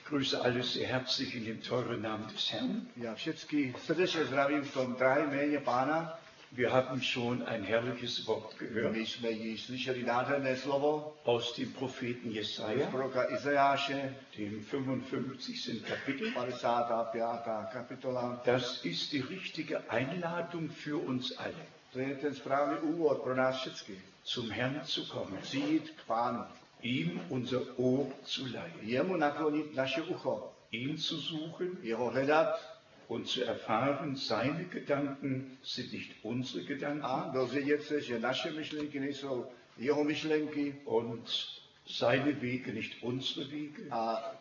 grüße alle sehr herzlich in dem teuren Namen des Herrn. Já všechny srdečně zdravím v tom drahém jméně Pána. Wir haben schon ein herrliches Wort gehört My jsme již slyšeli nádherné slovo aus dem Propheten z Jesaja, proroka Izajáše, dem 55. Kapitel. 55. kapitola. Das ist die richtige Einladung für uns alle, To je ten správný úvod pro nás všechny. zum Herrn zu kommen, Přijít k Pánu, ihm unser Ohr zu leihen, jemu naklonit naše ucho, ihn zu suchen jeho hledat und zu erfahren, seine Gedanken sind nicht unsere a Gedanken dozvědět se, že naše myšlenky nejsou jeho myšlenky und seine Wege nicht unsere Wege. a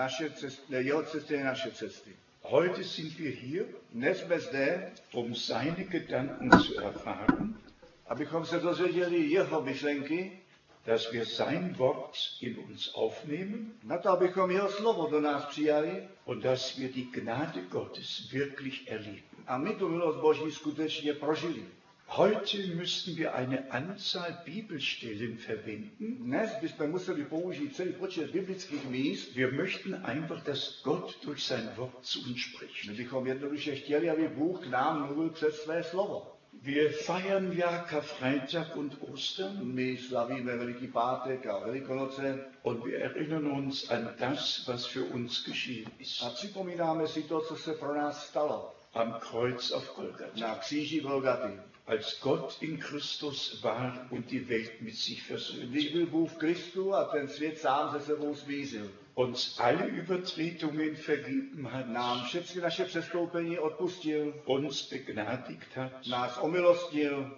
jeho cesty je naše cesty. Heute sind wir hier, Dnes jsme zde, seine Gedanken zu erfahren, abychom se dozvěděli jeho myšlenky, dass wir sein Wort in uns aufnehmen na to, abychom jeho slovo do nás přijali und dass wir die Gnade Gottes wirklich erleben. a my tu milost Boží skutečně prožili. Heute müssten wir eine Anzahl Bibelstellen verwenden. Dnes bychom museli použít celý počet biblických míst. Wir möchten einfach, dass Gott durch sein Wort zu uns spricht. My bychom jednoduše chtěli, aby Bůh k nám mluvil přes své slovo. Wir feiern ja Karfreitag und Ostern My slavíme Veliký pátek a Velikonoce und wir erinnern uns an das, was für uns geschehen ist. a připomínáme si to, co se pro nás stalo Am Kreuz auf Golgatha, na kříži Golgaty. als Gott in Christus war und die Welt mit sich Když versöhnte, byl Bůh v Kristu a ten svět sám se sebou smířil. uns alle Übertretungen vergeben hat, Nám všechny naše přestoupení odpustil, uns begnadigt hat, nás omilostil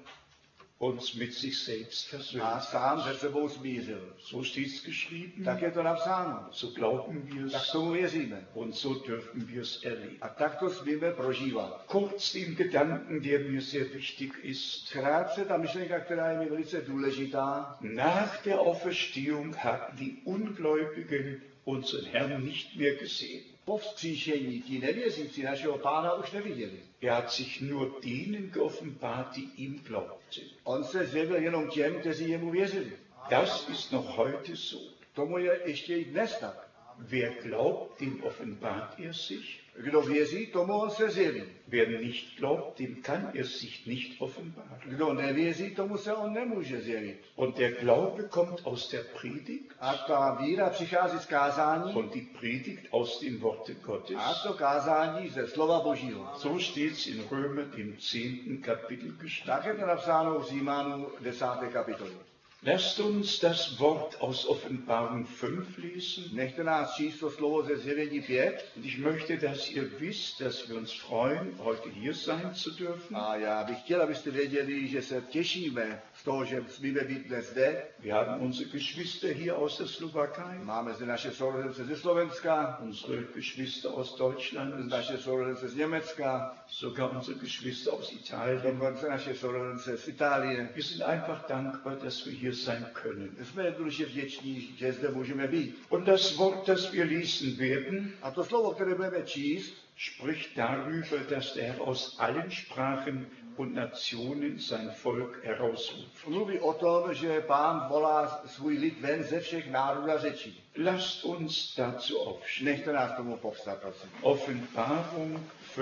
uns mit sich selbst a versöhnt. sám se sebou smířil. So steht es geschrieben, Tak je to napsáno. so glauben wir Tak es tomu věříme. und so dürfen wir es erleben. A tak to smíme prožívat. Kurz den Gedanken, der mir sehr wichtig ist. Krátce ta myšlenka, která je mi velice důležitá. Nach der Auferstehung hatten die Ungläubigen unseren Herrn nicht mehr gesehen. Po vzkříšení ti nevěřící našeho Pána už neviděli. Er hat sich nur denen geoffenbart, die ihm glaubten. On se zjevil jenom těm, kteří jemu věřili. Das ist noch heute so. Tomu je ještě i dnes tak. Wer glaubt, dem offenbart er sich. Kdo věří, tomu on se zjeví. Wer nicht glaubt, dem kann er sich nicht offenbaren. Kdo nevěří, tomu se on nemůže zjevit. Und der Glaube kommt aus der Predigt A ta víra přichází z kázání und die Predigt aus dem Worte Gottes. a to kázání ze slova Božího. So steht es in Römer, dem 10. Kapitel geschrieben. Tak je to napsáno v Římanů 10. kapitole. Lasst uns das Wort aus Offenbarung 5 lesen. Nechte nás číst to slovo ze Zjevení 5. Und ich möchte, dass ihr wisst, dass wir uns freuen, heute hier sein zu dürfen. A já bych chtěl, abyste věděli, že se těšíme z toho, že smíme být dnes zde. Wir haben unsere Geschwister hier aus der Slowakei, Máme zde naše sourozence ze Slovenska, unsere Geschwister aus Deutschland, naše sourozence z Německa, sogar unsere Geschwister aus Italien. dokonce naše sourozence z Itálie. Wir sind einfach dankbar, dass wir hier sein können. Jsme jednoduše vděční, že zde můžeme být. Und das Wort, das wir lesen werden, A to slovo, které budeme číst, spricht darüber, dass der Herr aus allen Sprachen und Nationen sein Volk herausruft. mluví o tom, že Pán volá svůj lid ven ze všech národů a řečí. Lasst uns dazu aufstehen. Nechte nás tomu povstat, prosím. Offenbarung,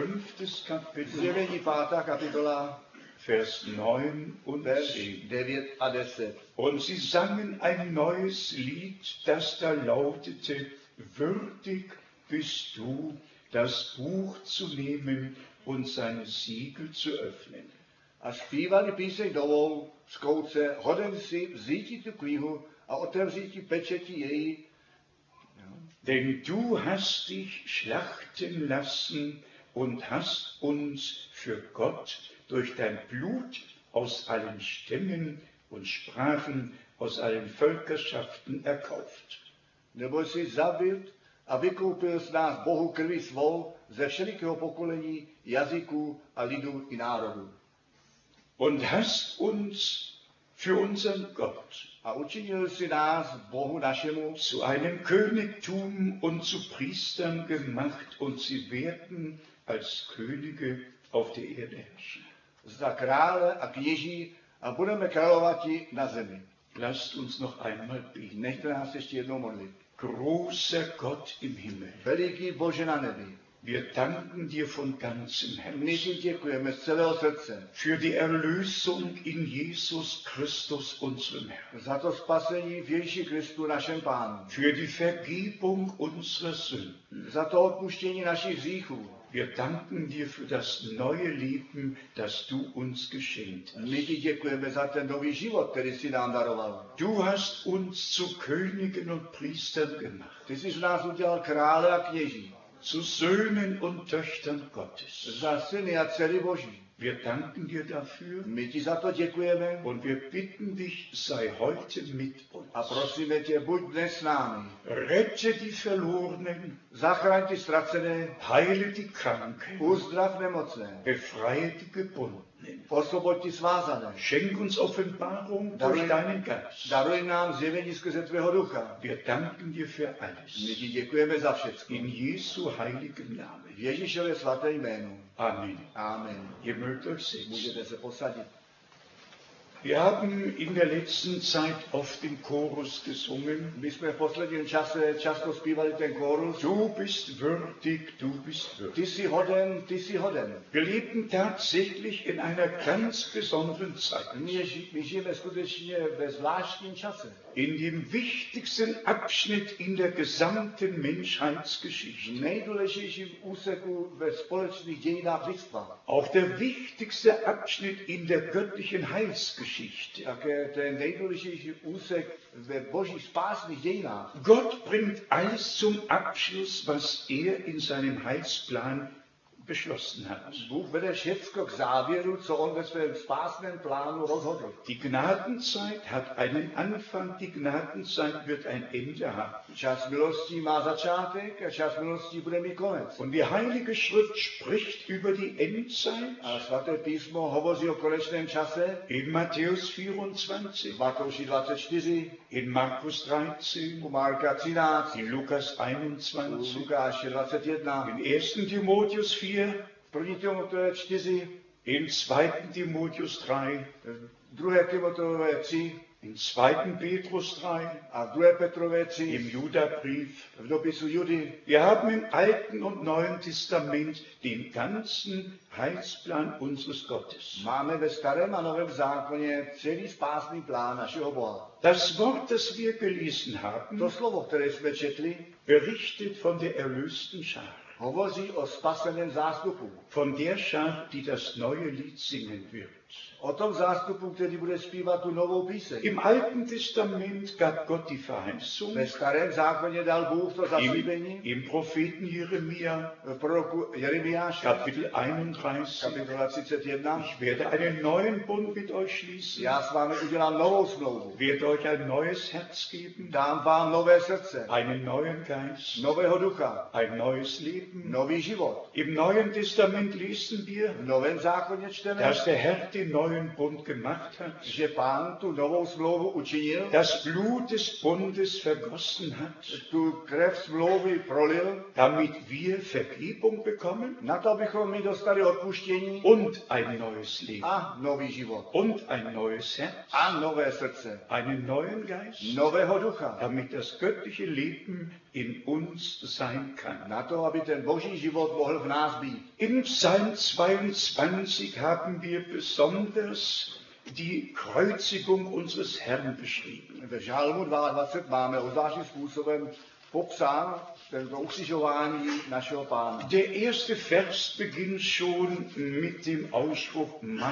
5. Kapitel, Zjevení 5. kapitola, Vers 9 und verš 10. 9 a 10. Und sie sangen ein neues Lied, das da lautete: Würdig bist du, das Buch zu nehmen und seine Siegel zu öffnen. A zpívali píseň novou z kouce, hoden si vzíti tu knihu a otevříti pečeti její. Denn du hast dich schlachten lassen und hast uns für Gott durch dein Blut aus allen Stämmen und Sprachen, aus allen Völkerschaften erkauft. Nebo si zabil a vykoupil z nás Bohu krví svou ze všelikého pokolení, jazyků a lidů i národů. Und hast uns für unseren Gott A učinil si nás Bohu našemu zu einem Königtum und zu Priestern gemacht, und sie werden als Könige auf der Erde herrschen. za krále a kněží a budeme královati na zemi. Lasst uns noch einmal beten. Nechte nás ještě jednou modlit. Großer Gott im Himmel, veliký Bože na nebi, wir danken dir von ganzem my ti Herzen děkujeme z celého srdce für die Erlösung in Jesus Christus, unserem Herrn, za to spasení v Ježíši Kristu, našem Pánu, für die Vergebung unserer Sünden. za to odpuštění našich hříchů. Wir danken dir für das neue Leben, das du uns geschenkt hast. My ti děkujeme za ten nový život, který jsi nám daroval. Du hast uns zu Königen und Priestern gemacht, Ty jsi z nás udělal krále a kněží, zu Söhnen und Töchtern Gottes. za syny a dcery Boží. Wir danken dir dafür My ti za to děkujeme und wir bitten dich, sei heute mit uns. a prosíme tě, buď dnes s námi. Rette die Verlorenen, Zachraň ty ztracené, heile die Kranken, uzdrav nemocné, befreie die Gebundenen. osvoboď ty svázané. Schenk uns Offenbarung durch deinen Geist. Daruj nám zjevení skrze tvého ducha. Wir danken dir für My alles. ti děkujeme za všechno. In Jesu heiligem Namen. V Ježíšově svaté jménu. Amen. Amen. Ihr mögt euch setzen. Můžete se posadit. Wir haben in der letzten Zeit oft den Chorus gesungen. My jsme v posledním čase často zpívali ten chorus. Du bist würdig, du bist würdig. Ty jsi hoden, ty jsi hoden. Wir leben tatsächlich in einer ganz besonderen Zeit. My žijeme skutečně ve zvláštním čase. In dem wichtigsten Abschnitt in der gesamten Menschheitsgeschichte. V nejdůležitějším úseku ve společných dějinách lidstva. Auch der wichtigste Abschnitt in der göttlichen Heilsgeschichte. Také ten nejdůležitější úsek ve božích spásných dějinách. Gott bringt alles zum Abschluss, was in seinem Heilsplan beschlossen hat. Bůh vede všecko k závěru, co on ve svém spásném plánu rozhodl. Die Gnadenzeit hat einen Anfang, die Gnadenzeit wird ein Ende haben. Čas milostí má začátek a čas milostí bude mít konec. Und die Heilige Schrift spricht über die Endzeit A svaté písmo hovoří o konečném čase. in Matthäus 24, V Matouši 24, in Markus 13, u Marka 13, in Lukas u 21, Lukáše 21, in 1. Timotheus 4, v 1. Timoteje 4, in 2. Timotheus 3, v 2. Timoteje 3 in 2. Petrus 3, a v 2. Petrové 3, im Judabrief. v dopisu Judy. Wir haben im Alten und Neuen Testament den ganzen Heilsplan unseres Gottes. Máme ve Starém a Novém zákoně celý spásný plán našeho Boha. Das Wort, das wir gelesen haben, To slovo, které jsme četli, berichtet von der erlösten Schar, hovoří o spaseném zástupu. von der Schar, die das neue Lied singen wird. O tom zástupu, který bude zpívat tu novou píseň. Im Alten Testament gab Gott die Verheißung, Ve Starém zákoně dal Bůh to zaslíbení im Propheten Jeremia, v proroku Jeremiáše, Kapitel 31, kapitola 31. ich werde einen neuen Bund mit euch schließen, Já s vámi udělám novou smlouvu. werde euch ein neues Herz geben, Dám vám nové srdce, einen neuen Geist, nového ducha, ein neues Leben. nový život. Im Neuen Testament lesen wir, V Novém zákoně čteme, dass der Herr den neuen Bund gemacht hat, že Pán tu novou smlouvu učinil, das Blut des Bundes vergossen hat, tu krev smlouvy prolil, damit wir Vergebung bekommen na to, abychom my dostali odpuštění und ein neues Leben a nový život. und ein neues Herz, A nové srdce, einen neuen Geist, nového ducha. damit das göttliche Leben in uns sein kann. Na to, aby ten boží život mohl v nás být. Im Psalm 22 haben wir besonders die Kreuzigung unseres Herrn beschrieben. Ve Žálmu 22 máme zvláštním způsobem popsán tento ukřižování našeho Pána. Der erste Vers beginnt schon mit dem Ausspruch,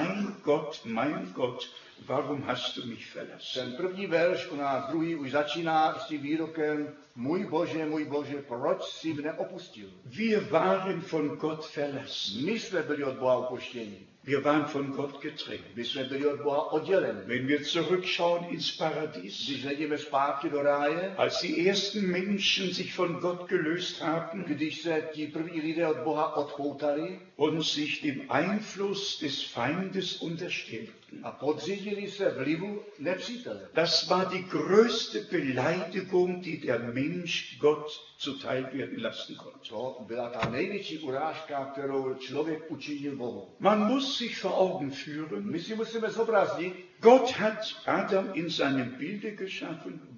mein Gott, warum hast du mich verlassen? Ten první verš u nás druhý už začíná s tím výrokem můj Bože, proč jsi mne opustil? Wir waren von Gott verlassen. My jsme byli od Boha opuštěni. Wir waren von Gott getrennt. My jsme byli od Boha odděleni. Wenn wir zurückschauen ins Paradies, Když hledíme zpátky do ráje, als die ersten Menschen sich von Gott gelöst haben když se ti první lidé od Boha odpoutali und sich dem Einfluss des Feindes unterstellten, a podřídili se vlivu nepřítele. das war die größte Beleidigung, die der Mensch Gott zuteil werden lassen konnte. To byla ta největší urážka, kterou člověk učinil Bohu. Man muss sich vor Augen führen, My si musíme zobraznit, Gott hat Adam in seinem Bilde geschaffen.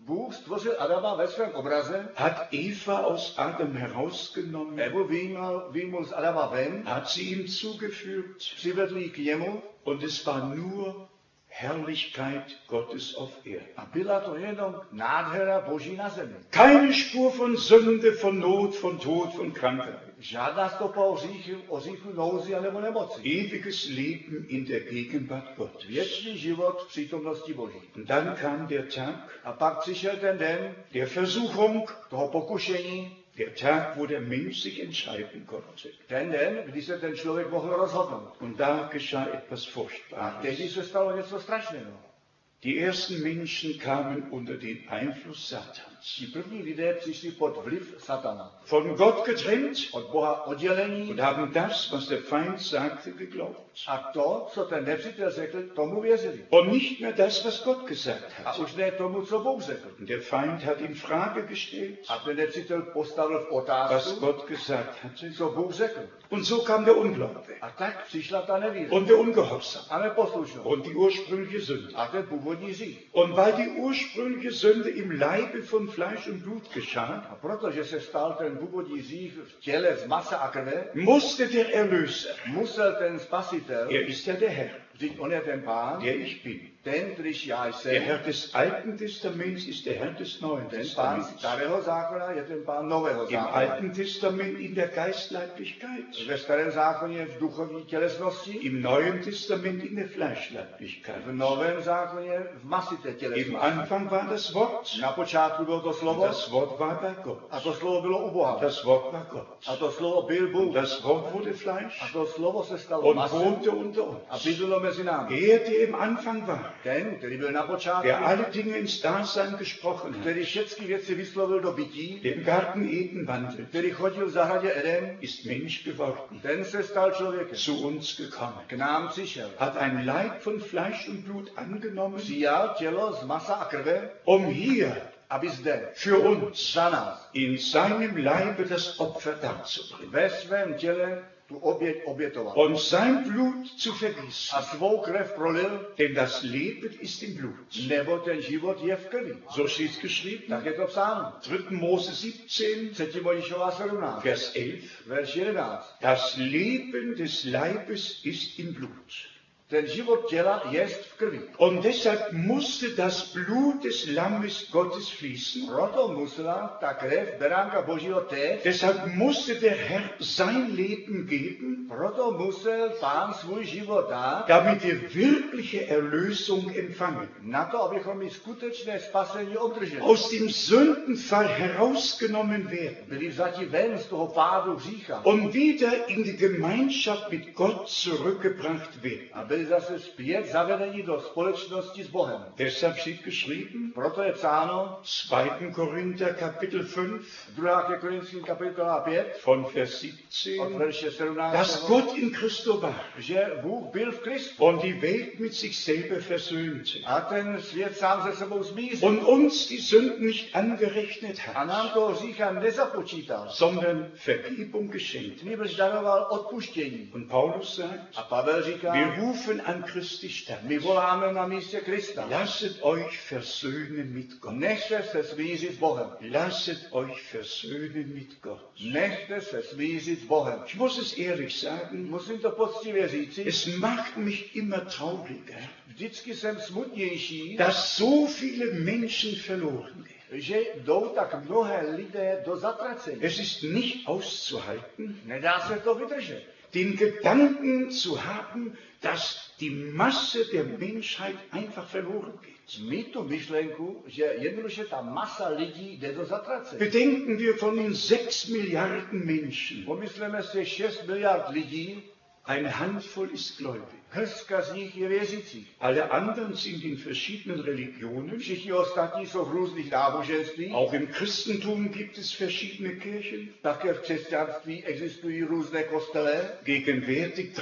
Bůh stvořil Adama ve svém obraze, hat Eva aus Adam herausgenommen, Evu vyjmul z Adama ven, hat sie ihm zugeführt přivedl ji k němu und es war nur Herrlichkeit Gottes auf Erden. a byla to jenom nádhera Boží na zemi. Keine Spur von Sünde, von Not, von Tod, von Krankheit. Žádná stopa o hříchu, nouzi anebo nemoci. Ewiges Leben in der Gegenwart Gottes. Věčný život v přítomnosti Boží. Und dann kam der Tag A pak přišel ten den der Versuchung, toho pokušení, der Tag, wo der Mensch sich entscheiden konnte. ten den, kdy se ten člověk mohl rozhodnout. Und da geschah etwas A Furchtbares. tehdy se stalo něco strašného. Die ersten Menschen kamen unter den Einfluss Satans. Ti první lidé přišli pod vliv Satana. Von Gott getrennt Od Boha oddělení und haben das, was der Feind sagte, geglaubt. a to, co ten nepřítel řekl, tomu věřili. Und nicht mehr das, was Gott gesagt A hat. už ne tomu, co Bůh řekl. Und der Feind hat in Frage gestellt, A ten nepřítel postavil v was otázku, Gott gesagt hatte. co Bůh řekl. Und so kam der Unglaube A tak přišla ta nevíra und der Ungehorsam a neposlušnost und die ursprüngliche Sünde. a ten původní hřích. Und weil die ursprüngliche Sünde im Leibe von Fleisch und Blut geschah, A protože se stal ten původní hřích v těle z masa a krve, musste der Erlöser, musel ten spasitel, ist ja der Herr, vždyť on je ten pán, der ich bin. ten, kterýž já Der jsem, Herr des Alten Testaments ist der Herr des Neuen ten pán Testaments. starého zákona je ten pán nového Im zákona. Alten Testament in der Geistleiblichkeit, Ve starém zákoně v duchovní tělesnosti, im Neuen Testament in der Fleischleiblichkeit. v novém zákoně v masité Im tělesnosti. Anfang war das Wort, Na počátku bylo to slovo das Wort war bei Gott, a to slovo bylo u Boha. das Wort war Gott. A to slovo byl Bůh. Das Wort wurde A Fleisch to slovo se stalo und masem wohnte unter a uns. bydlelo mezi námi. Der im Anfang war, Ten, který byl na počátku, der alle Dinge ins Dasein gesprochen hat, který všechny věci vyslovil do bytí, der im Garten Eden wandelt, který chodil v zahradě Eden, ist Mensch geworden, ten se stal člověkem. zu uns gekommen, K nám přišel. hat ein Leib von Fleisch und Blut angenommen, Přijal tělo z masa a krve, um hier aby zde für uns za nás in seinem Leibe das Opfer darzubringen ve svém těle tu oběť obětoval. und sein Blut zu vergießen. A svou krev prolil, Denn das Leben ist im Blut. nebo ten život je v krvi. So steht es geschrieben. Tak je to psáno. 3. Mose 17, 3. Mojžíšová 17, Vers 11. verš 11. Das Leben des Leibes ist im Blut. Ten život těla jest v krvi. Und deshalb musste das Blut des Lammes Gottes fließen. Proto musela ta krev beránka Božího téct, Deshalb musste der Herr sein Leben geben, proto musel Pán svůj život dát, damit wir wirkliche Erlösung empfangen. na to, abychom mi skutečné spasení obdrželi. Aus dem Sündenfall herausgenommen werden Byli vzati ven z toho pádu hřícha und wieder in die Gemeinschaft mit Gott zurückgebracht werden. a byli zase zpět zavedeni do společnosti s Bohem. Deshalb steht geschrieben, Proto je psáno 2. Korinther Kapitel 5 2. ke Korinským kapitola 5 von Vers od 17, verše 17, dass Gott in Christo war že Bůh byl v Kristu und die Welt mit sich selber versöhnte a ten svět sám se sebou smířil und uns die Sünden nicht angerechnet a nám hat, toho hřícha nezapočítal, sondern Vergebung geschenkt. nýbrž daroval odpuštění. Und Paulus sagt, A Pavel říká, wir rufen an Christi statt. my voláme na místě Krista. Lasset euch versöhnen mit Gott. Nechte se smířit s Bohem. Lasset euch versöhnen mit Gott. Nechte se smířit s Bohem. Ich muss es ehrlich sagen, Musím to poctivě říci, es macht mich immer trauriger, vždycky jsem smutnější, dass so viele Menschen verloren gehen. že jdou tak mnohé lidé do zatracení. Es ist nicht auszuhalten, Nedá se to vydržet. den Gedanken zu haben, dass die Masse der Menschheit einfach verloren geht. Mít tu myšlenku, že jednoduše ta masa lidí jde do zatracení. Bedenken wir von den 6 Milliarden Menschen. Pomysleme si 6 miliard lidí, Eine Handvoll ist gläubig. hrstka z nich je věřících. Alle anderen sind in verschiedenen Religionen. Všichni ostatní jsou v různých náboženstvích. Auch im Christentum gibt es verschiedene Kirchen. Také v křesťanství existují různé kostele, Gegenwärtig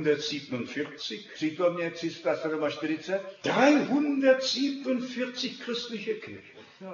347. přítomně 347, 347 christliche Kirchen. No,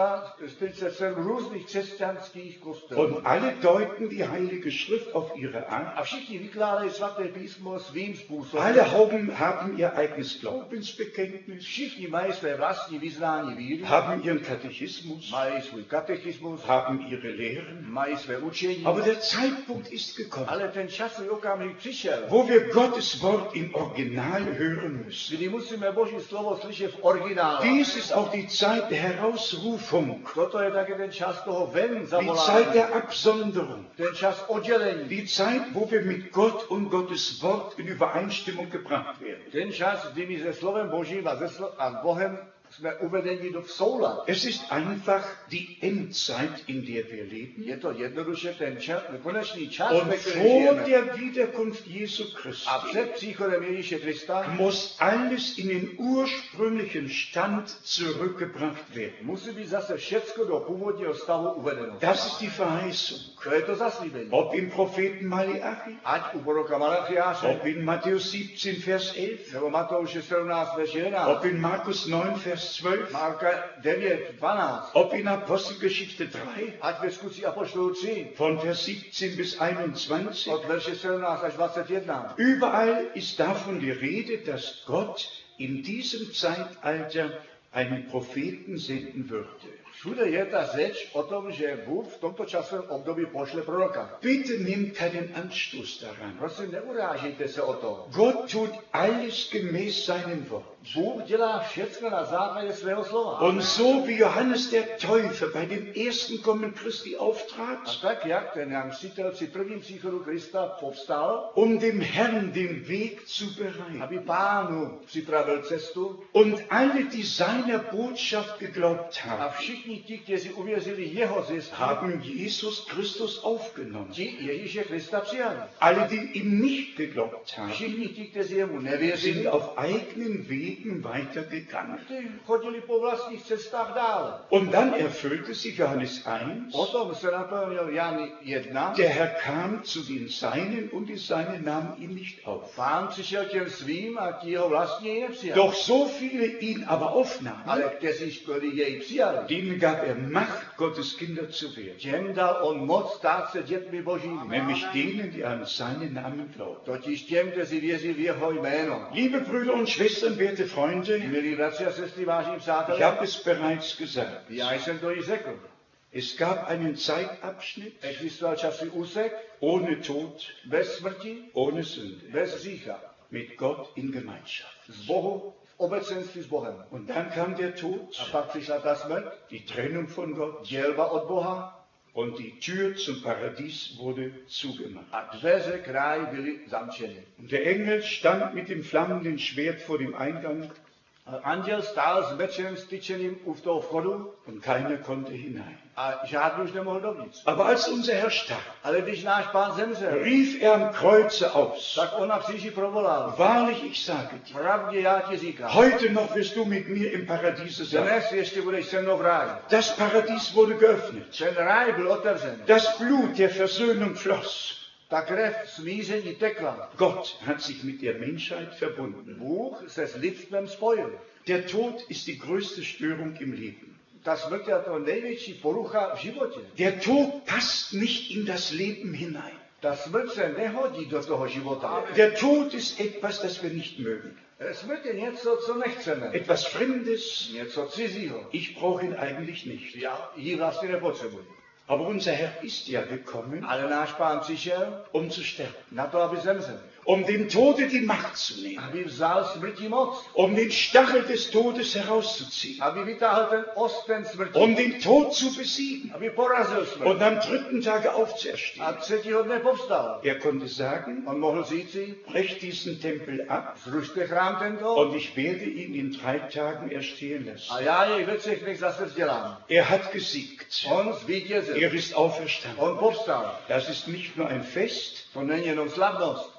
347 různých křesťanských kostelů. Und alle deuten die Heilige Schrift auf ihre Art. A všichni vykládají svaté písmo svým způsobem. Alle haben ihr eigenes Glaubensbekenntnis, Všichni mají své vlastní vyznání víry, haben ihren Katechismus, mají svůj katechismus, haben ihre Lehren. mají své učení. Aber der Zeitpunkt ist gekommen, Ale ten časový okamžik přišel, wo wir Gottes Wort im Original hören müssen. kdy musíme Boží slovo slyšet v originále. Dies ist auch die Zeit der Herausrufung, Toto je také ten čas toho ven die Zeit zavolání, der Absonderung, ten čas oddělení, die Zeit, wo wir mit Gott und Gottes Wort in Übereinstimmung gebracht werden. ten čas, kdy my se slovem Božím a s Bohem jsme uvedeni v soulad. Es ist einfach die Endzeit, in der wir leben. Je to jednoduše ten konečný čas, Und ve kterém vor žijeme. der Wiederkunft Jesu Christi A před příchodem Ježíše Krista muss alles in den ursprünglichen Stand zurückgebracht werden. musí být zase všecko do původního stavu uvedeno. Das ist die Verheißung. To je to zaslíbení. Ob im Propheten Malachi, Ať u proroka Malachiáše, ob in Matthäus 17, Vers 11, nebo Matouše 17, verš 11, ob in Markus 9, Vers 12, Marka 9, 12, ob in Apostelgeschichte 3, ať ve skutcích apoštolů 3, von Vers 17 bis 21. od verše 17 až 21. Überall ist davon die Rede, dass Gott in diesem Zeitalter einen Propheten senden würde. Všude je ta řeč o tom, že Bůh v tomto časovém období pošle proroka. Bitte nehmt keinen Anstoß daran. Prosím, neurážejte se o to. Gott tut alles gemäß seinem Wort. Bůh dělá všechno na základě svého slova. Und so wie Johannes der Täufer bei dem ersten Kommen Christi A auftrat, tak, jak ten Jan Křtitel při prvním příchodu Krista povstal, dem Herrn den Weg zu bereiten, aby Pánu připravil cestu, und alle, die seiner Botschaft geglaubt a haben, všichni ti, kteří uvěřili jeho zvěstí, haben Jesus Christus aufgenommen. ti Ježíše Krista přijali. Alle, die ihm nicht geglaubt haben, Všichni ti, kteří jemu nevěřili, sind auf eigenen Wegen weitergegangen. ty chodili po vlastních cestách dále. Und dann erfüllte sich Johannes 1, Potom se naplnil Jan 1. der Herr kam zu den Seinen und die Seinen nahmen ihn nicht auf. Pán přišel těm svým a ti jeho vlastně ji nepřijali. Doch so viele ihn aber aufnahmen, Ale kteří jej přijali, denen gab er Macht, Gottes Kinder zu werden. těm dal on moc stát se dětmi božími. Nämlich denen, die an seinen Namen glauben. Totiž těm, kteří věří v jeho jméno. Liebe Brüder und Schwestern, werte Freunde, Milí bratři a sestry, vážení ich přátelé, habe es bereits gesagt. já jsem to již řekl. Es gab einen Zeitabschnitt Existoval časový úsek ohne Tod, bez smrti, ohne Sünde, bez hřícha. mit Gott in Gemeinschaft. Z Bohu, v obecenství s Bohem. Und dann kam der A Tod, pak přišla ta smrt, die Trennung von Gott, dělba od Boha und die Tür zum Paradies wurde zugemacht. a dveře k ráji byly zamčeny. Und der Engel stand mit dem flammenden Schwert vor dem Eingang A anděl stál s mečem styčeným u toho vchodu und keiner konnte hinein. a žádný už nemohl dovnitř. Aber als unser Herr starb, Ale když náš Pán zemřel, rief er am Kreuze aus: tak on na kříži provolal. Wahrlich, ich sage dir, Pravdě já ti říkám, heute noch wirst du mit mir im Paradiese sein. dnes ještě budeš se mnou v ráji. Das Paradies wurde geöffnet. Ten ráj byl otevřen. Das Blut der Versöhnung floss. Ta krev smíření tekla. Gott hat sich mit der Menschheit verbunden. Bůh se s lidstvem spojil. Der Tod ist die größte Störung im Leben. Ta smrt je to největší porucha v životě. Der Tod passt nicht in das Leben hinein. Ta smrt se nehodí do toho života. Der Tod ist etwas, das wir nicht mögen. Smrt je něco, co nechceme. Etwas Fremdes. Něco cizího. Ich brauche ihn eigentlich nicht. Já ji vlastně nepotřebuji. Aber unser Herr ist ja gekommen, Ale náš Pán přišel um zu sterben. na to, aby zemřel. Um dem Tode die Macht zu nehmen. Aby vzal smrti moc. Um den Stachel des Todes herauszuziehen. Aby vytáhl ten osten smrti. Um den Tod zu besiegen. Aby porazil smrt. Und am dritten Tage aufzuerstehen. A třetího dne povstal. Er konnte sagen: On mohl říci, brecht diesen Tempel ab zrušte chrám tento und ich werde ihn in 3 Tagen erstehen a lassen. já jej ve 3 dnech zase vzdělám. Er hat gesiegt. On zvítězil. Er ist auferstanden. On povstal. Das ist nicht nur ein Fest, To není jenom slavnost,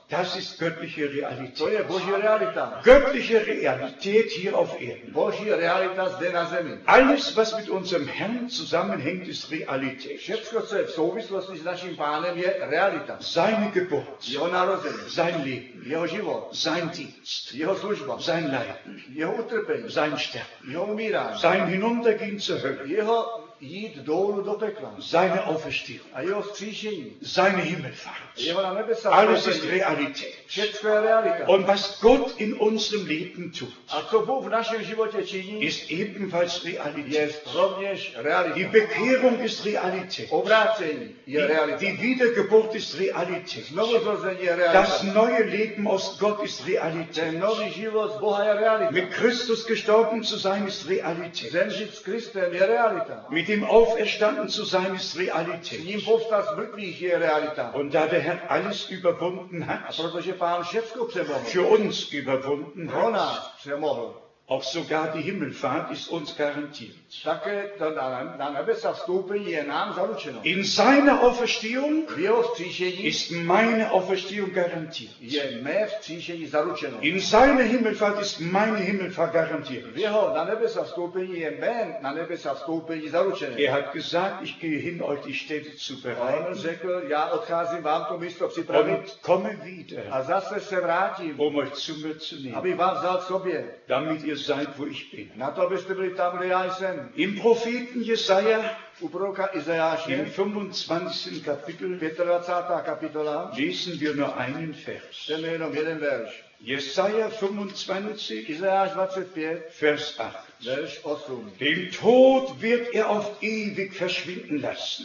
Das ist göttliche To je Realität. boží realita. Göttliche Realität hier auf Erden. Boží realita zde na zemi. Alles, was mit unserem Herrn zusammenhängt, ist Realität. Všechno, co je v souvislosti s naším pánem, je realita. Seine Geburt, Jeho narození, sein Leben, jeho život, sein Dienst, jeho služba, sein Leiden, jeho utrpení, sein Sterben, jeho umírání, sein Hinuntergehen zur Hölle, jeho jít dolů do pekla seine Auferstehung, a jeho vzkříšení, seine Himmelfahrt. jeho na nebesa Alles ist vstoupení. Realität. Všechno je realita. Und was Gott in unserem Leben tut, A co Bůh v našem životě činí, ist ebenfalls je Realität. rovněž Die realita. Bekehrung ist Realität. Obrácení je realita. Die Wiedergeburt ist Realität. Znovuzrození je Das realita. neue Leben aus Gott ist Realität. Ten nový život z Boha je realita. Mit Christus gestorben zu sein ist Realität. Zemřít s Kristem je realita. Mit ihm auferstanden zu sein ist S Realität. ním povstat z mrtvých je realita. Und da der Herr alles überwunden A hat, protože Pán všecko přemohl, für uns überwunden pro hat, nás přemohl, auch sogar die Himmelfahrt ist uns garantiert. také to na nebesa vstoupení je nám zaručeno. In seiner Auferstehung V jeho vzkříšení ist meine Auferstehung garantiert. je mé vzkříšení zaručeno. In seiner Himmelfahrt ist meine Himmelfahrt garantiert. V jeho na nebesa vstoupení je mé na nebesa vstoupení zaručeno. Er hat gesagt, ich gehe hin, euch die Städte zu A on bereiten řekl, já odcházím vám to místo připravit und komme wieder, a zase se vrátím, um euch zu mir zu nehmen, abych vás vzal k sobě. damit ihr seid, wo ich bin. Na to, abyste byli tam, kde já jsem. Im Propheten Jesaja, U proroka Izajáše, im 25. Kapitel, 25. kapitola, lesen wir nur einen Vers. čteme jenom jeden verš. Jesaja 25, Izajáš 25, Vers 8. verš 8. Den Tod wird er auf ewig verschwinden lassen.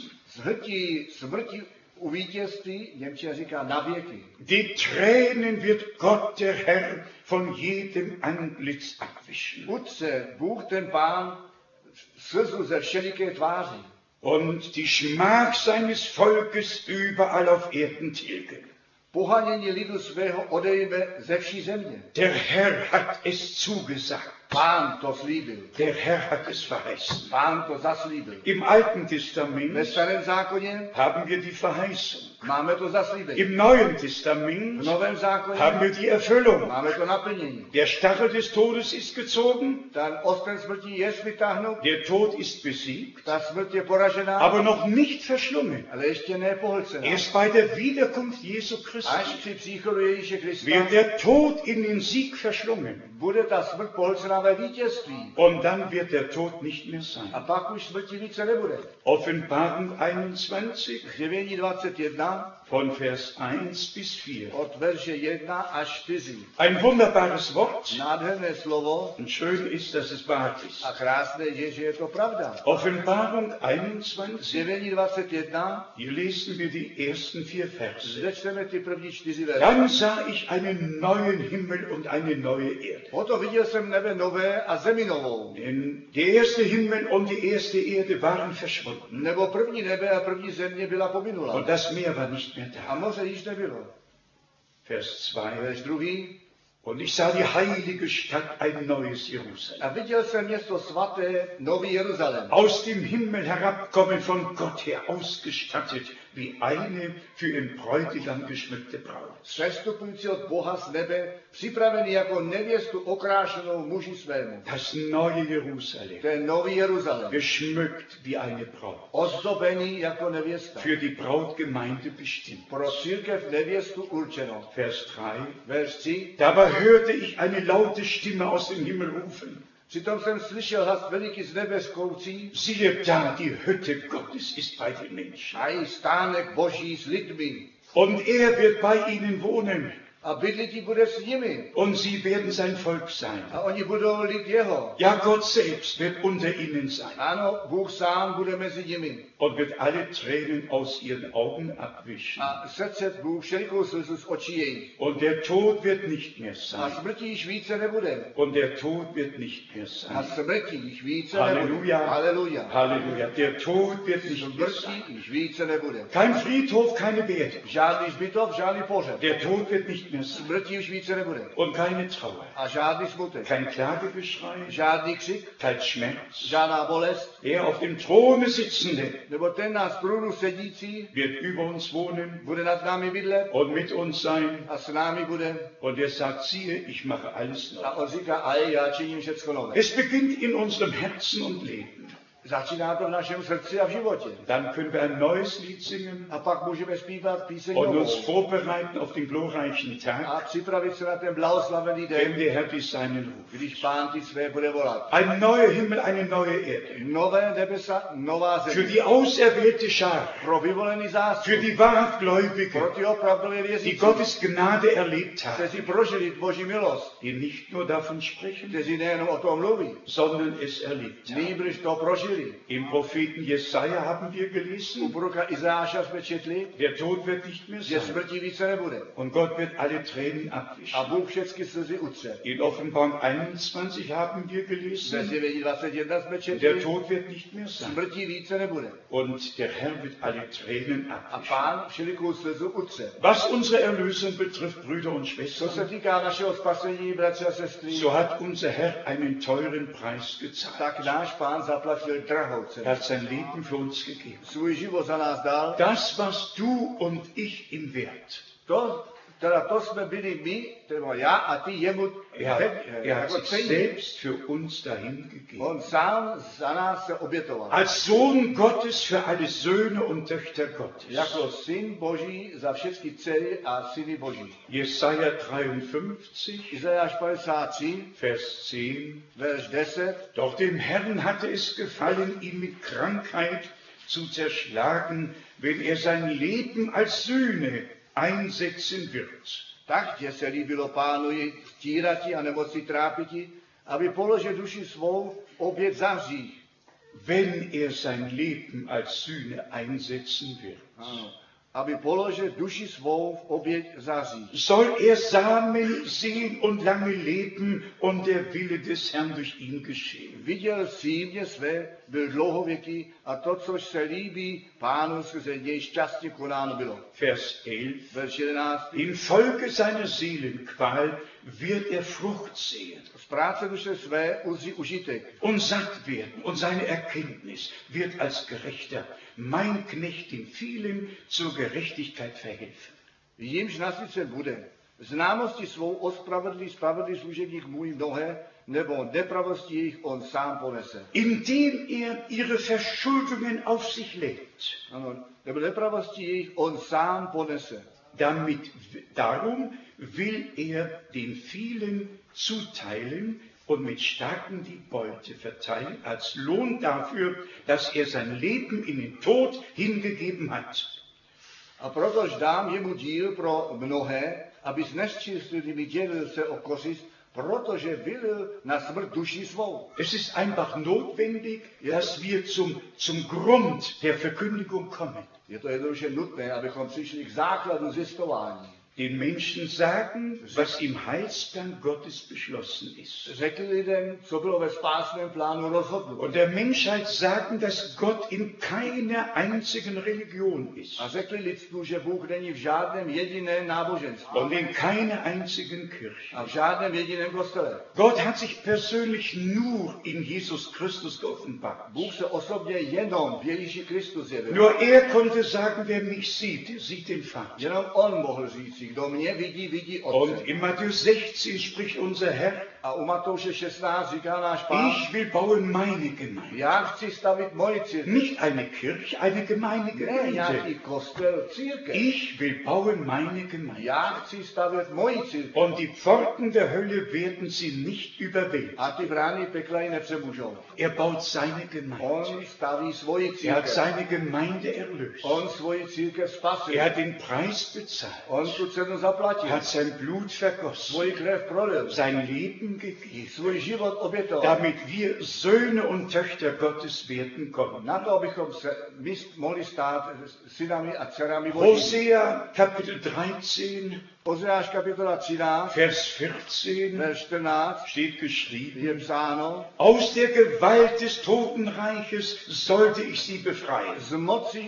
Smrti u vítězství, němčina říká na věky. Die Tränen wird Gott, der Herr, von jedem Antlitz abwischen. Utře Bůh ten Pán slzu ze všeliké tváří. Und die Schmach seines Volkes überall auf Erden tilgen. Pohanění lidu svého odejme ze vší země. Der Herr hat es zugesagt. Pán to slíbil. Der Herr hat es verheißen. Pán to zaslíbil. Im Alten Ve Testament starém zákoně haben wir die Verheißung. máme to zaslíbení. Im Neuen V Testament novém zákoně haben wir die Erfüllung. máme to naplnění. Der Stachel des Todes ist gezogen, Ten osten smrti je vytáhnut, der Tod ist besiegt, ta smrt je poražená, aber noch nicht verschlungen. ale ještě ne pohlcená. Erst bei der Wiederkunft Jesu Až Christi při příchodu Ježíše Krista wird der Tod in den Sieg verschlungen. bude ta smrt pohlcená ve vítězství. Und dann wird der Tod nicht mehr sein. A pak už smrti více nebude. Offenbarung 21 Zjevení 21 von Vers 1 bis 4. od verše 1 až 4. Ein wunderbares Wort. Nádherné slovo Und schön ist, dass es wahr ist. a krásné je, že je to pravda. Offenbarung 21. Zjevení 21, Hier lesen wir die ersten 4 Verse. zde čteme ty první 4 verše. Dann sah ich einen neuen Himmel und eine neue Erde. Proto viděl jsem nebe nové a zemi novou. Denn der erste Himmel und die erste Erde waren verschwunden. Nebo první nebe a první země byla Und pominula. das Meer war nicht mehr A da. moře již nebylo. Vers 2. Verš 2. Und ich sah die heilige Stadt, ein neues Jerusalem. A viděl jsem město svaté, nový Jeruzalém. Aus dem Himmel herabkommen, von Gott her ausgestattet, wie eine für ihren Bräutigam geschmückte Braut. Sestupující od Boha z nebe, připravený jako nevěstu okrášenou muži svému. Das neue Jerusalem, Ten nový Jeruzalém. geschmückt wie eine Braut, Ozdobený jako nevěsta. für die Brautgemeinde bestimmt. Pro církev nevěstu určeno. Vers 3. Verš 3. Dabei hörte ich eine laute Stimme aus dem Himmel rufen. Přitom jsem slyšel hlas veliký z nebe zkoucí, Siehe da, die Hütte Gottes ist bei den Menschen. a i stánek boží s lidmi. Und er wird bei ihnen wohnen. A bydlití bude s nimi. Und sie werden sein Volk sein. A oni budou lid jeho. Ja, Gott selbst wird unter ihnen sein. Ano, Bůh sám bude mezi nimi. Und wird alle Tränen aus ihren Augen abwischen. A setřet Bůh všelikou slzu z očí jejich. Und der Tod wird nicht mehr A sein. smrti již více nebude. Und der Tod wird nicht mehr A sein. smrti již více Halleluja. nebude. Halleluja. Halleluja. Der Tod wird nicht mehr Smrti sein. již více nebude. Kein Friedhof, keine Beerdigung. Žádný zbytov, žádný pořad. Der Tod wird nicht mehr sein. Smrti už více nebude. Und keine Trauer, A žádný smutek, kein Klagegeschrei, žádný křik, kein Schmerz. žádná bolest, Er auf dem Throne sitzende nebo ten na trůnu sedící wird über uns wohnen bude nad námi bydlet und mit uns sein. a s námi bude. Und er sagt, siehe, ich mache alles neu. A on říká, a já činím všecko nové. Es beginnt in unserem Herzen und Leben. Začíná to v našem srdci a v životě. Dann können wir ein neues Lied singen A pak můžeme zpívat píseň und novou. uns vorbereiten auf den glorreichen Tag, A připravit se na ten blahoslavený wenn den, der Herr die Seinen ruft. když Pán ty své bude volat. Ein neuer Himmel, eine neue Erde. Nové nebesa, nová Für země. die auserwählte Schar, Pro vyvolený zástup, für die Wahrhaftgläubigen, pro ty opravdově die věřící, Gottes Gnade erlebt haben, kteří prožili Boží milost, die nicht nur davon sprechen, kteří nejenom o tom mluví, sondern es erlebt haben. nýbrž to prožili. Im Propheten Jesaja haben wir U gelesen, proroka Izáša jsme četli, der Tod wird nicht mehr že sein. smrti více nebude. Und Gott wird alle Tränen A abwischen. Bůh všechny slzy utře. In Offenbarung 21 haben wir Ve gelesen, Zjevení 21 jsme der četli, Tod wird nicht mehr sein. smrti více nebude. Und der Herr wird alle Tränen A abwischen. Pán všelikou slzu utře. Was unsere Erlösung betrifft, Brüder und Co se Schwestern, týká našeho spasení, bratři a sestry, so hat unser Herr einen teuren Preis gezahlt. tak náš Pán zaplatil drahou Er cenu. hat sein Leben für uns gegeben. Svůj život za nás dal. Das, was du und ich ihm wert. To jsme byli my, teda já a ty jemu Er hat jako sich cení. selbst für uns dahin gegeben. On sám za nás se obětoval. Als Sohn Gottes für alle Söhne und Töchter Gottes. Jako syn Boží za všechny dcery a syny Boží. Jesaja 53, Izajáš 53, Vers 10. verš 10. Doch dem Herrn hatte es gefallen, ihn mit Krankheit zu zerschlagen, wenn er sein Leben als Sühne einsetzen wird. Tak tě se líbilo Pánu jej stírati a nemoci trápiti, aby položil duši svou oběť za hřích. Wenn er sein Leben als Sühne einsetzen wird. Ano. Aby položil duši svou v oběť za hřích. Soll er Samen sehen und lange leben und der Wille des Herrn durch ihn geschehen. Viděl símě své, byl dlouhověký a to, což se líbí Pánu, skrze něj šťastně konáno bylo. Vers 11. Verš 11. Infolge seiner Seelenqual wird er Frucht sehen Z práce duše své uzří užitek. und satt werden und seine Erkenntnis wird als Gerechter mein Knecht den vielen zur Gerechtigkeit verhelfen. Jimž nasycen bude. Známosti svou ospravedlí služebník můj mnohé, nebo nepravosti jejich on sám ponese. Indem er ihre Verschuldungen auf sich lädt. Ano, nebo nepravosti jejich on sám ponese. Darum will er den vielen zuteilen und mit Starken die Beute verteilen, als Lohn dafür, dass er sein Leben in den Tod hingegeben hat. A protož dám jemu díl pro mnohé, aby s nečistými dělil se o kořist, protože vylil na smrt duši svou. Es ist einfach notwendig, dass wir zum Grund der Verkündigung kommen. Je to jednoduše nutné, abychom přišli k základu zjistování. Den Menschen sagen, was im Heilsplan Gottes beschlossen ist. Řekli lidem, co bylo ve spásném plánu rozhodnuto. Und der Menschheit sagen, dass Gott in keiner einzigen Religion ist. A řekli lidstvu, že Bůh není v žádném jediném náboženství. Und in keiner einzigen Kirche. A v žádném jediném kostele. Gott hat sich persönlich nur in Jesus Christus geoffenbart. Bůh se osobně jenom v Ježíši Kristu zjevil. Nur er konnte sagen, wer mich sieht, der sieht den Vater. Jenom on mohl říct, kdo mě vidí, vidí Und Otce. in Matthäus 16 spricht unser Herr, A u Matouše 16 říká náš Pán, ich will bauen meine Gemeinde. já chci stavit moji církev. Nicht eine Kirche, eine Gemeinde. Ne nějaký kostel, církev. Ich will bauen meine Gemeinde. Já chci stavět moji církev. Und die Pforten der Hölle werden sie nicht überwältigen. A ty brány pekla ji nepřemůžou. Er baut seine Gemeinde. On staví svoji Er hat církev. seine Gemeinde erlöst. On svoji církev spasil. Er hat den Preis bezahlt. On tu cenu zaplatil. Er hat sein Blut vergossen, Svoji krev prolil. sein Leben gegeben, Svůj život obětoval. damit wir Söhne und Töchter Gottes werden konnten. Na to, abychom se my mohli stát synami a dcerami Boží. Hosea Kapitel 13, Ozeáš kapitola 13, Vers 14 verš 14 steht geschrieben, je psáno, aus der Gewalt des Totenreiches sollte ich sie befreien. z moci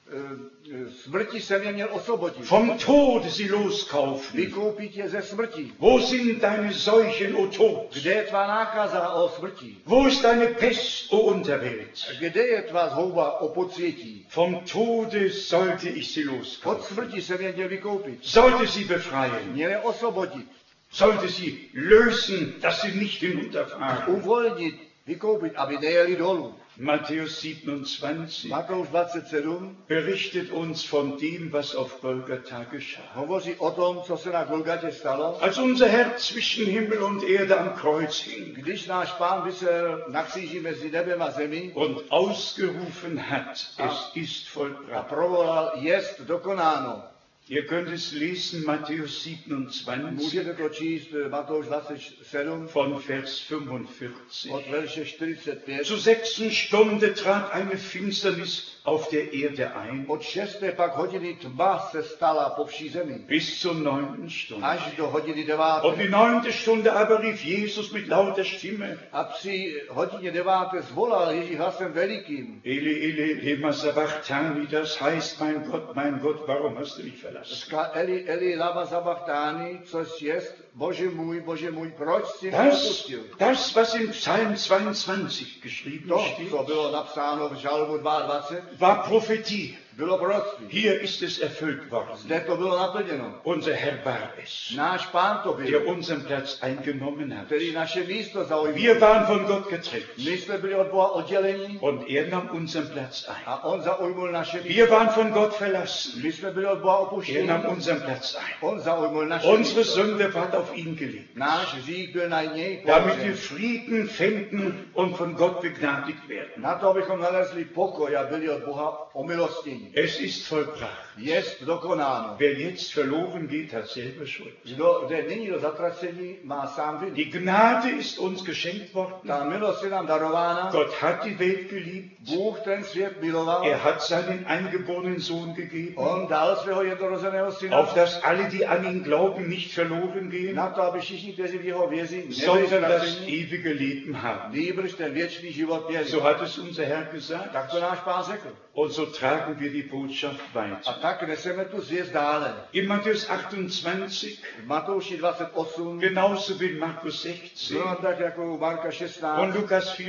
smrti se mě měl osvobodit. Vom Tode sie loskaufen. Vykoupit je ze smrti. Wo sind deine Seuchen, o Tod? Kde je tvá nákaza o smrti? Wo ist deine Pest, o Unterwelt? Kde je tvá zhouba o podsvětí? Vom Tode sollte ich sie Od loskaufen. smrti se mě měl vykoupit. Sollte sie befreien. Měl je osvobodit. Sollte sie lösen, dass sie nicht hinunterfahren. Uvolnit, vykoupit, aby nejeli dolů. Matthäus 27 Matouš 27 berichtet uns von dem, was auf Golgatha geschah. hovoří o tom, co se na Golgatě stalo. Als unser Herr zwischen Himmel und Erde am Kreuz hing Když náš Pán visel na kříži mezi nebem a zemí und ausgerufen hat, es ist a vollbracht. provolal, jest dokonáno. Ihr könnt es lesen, Matthäus 27 Můžete to číst Matouš 27 von Vers 45. od verše 45. Zur 6. Stunde trat eine Finsternis auf der Erde ein, Od 6. pak hodiny tma se stala po vší zemi. bis zur 9. Stunde. Až do hodiny 9. Um die 9. Stunde aber rief Jesus mit lauter Stimme, A při hodině 9. zvolal Ježíš hlasem velikým. Eli, Eli, lema sabachthani, das heißt, mein Gott, warum hast du mich verlassen? Eli, Eli, lama sabachthani, což jest, Bože můj, proč jsi mě opustil? Das, was im Psalm 22 geschrieben To, steht, co bylo napsáno v Žalmu 22, war Prophetie. bylo proroctví. Hier ist es erfüllt worden. Zde to bylo naplněno. Unser Herr war es, Náš Pán to der byl, unseren Platz eingenommen hat. který naše místo zaujal. Wir waren von Gott getrennt My jsme byli od Boha oddělení und er nahm unseren Platz ein. a on zaujmul naše místo. Wir waren von Gott verlassen. My jsme byli od Boha Er opuštěni. nahm unseren Platz ein. On zaujmul naše Unsere místo. Sünde ward auf ihn gelegt, Náš hřích byl na něj damit wir položen. Frieden fänden und von Gott begnadigt werden. Na to, abychom nalezli pokoj a byli od Boha omilostněni. Es ist vollbracht. Jest dokonáno. Wer jetzt verloren geht, hat selber Schuld. Kdo jde nyní do zatracení, má sám vinu. Die Gnade ist uns geschenkt worden. Ta milost je nám darována. Gott hat die Welt geliebt. Bůh ten svět miloval. Er hat seinen eingeborenen Sohn gegeben, On dal svého jednorozeného syna. auf dass alle, die an ihn glauben, nicht verloren gehen, Na to, aby všichni, kteří v jeho věří, nebyli sondern das ztraceni, ewige Leben haben. nýbrž ten věčný život měli. So hat es unser Herr gesagt. Tak to náš Pán řekl. Und so tragen wir die Botschaft A weiter. tak neseme tu zvěst dále. In Matthäus 28, V Matouši 28, genauso wie in Markus 16 bylo tak jako u Marka 16 und Lukas a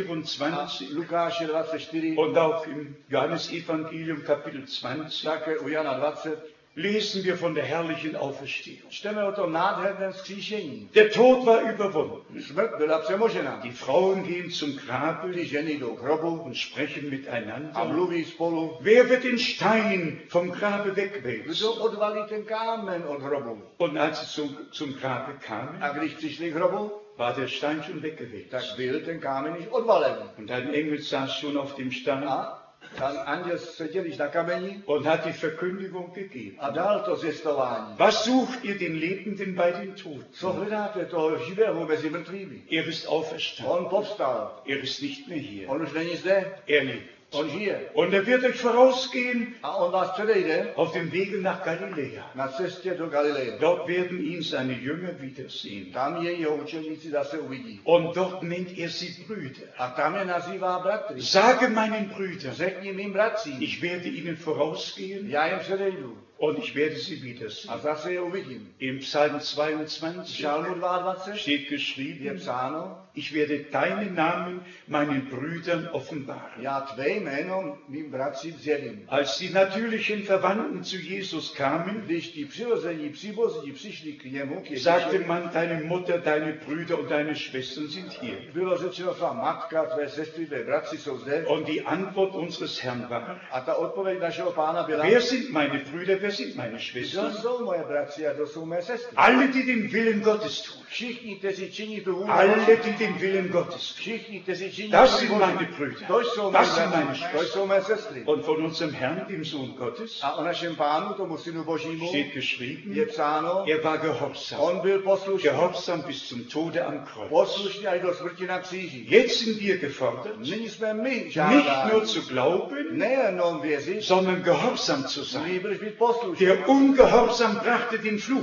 24 Lukáše 24, und auch im Johannesevangelium Kapitel 20 také u Jana 20, lesen wir von der herrlichen Auferstehung. čteme o tom nádherném vzkříšení. Der Tod war überwunden. Smrt byla přemožena. Die Frauen gehen zum Grabe Ty ženy jdou k hrobu und sprechen a miteinander. mluví spolu. Wer wird den Stein vom Grabe Kdo wegwälzen? odvalí ten kámen od hrobu? Und als sie zum Grabe kamen, A když přišli k hrobu, war der Stein schon tak weggewälzt. byl ten kámen již odvalen. Und ein Engel saß schon auf dem Stein A ten anděl seděl již na kameni und hat die Verkündigung gegeben. a dal to zvěstování. Was sucht ihr den Lebenden bei den Toten? Co hledáte toho živého mezi mrtvými? Er ist auferstanden. On povstal. Er ist nicht mehr hier. On už není zde. Er lebt. On žije. Und er wird euch vorausgehen A on vás předejde auf dem Wege nach Galiläa. na cestě do Galileje. Dort werden ihn seine Jünger wiedersehen. Tam je jeho učeníci zase uvidí. Und dort nennt er sie Brüder. A tam je nazývá bratry. Sage meinen Brüdern, Řekni mým bratřím, ich werde ihnen vorausgehen já jim předejdu und ich werde sie a wiedersehen. zase je uvidím. Im Psalm V 22 Žalmu 22 steht je geschrieben, psáno, ich werde deinen Namen meinen Brüdern offenbaren. já tvé jméno mým bratřím zjevím. Als die natürlichen Verwandten zu Jesus kamen, Když ti přirození příbuzní přišli k němu, k sagte Ježíši, man, deine Mutter, deine Brüder und deine Schwestern sind hier. bylo řečeno, tvá matka, tvé sestry, tvé bratři jsou zde. Und die Antwort unseres Herrn war, A ta odpověď našeho Pána byla, wer sind meine Brüder, wer sind meine kdo Schwestern? jsou moje bratři a kdo jsou mé sestry. Alle, die den Willen Gottes tun. Všichni, kteří činí tu vůli Alle, Boží, die den Willen Gottes tun. všichni, kteří činí Das tu sind vůli meine Boží, Brüder. to jsou Das mé sind meine bratři, to Schwestern. jsou mé sestry. Und von unserem Herrn, dem Sohn Gottes, A o našem Pánu, tomu Synu Božímu, steht je geschrieben, psáno, er war gehorsam. on byl poslušný, Gehorsam bis zum Tode am Kreuz. poslušný až do smrti na kříži. Jetzt sind wir gefordert, Nyní jsme my nicht žádáni, nur zu glauben, nejenom věřit, sondern gehorsam zu sein. nýbrž být poslušný. Der Ungehorsam brachte den Fluch.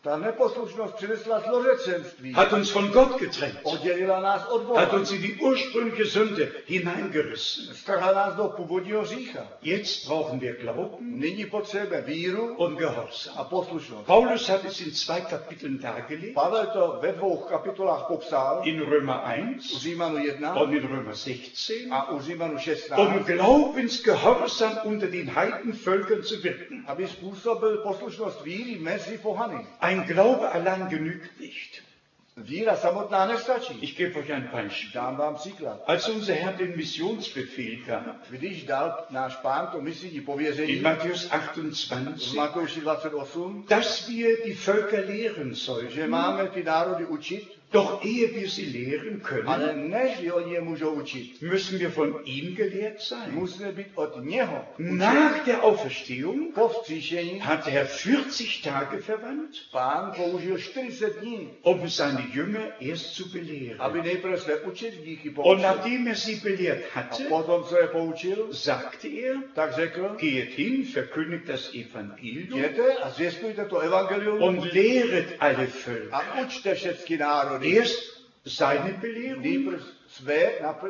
Ta neposlušnost přinesla zlořečenství. hat uns von Gott getrennt, Oddělila nás od Boha. hat uns in die ursprüngliche Sünde hineingerissen. Strhla nás do původního hřícha. Jetzt brauchen wir Glauben Nyní potřebujeme víru und Gehorsam. a poslušnost. Paulus hat es in 2 Kapiteln dargelegt, Pavel to ve 2 kapitolách popsal, in Römer u 1 Římanu 1 und in Römer 16, a u Římanu 16, um Glaubensgehorsam unter den Heidenvölkern zu wirken. aby způsobil poslušnost víry mezi pohany. Ein Glaube allein genügt nicht. Víra samotná nestačí. Ich gebe euch ein Beispiel. Dám vám příklad. Als unser Herr den Missionsbefehl gab, Když dal náš Pán to misijní pověření in Matthäus v 28, Matouši 28, dass wir die Völker lehren že sollten, máme ty národy učit, doch ehe wir sie lehren ale können, než oni je můžou učit, müssen wir von ihm gelehrt sein. musíme být od něho. Nach der Auferstehung Po vzkříšení hat der Herr 40 Tage verwandt, Pán použil 40 dní, um seine Jünger erst zu belehren. aby nejprve své učedníky Und poučil. nachdem er sie belehrt A hatte, potom, co je poučil, sagte er, tak řekl, geht hin, verkündigt das Evangelium jděte a zvěstujte to evangelium und lehret alle Völker. a učte všechny národy. Erst seine Belehrung Nejprve své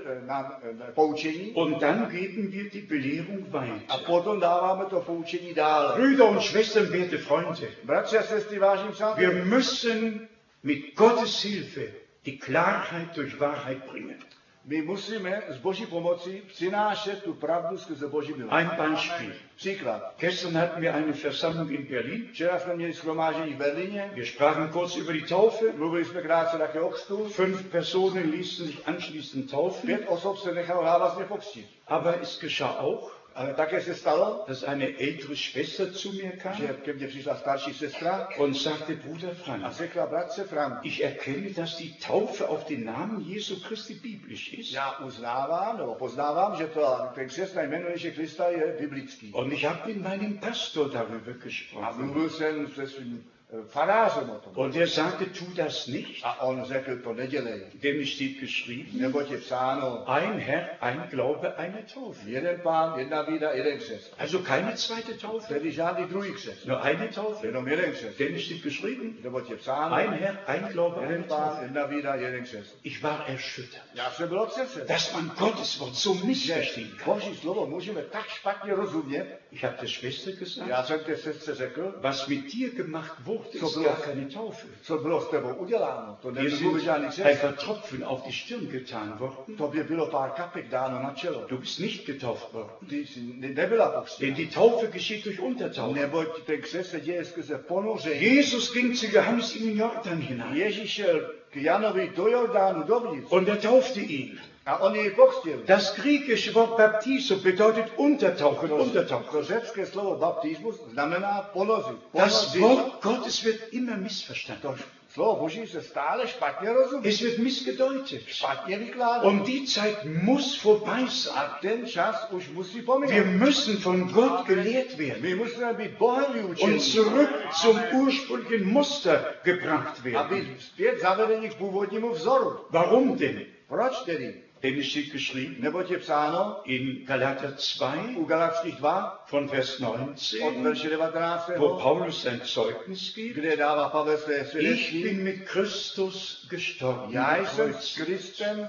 poučení und dann geben wir die Belehrung a weiter. potom dáváme to poučení dále. Brüder und Schwestern, werte Freunde, Bratři a sestry, vážení přátelé, wir müssen mit Gottes Hilfe die Klarheit durch Wahrheit bringen. my musíme s Boží pomocí přinášet tu pravdu skrze Boží milost. Ein Beispiel. Příklad. Gestern hatten wir eine Versammlung in Berlin. Včera jsme měli shromáždění v Berlíně, Wir sprachen kurz über die Taufe. mluvili jsme krátce také o křtu. 5 Personen ließen sich anschließend taufen. 5 osob se nechalo návazně pokřtít. Aber es geschah auch, Ale také se stalo, dass eine ältere Schwester zu mir kam že ke mně přišla starší sestra und sagte, Bruder a Franz, řekla, bratře Frank, ich erkenne, dass die Taufe auf den Namen Jesu Christi biblisch ist. já uznávám, nebo poznávám, že ten křest na jméno Ježíše Krista je biblický. Und ich habe mit meinem Pastor darüber A gesprochen. mluvil jsem se svým farářem o tom. Und er sagte, tu das nicht, A on řekl, to nedělej, denn es steht geschrieben, neboť je psáno, ein Herr, ein Glaube, eine Taufe. jeden pán, jedna víra, jeden křest. Also keine zweite Taufe, Tedy žádný druhý křest, nur eine Taufe. jenom jeden křest. Denn es steht geschrieben, Neboť je psáno, ein Herr, ein Glaube, jeden eine pán, Taufe. jedna víra, jeden křest. Ich war erschüttert, Já jsem byl otřesen, dass man Gottes Wort so missverstehen kann. Boží slovo můžeme tak špatně rozumět. Ich habe der Schwester gesagt, Já jsem té sestře řekl, was mit dir gemacht wurde, ist gar keine Taufe. co bylo s tebou uděláno. To Dir nebyl žádný sind křest. ein paar Tropfen auf die Stirn getan worden. Tobě bylo pár kapek dáno na čelo. Du bist nicht getauft worden. Ty jsi nebyla Denn pokřtěna. die Taufe geschieht durch Untertauchen. Neboť ten křest se děje skrze ponoření. Jesus ging zu Johannes in den Jordan hinein Ježíš šel k Janovi do Jordánu dovnitř und er taufte ihn. a on jej pokřtil. Das griechische Wort Baptizo bedeutet Untertauchen, To Untertauchen. řecké slovo baptismus znamená ponořit. Das Wort Gottes wird immer missverstanden. To slovo Boží se stále špatně rozumí. Es wird missgedeutet. Špatně vykládá. Und die Zeit muss vorbei sein. A ten čas už musí Wir pominout. müssen von Gott gelehrt werden My musíme být Bohem vyučeni, und zurück zum ursprünglichen Muster gebracht werden. aby zpět zavedení k původnímu vzoru. Warum denn? Proč tedy? Denn es steht geschrieben Neboť je psáno in Galater 2 u Galatských 2 von Vers od 19, verše 19, wo Paulus sein Zeugnis gibt. kde dává Pavel své Ich svědectví. bin mit Christus gestorben. Já am jsem Kreuz. s Kristem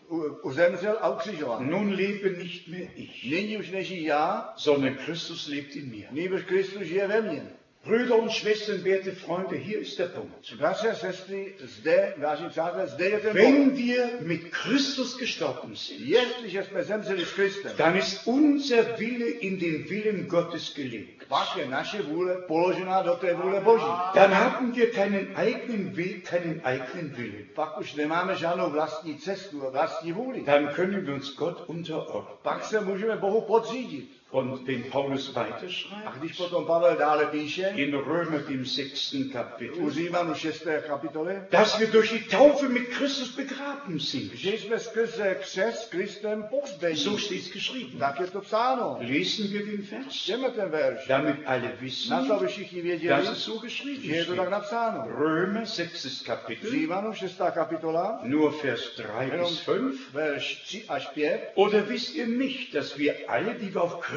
uzemřel a ukřižovan. Nun lebe nicht mehr ich, Nyní už nežijí já, sondern Christus lebt in mir. nýbrž Kristus žije ve mně. Brüder und Schwestern, werte Freunde, hier ist der Punkt. Bratři a sestry, zde, vážení přátelé, zde je ten bod. Wenn wir mit Christus gestorben sind, Jestliže jsme zemřeli s Kristem, dann ist unser Wille in den Willen Gottes gelegt. pak je naše vůle položená do té vůle Boží. Dann haben wir keinen eigenen Weg, keinen eigenen Willen. Pak už nemáme žádnou vlastní cestu, vlastní vůli. Dann können wir uns Gott unterordnen. Pak se můžeme Bohu podřídit. Und wenn Paulus A weiterschreibt, když potom Pavel dále píše, in Römer dem 6. u Kapitel, Římanu 6. kapitole, dass wir durch die Taufe mit Christus begraben sind. že jsme skrze křest s Kristem pohřbeni. So steht es geschrieben. Tak je to psáno. Lesen wir den Vers, Čteme ten verš. damit alle Na wissen, to, aby všichni dass věděli, es so geschrieben že je to tak steht. napsáno. Römer 6. Kapitel, Římanu 6. kapitola, nur Vers 3 jenom bis 5. verš 3 až 5. Oder wisst ihr nicht, dass wir alle, die wir auf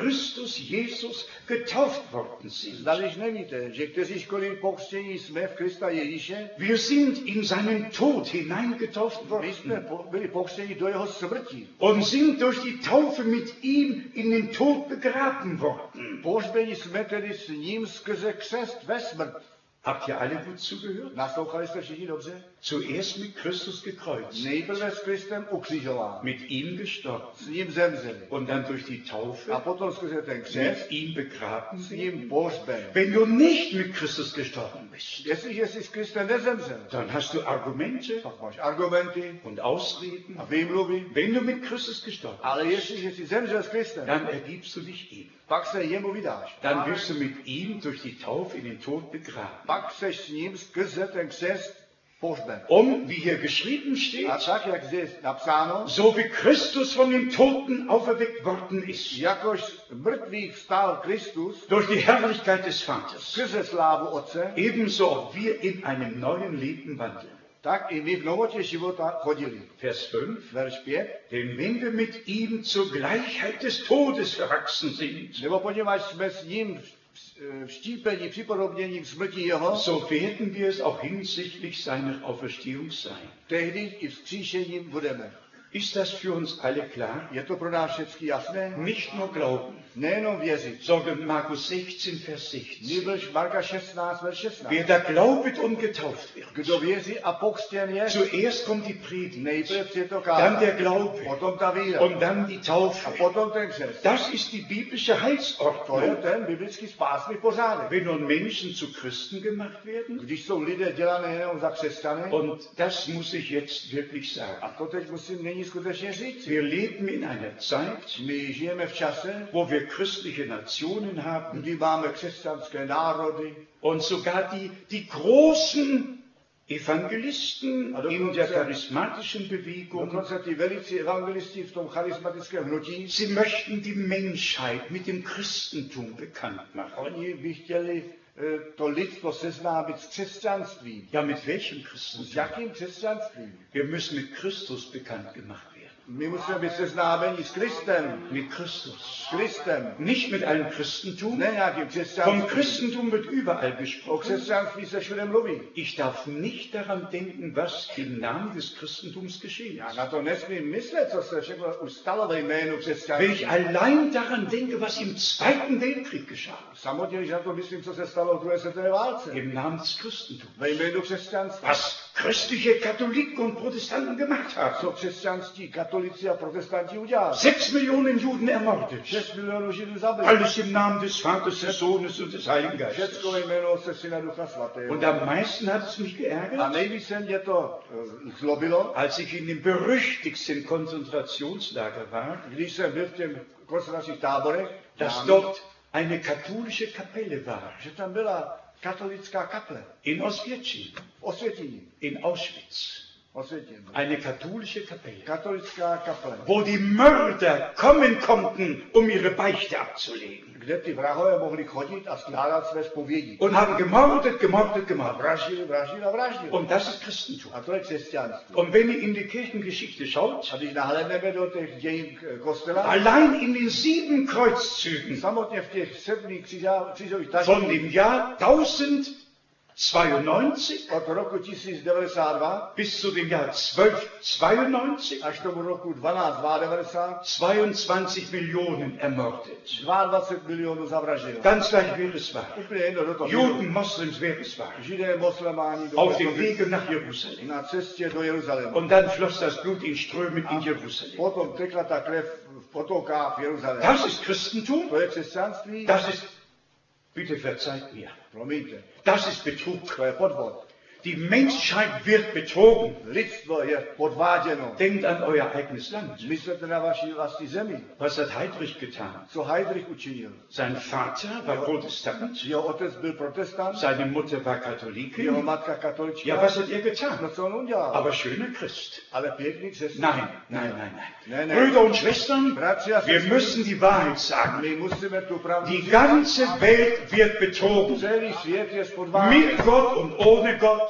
Christus Jesus getauft worden sind. Zdaliž nevíte, že kteřížkoliv pokřtění jsme v Krista Ježíše, Wir sind in seinen Tod hineingetauft my worden jsme byli pokřtěni do jeho smrti. und sind durch die Taufe mit ihm in den Tod begraben worden. Pohřbeni jsme tedy s ním skrze křest ve smrt. Habt ihr alle gut zugehört? Naslouchali jste všichni dobře? Zuerst mit Christus gekreuzt, Nejprve s Kristem ukřižován, mit ihm gestorben s ním zemřeli. und dann durch die A Taufe potom skrze ten mit křest ihm begraben s sind. ním pohřben. Wenn du nicht mit Christus gestorben bist, Jestliže jsi s Kristem nezemřel, dann hast du Argumente pak máš argumenty und Ausreden. a výmluvy. Wenn du mit Christus gestorben Ale jestliže jsi zemřel s Kristem, bist, dann ergibst du dich ihm. pak se jemu vydáš. Dann wirst du mit ihm durch die Taufe in den Tod begraben. Pak seš s ním skrze ten křest pohřben. Wie hier geschrieben A steht, tak, jak zde je napsáno, so wie Christus von den Toten auferweckt worden ist, jakož z mrtvých vstal Kristus durch die Herrlichkeit des Vaters, skrze slávu Otce, ebenso auch wir in einem neuen Leben wandeln. tak i my v novotě života chodili. Vers 5. Verš 5. Denn wenn wir mit ihm zur Gleichheit des Todes verwachsen sind, Nebo poněvadž jsme s ním vštípení, připodobnění k smrti jeho, so werden wir es auch hinsichtlich seiner Auferstehung sein. tehdy i vzkříšením budeme. Ist das für uns alle klar? Je to pro nás všechny jasné? Nicht nur glauben, Nejenom věřit. sondern Markus 16, Vers 16. Nýbrž Marka 16, verš 16. Wer da glaubet und getauft wird, Kdo věří a pokřtěn je, zuerst kommt die Predigt, nejprve přijde to dann kázání, der Glaube potom ta víra und dann die a Taufe. potom ten křest. Das ist die biblische To je Heilsordnung. ten biblický spásný pořádek. Wenn nun Menschen zu Christen gemacht werden, Když jsou lidé dělané jenom za křesťany, und das muss ich jetzt wirklich a sagen, to teď musím nyní skutečně říct, wir leben in einer Zeit, my žijeme v čase, wo wir christliche Nationen haben kdy máme křesťanské národy und sogar die großen Evangelisten in der charismatischen Bewegung, dokonce ty velicí evangelisti v tom charismatickém hnutí, sie möchten die Menschheit mit dem Christentum bekannt machen. oni by chtěli to lidstvo seznámit s křesťanstvím. Ja, mit welchem S Christentum? jakým křesťanstvím? Wir müssen mit Christus bekannt gemacht werden. My musíme být seznámeni s Kristem. Mit Christus. S Kristem. Nicht mit einem Christentum. Ne nějakým Vom křesťanstvím. Christentum wird überall O gesprochen. křesťanství se všude mluví. Ich darf nicht daran denken, was im Namen des Christentums geschehen Já ist. na to nesmím myslet, co se všechno už stalo ve jménu Wenn křesťanství. ich allein daran denke, was im Zweiten Weltkrieg geschah, Samotně, když na to myslím, co se stalo v druhé světové válce. im Namen des Christentums, Ve jménu křesťanství. was christliche Katholiken und Protestanten gemacht haben, Co křesťanství, katolici a protestanti udělali. 6 Millionen Juden ermordet, 6 milionů Židů zabili. alles im Namen des Vaters, des Sohnes und des Heiligen Geistes. Všecko ve jménu Otce, Syna, Ducha Svatého. Und am meisten hat es mich A geärgert, nejvíce mě to zlobilo, als ich in dem berüchtigsten Konzentrationslager war, když jsem byl v těch koncentračních táborech, dass dort eine katholische Kapelle war, že tam byla katolická kaple in Oswiecim, v Osvětíní. in Auschwitz. Osvětíní. Eine katholische Kapelle, Katolická kaple, wo die Mörder kommen konnten, um ihre Beichte abzulegen. kde ty vrahové mohli chodit a skládat své zpovědi. Und haben gemordet, gemordet, gemordet. Vraždili, vraždili a vraždili. Und das ist Christentum. A to je křesťanství. Und wenn ihr in die Kirchengeschichte schaut, A když nahlédneme do těch dějin kostela, allein in den 7 Kreuzzügen samotně v těch 7 křížových von tažích dem Jahr 1092 od roku 1092 bis zu dem Jahr 1292 až tomu roku 1292 22 Millionen ermordet. 22 milionů zavraždilo. Ganz gleich, wer es war. Úplně jedno do toho. Juden, Moslems, wer es war. Židé, moslemáni Auf dem Wege nach Jerusalem. na cestě do Jeruzaléma. Und dann floss das Blut in Strömen in Jerusalem. Potom tekla ta krev v potokách v Jeruzalémě. Das ist Christentum. To je křesťanství. Das ist, bitte verzeiht mir, Promiňte, das ist Betrug. to je podvod. Die Menschheit wird betrogen. Lidstvo je podváděno. Denkt an euer eigenes Land. Myslete na vaši vlastní zemi. Was hat Heydrich getan? Co Heydrich učinil? Sein Vater war Protestant, Jeho otec byl protestant, seine Mutter war jeho Katholikin. matka katolička. Ja, was hat er No getan? co on udělal? Aber schöner Christ. Ale pěkný křesťan. Nein, nein, nein, nein. Ne, ne. Brüder und Schwestern, Bratři a wir sestry, müssen die Wahrheit sagen. my musíme tu pravdu Die říct. ganze Welt wird betrogen. Celý svět je podváděn. Mit Gott und ohne Gott.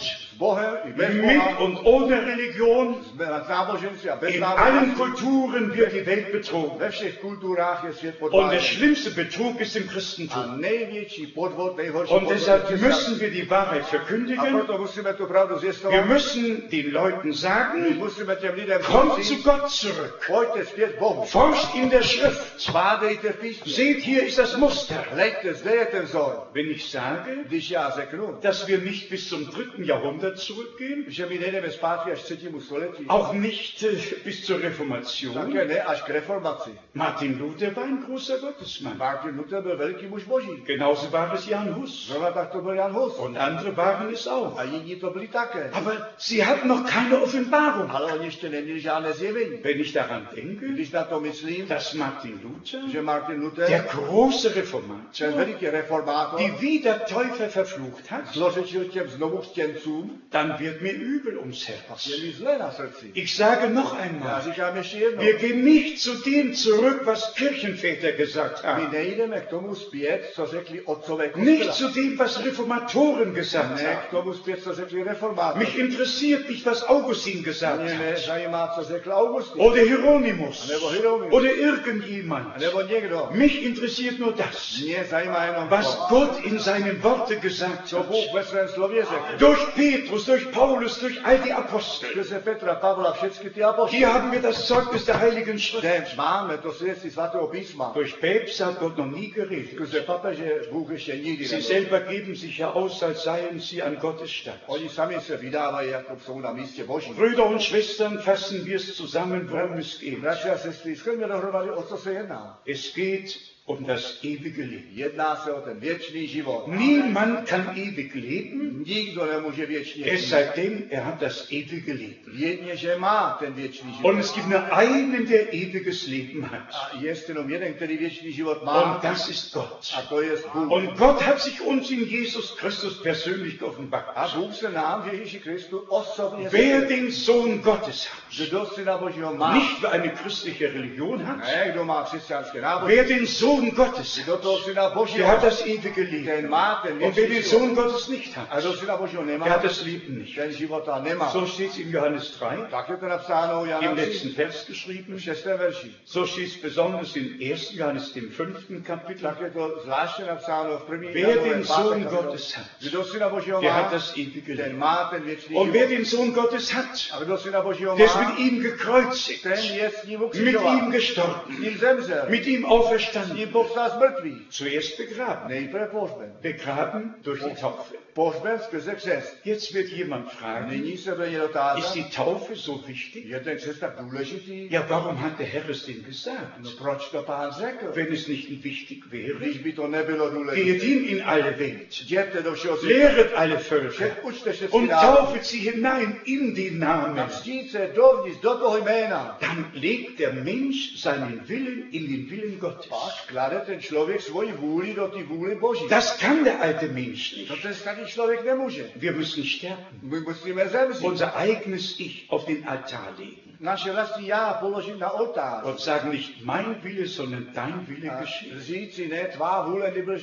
s Bohem i bez mit Boha, und ohne Religion. s náboženství a bez In allen náboženství. Kulturen wird die Welt betrogen. Ve všech kulturách je svět Und der podváděn. schlimmste Betrug ist im A Christentum. největší podvod, nejhorší Und podvod je deshalb křesťanství. müssen wir die Wahrheit A verkündigen. proto musíme tu pravdu Wir zvěstovat. müssen den Leuten My sagen, musíme těm lidem kommt říct, zu Gott zurück. pojďte zpět k Bohu. Forscht in der Schrift. Bádejte v písmu. Seht, hier ist das Muster. Hleďte, zde je ten vzor. Wenn ich sage, Když já řeknu, dass wir nicht bis zum 3. Jahrhundert zurückgehen, že my nejdeme zpátky až 3. století, auch nicht bis zur Reformation. také ne až k reformaci. Martin Luther war ein großer Gottesmann. Martin Luther byl veliký muž boží. Genauso war es Jan Hus. Zrovna tak to byl Jan Hus. Und andere waren es auch. A jiní to byli také. Aber sie hatten noch keine Offenbarung. Ale oni ještě neměli žádné zjevení. Wenn ich daran denke, Když na to myslím, dass Martin Luther, že Martin Luther, der große ten Reformator, veliký reformátor, die Wiedertäufer verflucht hat, zlořečil těm znovu chtěncům, dann wird mir übel ums je Herz. mi zlé na srdci. Ich sage noch Já einmal, říkám ještě jednou. wir gehen nicht zu dem zurück, was Kirchenväter gesagt My haben. nejdeme k tomu zpět, co řekli otcové Nicht kostela. zu dem, was Reformatoren gesagt Ne k haben. tomu zpět, co řekli reformátoři. Mich interessiert nicht, was Augustin gesagt Mě hat. nezajímá, co řekl Augustin. Oder Hieronymus. Nebo Hieronymus. Oder irgendjemand. Nebo někdo. Mich interessiert nur das, Mě zajímá jenom was to, Gott in seinem Worte gesagt co hat. Bůh ve svém slově řekl. Durch Petrus, durch Paulus, durch all die Apostel. Skrze Petra, Pavla, všechny ty Hier apoštoly. haben wir das Zeugnis der Heiligen Schrift. Zde máme to svědectví svatého písma. Durch Päpste hat Gott noch nie geredet. Skrze papeže Bůh ještě nikdy Sie nemluvil. selber geben sich ja aus, als seien sie an Gottes Stadt. Oni sami se vydávají, jako jsou na místě Boží. Brüder und Schwestern, fassen wir es zusammen, worum es geht. Bratři a sestry, shrňme dohromady, o co se jedná. Es geht um das ewige Leben. Jedná se o ten věčný život. Niemand kann ewig leben, Nikdo nemůže věčně es žít. sei denn, er hat das ewige Leben. Jedně, že má ten věčný Und život. es gibt nur einen, der ewiges Leben hat. A je jenom jeden, který věčný život Und má. das ist Gott. A to je Bůh. Und Gott hat sich uns in Jesus Christus persönlich A geoffenbart. Bůh se nám v Ježíši Kristu osobně Wer zjevil. den Sohn Gottes hat, Kdo Syna Božího má, nicht wer eine christliche Religion hat, ne, kdo má křesťanské náboženství, wer den Sohn Gottes kdo hat, toho Syna Božího der hat má, das ewige Leben. ten má ten Und wer věčný den život. Sohn Gottes nicht A hat, kdo Syna Božího der nemá, hat das Leben nicht. ten života nemá. So steht es in Johannes 3, Tak je to napsáno u Jana im 3, letzten Vers geschrieben. v 6. verši. So steht es besonders in 1. Johannes, dem 5. Kapitel. Tak je to zvláště napsáno v 1. Wer Janové den 5. Sohn kapitole. Gottes hat, Kdo Syna Božího der hat má, das ewige ten Leben. má ten věčný Und wer život. den Sohn Gottes hat, A kdo Syna Božího der ist má, mit ihm gekreuzigt, ten je s ním mit ihm ukřižován, s gestorben, ním zemřel, mit ihm s auferstanden. ním povstal z mrtvých. Zuerst begraben. Nejprve pohřben. Begraben durch die Taufe. Pohřben skrze křest. Jetzt wird jemand fragen, Nyní se bude ist dotázat, die Taufe so wichtig? je ten křest tak důležitý? Ja, warum hat der Herr es denn gesagt? No proč to Pán řekl? Wenn es nicht wichtig wäre, Když by to nebylo geht důležité. hin in alle Welt, Jděte do všeho světa. lehret alle Völker Učte všechny und národy. taufet sie hinein in den A Namen. vstít se dovnitř do toho jména. Dann legt der Mensch seinen Willen in den Willen Gottes. Pak klade ten člověk svoji vůli do té vůli Boží. Das kann der alte Mensch To nicht. ten starý člověk nemůže. Wir müssen sterben, My musíme zemřít. unser eigenes Ich auf den Altar legen Naše vlastní já položit na oltář. und sagen nicht mein Wille, sondern dein Wille A geschehe. říci, ne tvá vůle, nebož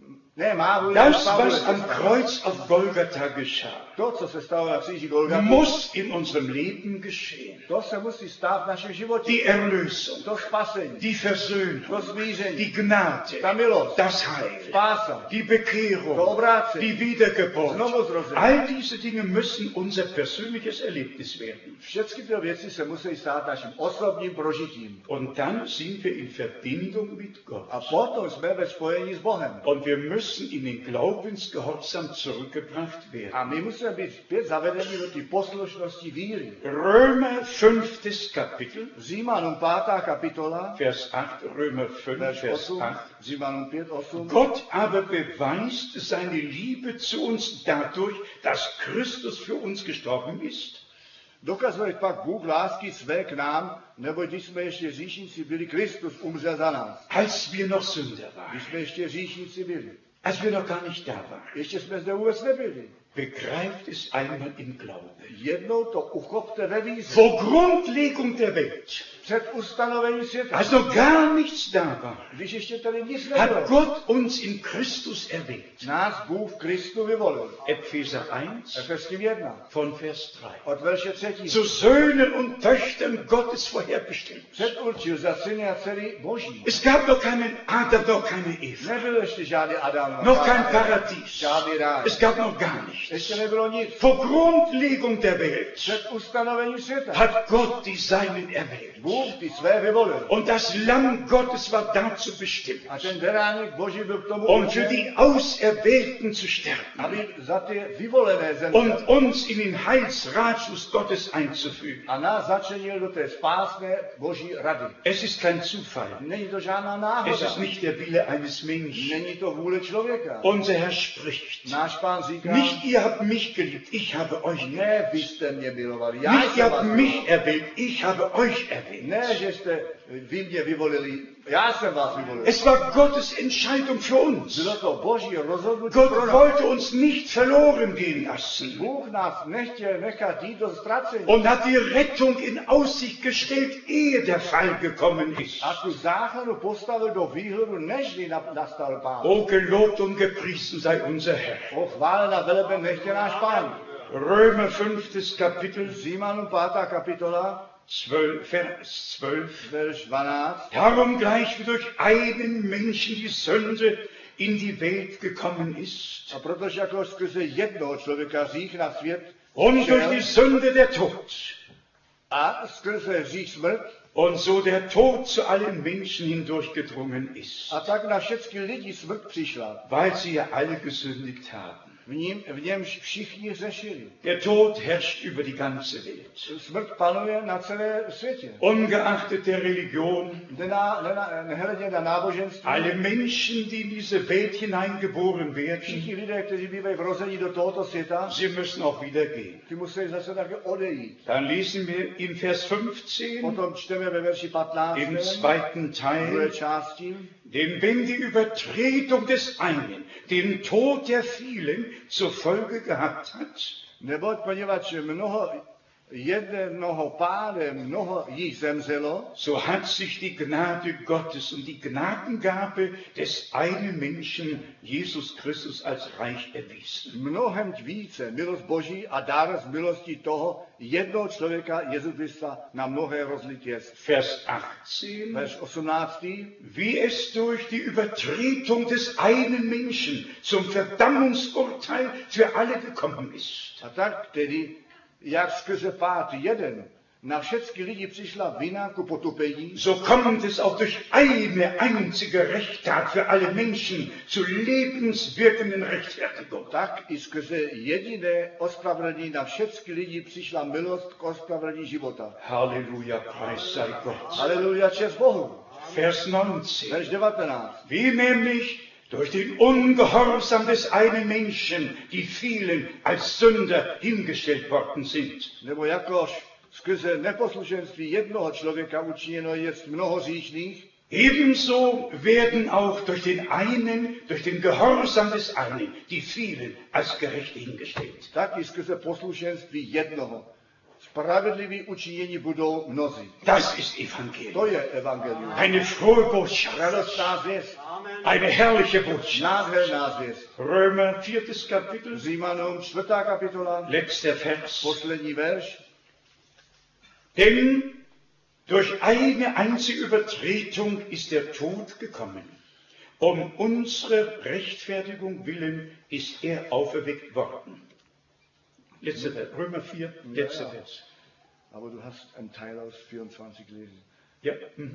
ne má vůle, Das, tvá vůle was se am stane. Kreuz auf Golgatha geschah, To, co se stalo na kříži Golgata, muss in unserem Leben geschehen. to se musí stát v našem životě. Die Erlösung, To spasení, die Versöhnung, to smíření, die Gnade, ta milost, das Heil, spása, die to Bekehrung, obrácení, die Wiedergeburt. znovuzrození. All diese Dinge müssen unser persönliches Erlebnis werden. Všechny ty věci se musí stát naším osobním prožitím. Und dann sind wir in Verbindung mit Gott. A potom jsme ve spojení s Bohem. Und wir müssen in den Glaubensgehorsam zurückgebracht werden. A my musíme být zpět zavedeni do té poslušnosti víry. Römer 5. Kapitel, Římanům 5. kapitola, Vers 8, Römer 5, verš Vers 8, 8. Římanům 5, 8. Gott aber beweist seine Liebe zu uns dadurch, dass Christus für uns gestorben ist. Dokazuje pak Bůh lásky své k nám, nebo když jsme ještě říšníci byli, Kristus umřel za nás. Als wir noch Sünder waren, Když jsme ještě říšníci byli. als wir noch gar nicht da waren. Ještě jsme zde vůbec nebyli. Begreift es einmal im Glauben. Jednou to uchopte ve víře. Vor Grundlegung der Welt před ustanovením světa, als noch gar nichts da war, když ještě tady nic hat nebylo, Gott uns in Christus erwählt. nás Bůh v Kristu vyvolil. Epheser 1 Efeským 1, von Vers 3. od verše 3. Zu Söhnen und Töchtern Gottes vorherbestimmt. Předurčil za syny a dcery Boží. Es gab noch keinen Adam, noch keine Eva, Nebyl ještě žádný Adam, noch kein žádný Paradies. žádný ráj. Es gab noch gar nichts. Ještě nebylo nic. Vor Grundlegung der Welt Před ustanovením světa. hat Gott die Seinen erwählt. Bůh ty své vyvolil. Und das Lamm Gottes war dazu bestimmt, A ten beránek Boží byl k tomu um für určen, die Auserwählten zu sterben aby za ty vyvolené zemřel. und uns in den Heilsratschluss Gottes einzufügen. A nás začlenil do té spásné Boží rady. Es ist kein Zufall. Není to žádná Es náhoda. ist nicht der Wille eines Menschen. Není to vůle člověka. Unser Herr spricht. Náš Pán říká, Nicht ihr habt mich geliebt, ich habe euch geliebt. ne, vy jste mě milovali, já Nicht ihr jsem habt vás mich miloval. erwählt, ich habe euch erwählt. Ne, že jste vy mě vyvolili, já jsem vás vyvolil. Es war Gottes Entscheidung für uns. Bylo to Boží rozhodnutí Gott pro nás. wollte uns nicht verloren gehen lassen Bůh nás nechtěl nechat jít do ztracení. und hat die Rettung in Aussicht gestellt, ehe der Fall gekommen ist. A tu záchranu postavil do výhledu, než nastal Pán. O gelobt und gepriesen sei unser Herr. O chválen a veleben nechtě náš Pán. Römer 5. Kapitel, Římanům 5. kapitola, 12, Vers 12. verš 12. Darum gleich wie durch einen Menschen die Sünde in die Welt gekommen ist A protože jako skrze jednoho člověka hřích na svět und durch šel die Sünde der Tod a skrze hřích smrt und so der Tod zu allen Menschen hindurchgedrungen ist, a tak na všechny lidi smrt přišla. weil sie ja alle gesündigt haben. V němž všichni řešili. Der Tod herrscht über die ganze Welt. Smrt panuje na celé světě. Ungeachtet der Religion, Nehledě na náboženství. alle Menschen, die in diese Welt hineingeboren werden, Všichni lidé, kteří bývají vrození do tohoto světa, sie müssen auch wieder gehen. ty musí zase také odejít. Dann lesen wir in Vers 15 Potom čteme ve verši 15. im zweiten druhé Teil, části. denn wenn die Übertretung des einen den Tod der vielen zur Folge gehabt hat, Neboť poněvadž jednoho pádem mnoho jich zemřelo, so hat sich die Gnade Gottes und die Gnadengabe des einen Menschen, Jesus Christus, als reich erwiesen. mnohem více milost Boží a dar z milosti toho jednoho člověka Jezu Krista na mnohé rozlit jest. Vers 18, Verš 18. wie es durch die Übertretung des einen Menschen zum Verdammungsurteil für alle gekommen ist. A tak tedy, jak skrze pád jeden na všechny lidi přišla vina ku potupení, So kommt es auch durch eine einzige Rechttat für alle Menschen zu lebenswirkenden Rechtfertigung. tak i skrze jediné ospravedlnění na všechny lidi přišla milost k ospravedlnění života. Halleluja, Preis sei Gott. Halleluja, čest Bohu. Vers 19. Verš 19. Wie nämlich durch den Ungehorsam des einen Menschen die vielen als Sünder hingestellt worden sind. Nebo jakož skrze neposlušenství jednoho člověka učiněno jest mnoho hříšných, Ebenso werden auch durch den einen, durch den Gehorsam des einen, die vielen als Gerechte hingestellt. tak i skrze poslušenství jednoho spravedliví učinění budou mnozí. Das ist Evangelium. To je evangelium. Eine frohe Botschaft. Radostná zvěst, Eine herrliche Botschaft. nádherná zvěst. Römer 4. Kapitel, Římanům 4. kapitola, letzter Vers. poslední verš. Denn durch eine einzige Übertretung ist der Tod gekommen. Um unsere Rechtfertigung willen ist er auferweckt worden. Letzter Vers, Römer 4, letzter Ja. Vers. Aber du hast einen Teil aus 24 gelesen. Ja.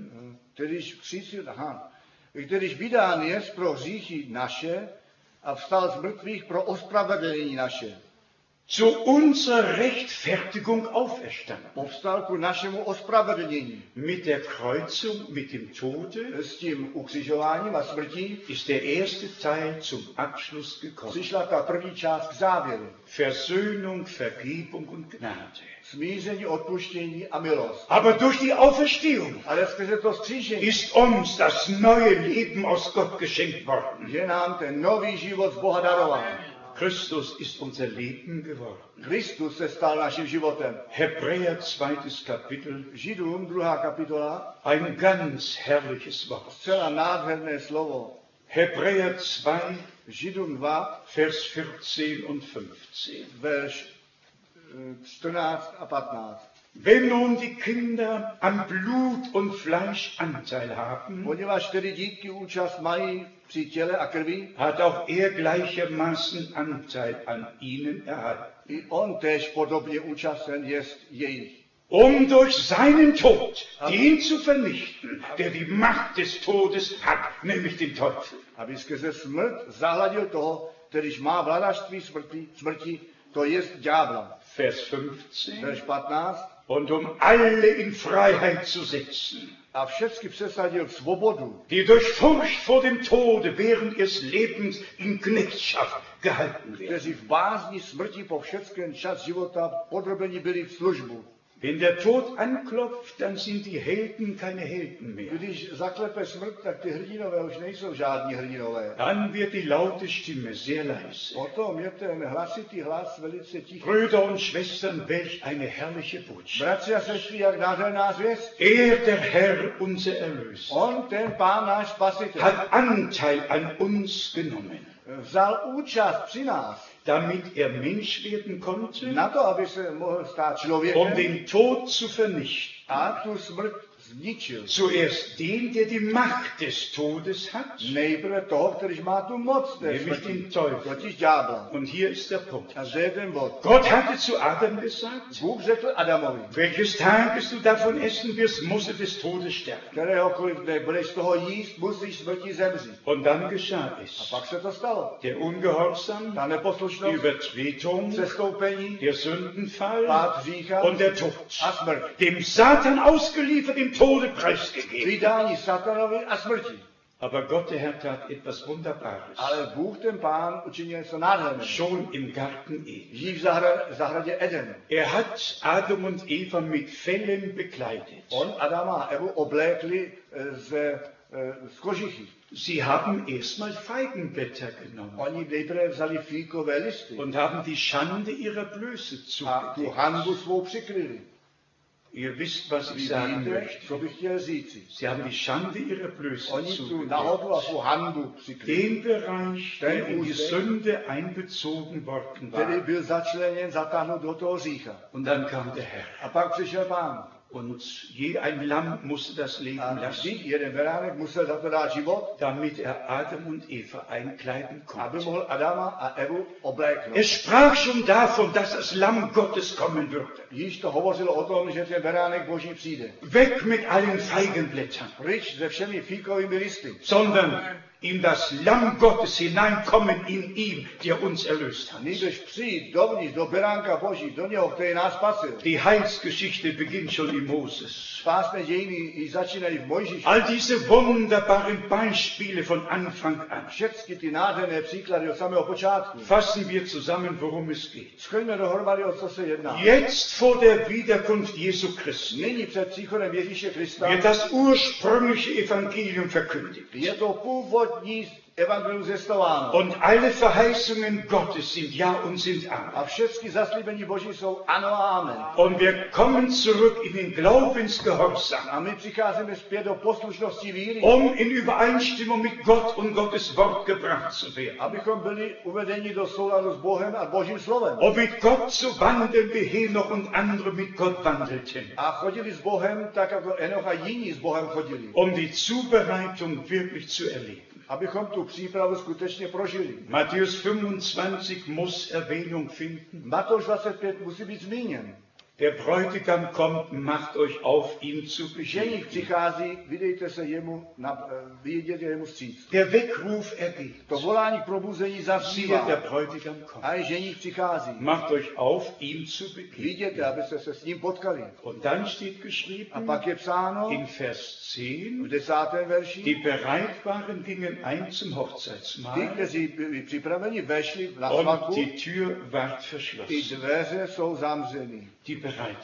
Kterýž vydán jest pro hříchy naše a vstal z mrtvých pro ospravedlnění naše. Zu unserer Rechtfertigung auferstanden. Povstal ku našemu ospravedlnění. Mit der Kreuzung, mit dem Tode S tím ukřižováním a smrtí ist der erste Teil zum Abschluss gekommen. přišla ta první část k závěru. Versöhnung, Vergebung und Gnade. Smíření, odpuštění a milost. Aber durch die Auferstehung Ale skrze to skříšení ist uns das neue Leben aus Gott geschenkt worden. je nám ten nový život z Boha darován. Christus ist unser Leben geworden. Kristus se stal naším životem. Hebräer 2. Kapitel, Židům 2. kapitola, ein ganz herrliches Wort. zcela nádherné slovo. Hebräer 2, Židům 2, Vers 14 und 15. verš 14 a 15. Wenn nun die Kinder am Blut und Fleisch Anteil haben, Poněvadž tedy dítky účast mají při těle a krvi, hat auch er gleichermaßen Anteil an ihnen erhalten, i on též podobně účasten jest jejich. durch seinen Tod den zu vernichten, der die Macht des Todes hat, nämlich den Teufel. Aby skrze smrt zahladil toho, kterýž má vladařství smrti, to jest ďábla. Vers 15. Verš 15. Und alle in Freiheit zu setzen, A všecky přesadil v svobodu, die durch Furcht vor dem Tode während ihres Lebens in Knechtschaft gehalten werden. kteří v bázni smrti po všeckém čas života podrobeni byli v službu. Wenn der Tod anklopft, dann sind die Helden keine Helden mehr. Když zaklepe smrt, tak ty hrdinové už nejsou žádní hrdinové. Dann wird die laute Stimme sehr leise. Potom je ten hlasitý hlas velice tichý. Brüder und Schwestern, welch eine herrliche Botschaft. Bratři a sestry, jak nádherná zvěst. Der Herr, unser Erlöser, On, ten Pán náš spasitel, hat Anteil an uns genommen, vzal účast při nás damit er Mensch werden konnte, na to, aby se mohl stát um člověkem den Tod zu vernichten. a tu smrt zničil. Zuerst den, der die Macht des Todes hat, Nejprve toho, kterýž má tu moc té nämlich smrti, den Teufel. totiž ďábla. Und hier ist der Punkt. A zde je ten bod. Gott hatte zu Adam gesagt, Bůh řekl Adamovi, welches Tages du davon essen wirst, musst du des Todes sterben. kteréhokoliv dne budeš toho jíst, musíš smrti zemřít. Und dann geschah A es. pak se to stalo. Der Ungehorsam, Ta die neposlušnost, Übertretung, přestoupení, der Sündenfall pád hřícha und der Tod. a smrt. Dem Satan ausgeliefert, dem Tode preisgegeben. Vydání satanovi a smrti. Aber Gott, der Herr, tat etwas Wunderbares. Ale Bůh, ten Pán, učinil něco nádherného. Schon im Garten Eden. Žijí v zahradě Eden. Er hat Adam und Eva mit Fellen bekleidet. On Adama a Evu oblékli z kožichy. Sie haben erstmal Feigenblätter genommen Oni nejprve vzali fíkové listy und haben die Schande ihrer Blöße a tu zugedeckt. hanbu svou přikryli. Ihr wisst, was ich Vy sagen víte, möchte. co bych chtěl říci. Sie haben die Schande ihrer Blöße Oni tu zugedeckt. nahodu a tu hanbu přikryli, Den Bereich, der in die Sünde einbezogen worden který war. byl začleněn, zatáhnut do toho řícha. Und dann kam der Herr. A pak přišel Pán. Und je ein Lamm musste das A Leben vždy lassen, jeden beránek musel za to dát život, damit er Adam und Eva einkleiden aby konnte. mohl Adama a Evu obléknout. Er sprach schon davon, dass das Lamm Gottes kommen würde. Již to hovořilo o tom, že ten beránek Boží přijde. Weg mit allen Feigenblättern, Pryč se všemi fíkovými listy. sondern in das Lamm Gottes hineinkommen in ihm, der uns erlöst hat. Nýbrž přijít dovnitř do beránka Boží, do něho, který nás spasil. Die Heilsgeschichte beginnt schon in Moses. Spásné dějiny i začínají v Mojžíši. All diese wunderbaren Beispiele von Anfang an. Všechny ty nádherné příklady od samého počátku. Fassen wir zusammen, worum es geht. Shrňme dohromady, o co se jedná. Jetzt vor der Wiederkunft Jesu Christi Nyní před příchodem Ježíše Krista wird das ursprüngliche Evangelium verkündigt. je to původní evangelium zvěstováno. Und alle Verheißungen Gottes sind ja und sind A Amen. všechny zaslíbení Boží jsou ano a amen. Und wir kommen zurück in den Glaubensgehorsam, A my přicházíme zpět do poslušnosti víry, in Übereinstimmung mit Gott und Gottes Wort gebracht zu werden. abychom byli uvedeni do souladu s Bohem a Božím slovem. Um mit Gott zu wandeln, wie Henoch und andere mit Gott wandelten. A chodili s Bohem tak, jako Enoch a jiní s Bohem chodili. Die Zubereitung wirklich zu erleben. Abychom tu přípravu skutečně prožili. Matthäus 25 muss Erwähnung finden. Matouš 25 musí být zmíněn. Der Bräutigam kommt, macht euch auf, ihm zu Ženich begegnen. přichází, vydejte se jemu, vyjděte jemu vstříc. Der Weckruf ergeht. To volání k probuzení Siehe, zaznívá. der Bräutigam kommt. A i ženich přichází. Macht euch auf, ihm zu begegnen. Vyjděte, abyste se s ním potkali. Und dann steht A geschrieben pak je psáno in Vers v 10, 10. verši, die bereit waren, gingen ein zum ty, Hochzeitsmahl kteří byli připraveni, vešli na und svatbu, die Tür ward i verschlossen. dveře jsou zamřeny. Die bereit waren.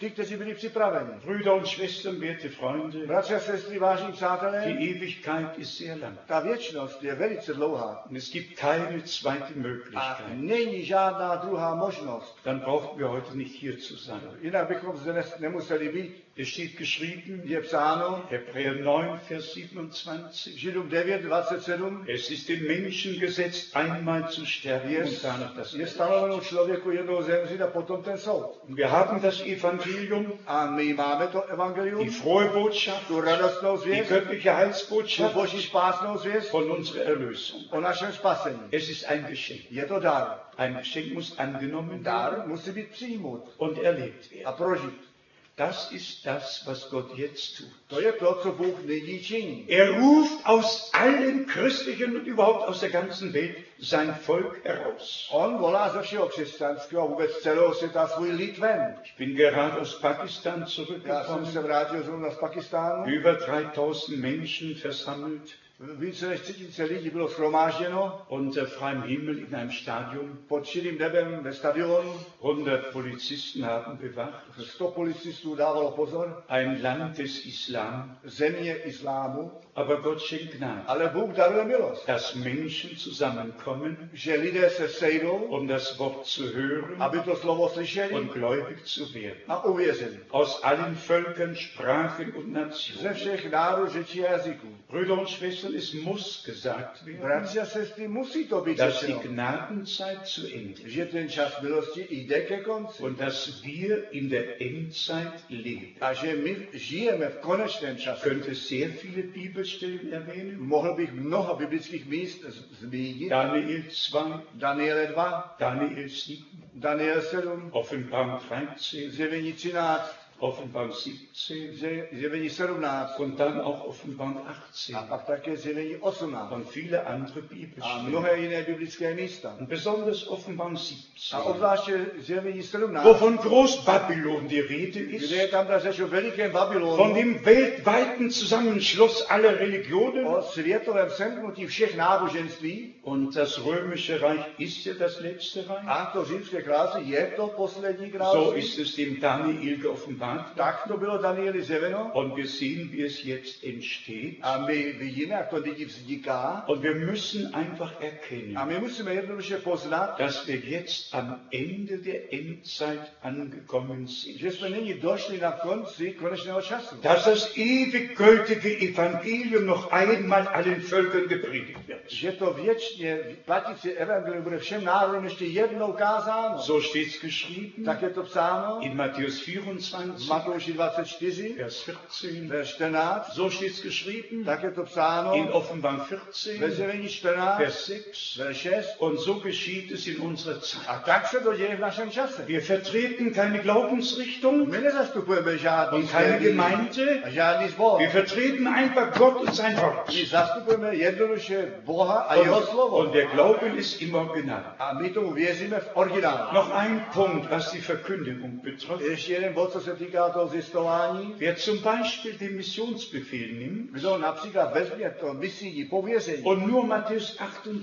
ty, kteří byli připraveni. Brüder und Schwestern, werte Freunde, Bratři a sestry, vážení přátelé, die Ewigkeit ist sehr lang. ta věčnost je velice dlouhá. Und es gibt keine zweite A Möglichkeit. není žádná druhá možnost. Dann brauchten wir heute nicht hier zu sein. Jinak bychom zde nemuseli být. Es steht geschrieben, Je psáno, Hebräer 9, Vers 27, Židům 9:27, es ist dem Menschen gesetzt, einmal zu sterben und danach das je Gericht. stanoveno člověku jednou zemřít a potom ten soud. Und wir haben das Evangelium, A my máme to die evangelium, frohe Botschaft, tu radostnou die zvěst, göttliche tu Heilsbotschaft boží spásnou zvěst von unserer Erlösung. o našem spasení. Es ist ein Geschenk. Je to dar. Ein Geschenk muss angenommen Dar werden musí být přijmut und erlebt a werden. prožit. Das ist das, was Gott jetzt tut. To je to, co Bůh nyní činí. Er ruft aus allen christlichen und überhaupt aus der ganzen Welt sein Volk heraus. On volá ze všeho křesťanského a vůbec celého světa svůj lid ven. Ich bin gerade aus Pakistan Já jsem zurückgekommen, se vrátil zrovna z Pakistánu. über 3000 Menschen versammelt Více než 3000 lidí bylo shromážděno unter freiem Himmel in einem Stadion. pod širým nebem ve stadionu. 100 Polizisten haben bewacht. 100 policistů dávalo pozor. Ein Land des Islam. Země islámu. Aber Gott schenkt Gnade, Ale Bůh daruje milost. dass Menschen zusammenkommen, Že lidé se sejdou, um das Wort zu hören aby to slovo slyšeli und gläubig zu werden. a uvěřili. Aus allen Völkern, Sprachen und Ze Nationen. všech národů, řečí a jazyků. Brüder und Schwestern, es muss gesagt werden, Bratři a sestry, musí to být dass die řečeno, Gnadenzeit zu Ende ist že ten čas milosti jde ke konci. und dass wir in der Endzeit leben. A že my žijeme v konečném Ich čase. könnte sehr viele Bibelstellen erwähnen. Mohl bych mnoho biblických míst zmínit. Daniel 2, Daniele 2, Daniel 7, Daniel 7, Offenbarung 13, Zjevení 13, Offenbarung 17 Zjevení 17 und dann auch Offenbarung a 18 pak také Zjevení 18 und viele andere a Bibelstellen. mnohé jiné biblické místa. Und besonders Offenbarung A 17, obzvláště Zjevení 17, wo von Großbabylon die Rede ist, kde je tam ta řeč o velikém von Babylonu, dem weltweiten Zusammenschluss aller Religionen. o světovém semknutí všech náboženství. Und das römische Reich ist ja das letzte Reich. A to římské království je to poslední So království. ist es dem Daniel geoffenbart. Tak to bylo Danieli zjeveno. Und wir sehen, wie es jetzt entsteht. A my vidíme, jak to nyní vzniká. Und wir müssen einfach erkennen, A my musíme jednoduše poznat, dass wir jetzt am Ende der Endzeit angekommen sind. že jsme nyní došli na konci konečného času. Dass das ewig gültige Evangelium noch einmal allen Völkern gepredigt wird. Že to věčně platící evangelium bude všem národům ještě jednou kázáno. So steht es geschrieben Tak je to psáno in Matthäus v 24, Matouši 24, Vers 14. verš 14. So steht es geschrieben Tak je to psáno in Offenbarung ve 14, Zjevení 14, Vers 6. verš 6. Und so geschieht es in unserer Zeit. A tak se to děje v našem čase. Wir vertreten keine Glaubensrichtung My nezastupujeme žádný und keine svět Gemeinde. a žádný zbor. Wir vertreten einfach Gott und sein Wort. My zastupujeme jednoduše Boha a jeho slovo. Und wir glauben es im Original. A my tomu věříme v originálu. Noch ein Punkt, was die Verkündigung betrifft. Ještě jeden bod, co se týká toho zjistování. Wer zum Beispiel den Missionsbefehl nimmt Kdo například vezme to misijní pověření und nur Matthäus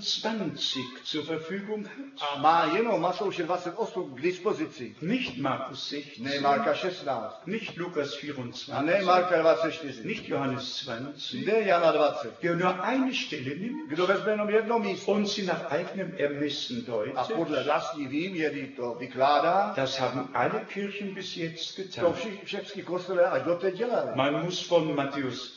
28 zur Verfügung hat, a má jenom Matouše 28 k dispozici, nicht Markus ne 16, Marka 16, nicht Lukas a ne 24, Marka 24, nicht Johannes 20, ne Jana 20. der nur eine Stelle nimmt Kdo vezme jenom jedno místo und sie nach eigenem Ermessen a podle deutet, vlastní výměry to vykládá, das haben alle Kirchen bis jetzt to getan. všechny kostele až doteď dělali. Man muss von Matthäus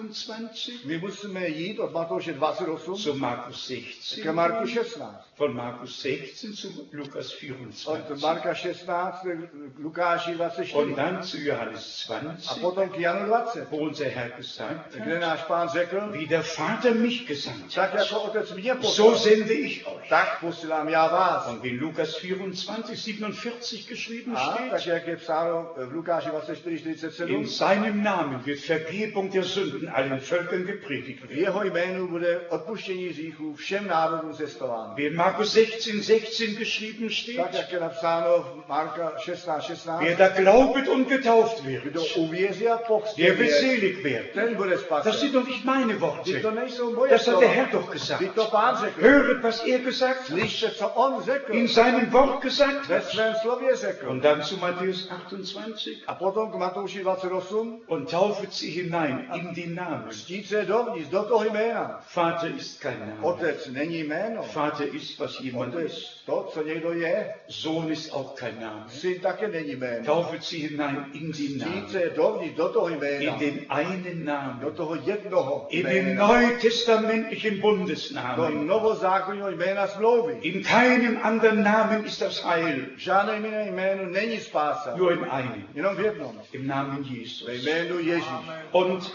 28 My musíme jít od Matouše 28 zu Markus ke Marku 16, 16. von Markus 16 zu Lukas Od 24 Marka 16 k Lukáši und 24 dann zu Johannes a 20, potom k Janu 20, wo unser Herr gesagt kde hat, náš Pán řekl, wie der Vater mich gesandt tak hat, jako Otec mě so poslal, sende ich euch. tak posílám já vás. Und in Lukas 24, 47 geschrieben A tak steht, jak je psáno v Lukáši 24:47, in seinem Namen wird Vergebung der Sünden allen Völkern gepredigt v werden. jeho jménu bude odpuštění hříchů všem národům zjistováno. Wie in Markus 16 geschrieben Tak steht, jak je napsáno v Marka 16:16, wer da glaubet und getauft wird, kdo uvěří a der pokřtěn wird je, selig werden. ten bude Das spasen. sind doch nicht meine Vždyť Worte. to nejsou moje Das hat der slova. Herr doch doch gesagt. Vždyť to Pán řekl. Höret, was er gesagt hat. Slyšte, co on řekl. In seinem Wort gesagt Ve hat. svém slově řekl. Und dann zu Matthäus 28. A potom k Matouši 28. Und taufet sie hinein in die Namen. Křtít se dovnitř, do toho jména. Vater ist kein Name. Otec není jméno. Vater ist, was jemand Otec, ist. to, co někdo je. Sohn ist auch kein Name. Syn také není jméno. Taufet sie hinein in die Křtít Namen. se dovnitř, do toho jména. In den einen Do Namen. toho jednoho In den jména. neutestamentlichen Do Bundesnamen. novozákonního jména smlouvy. In keinem anderen Namen ist das Heil. V žádném jiném jménu není spása. Nur in einem. Jenom v jednom. Im Namen Jesus. Ve jménu Ježíš. Und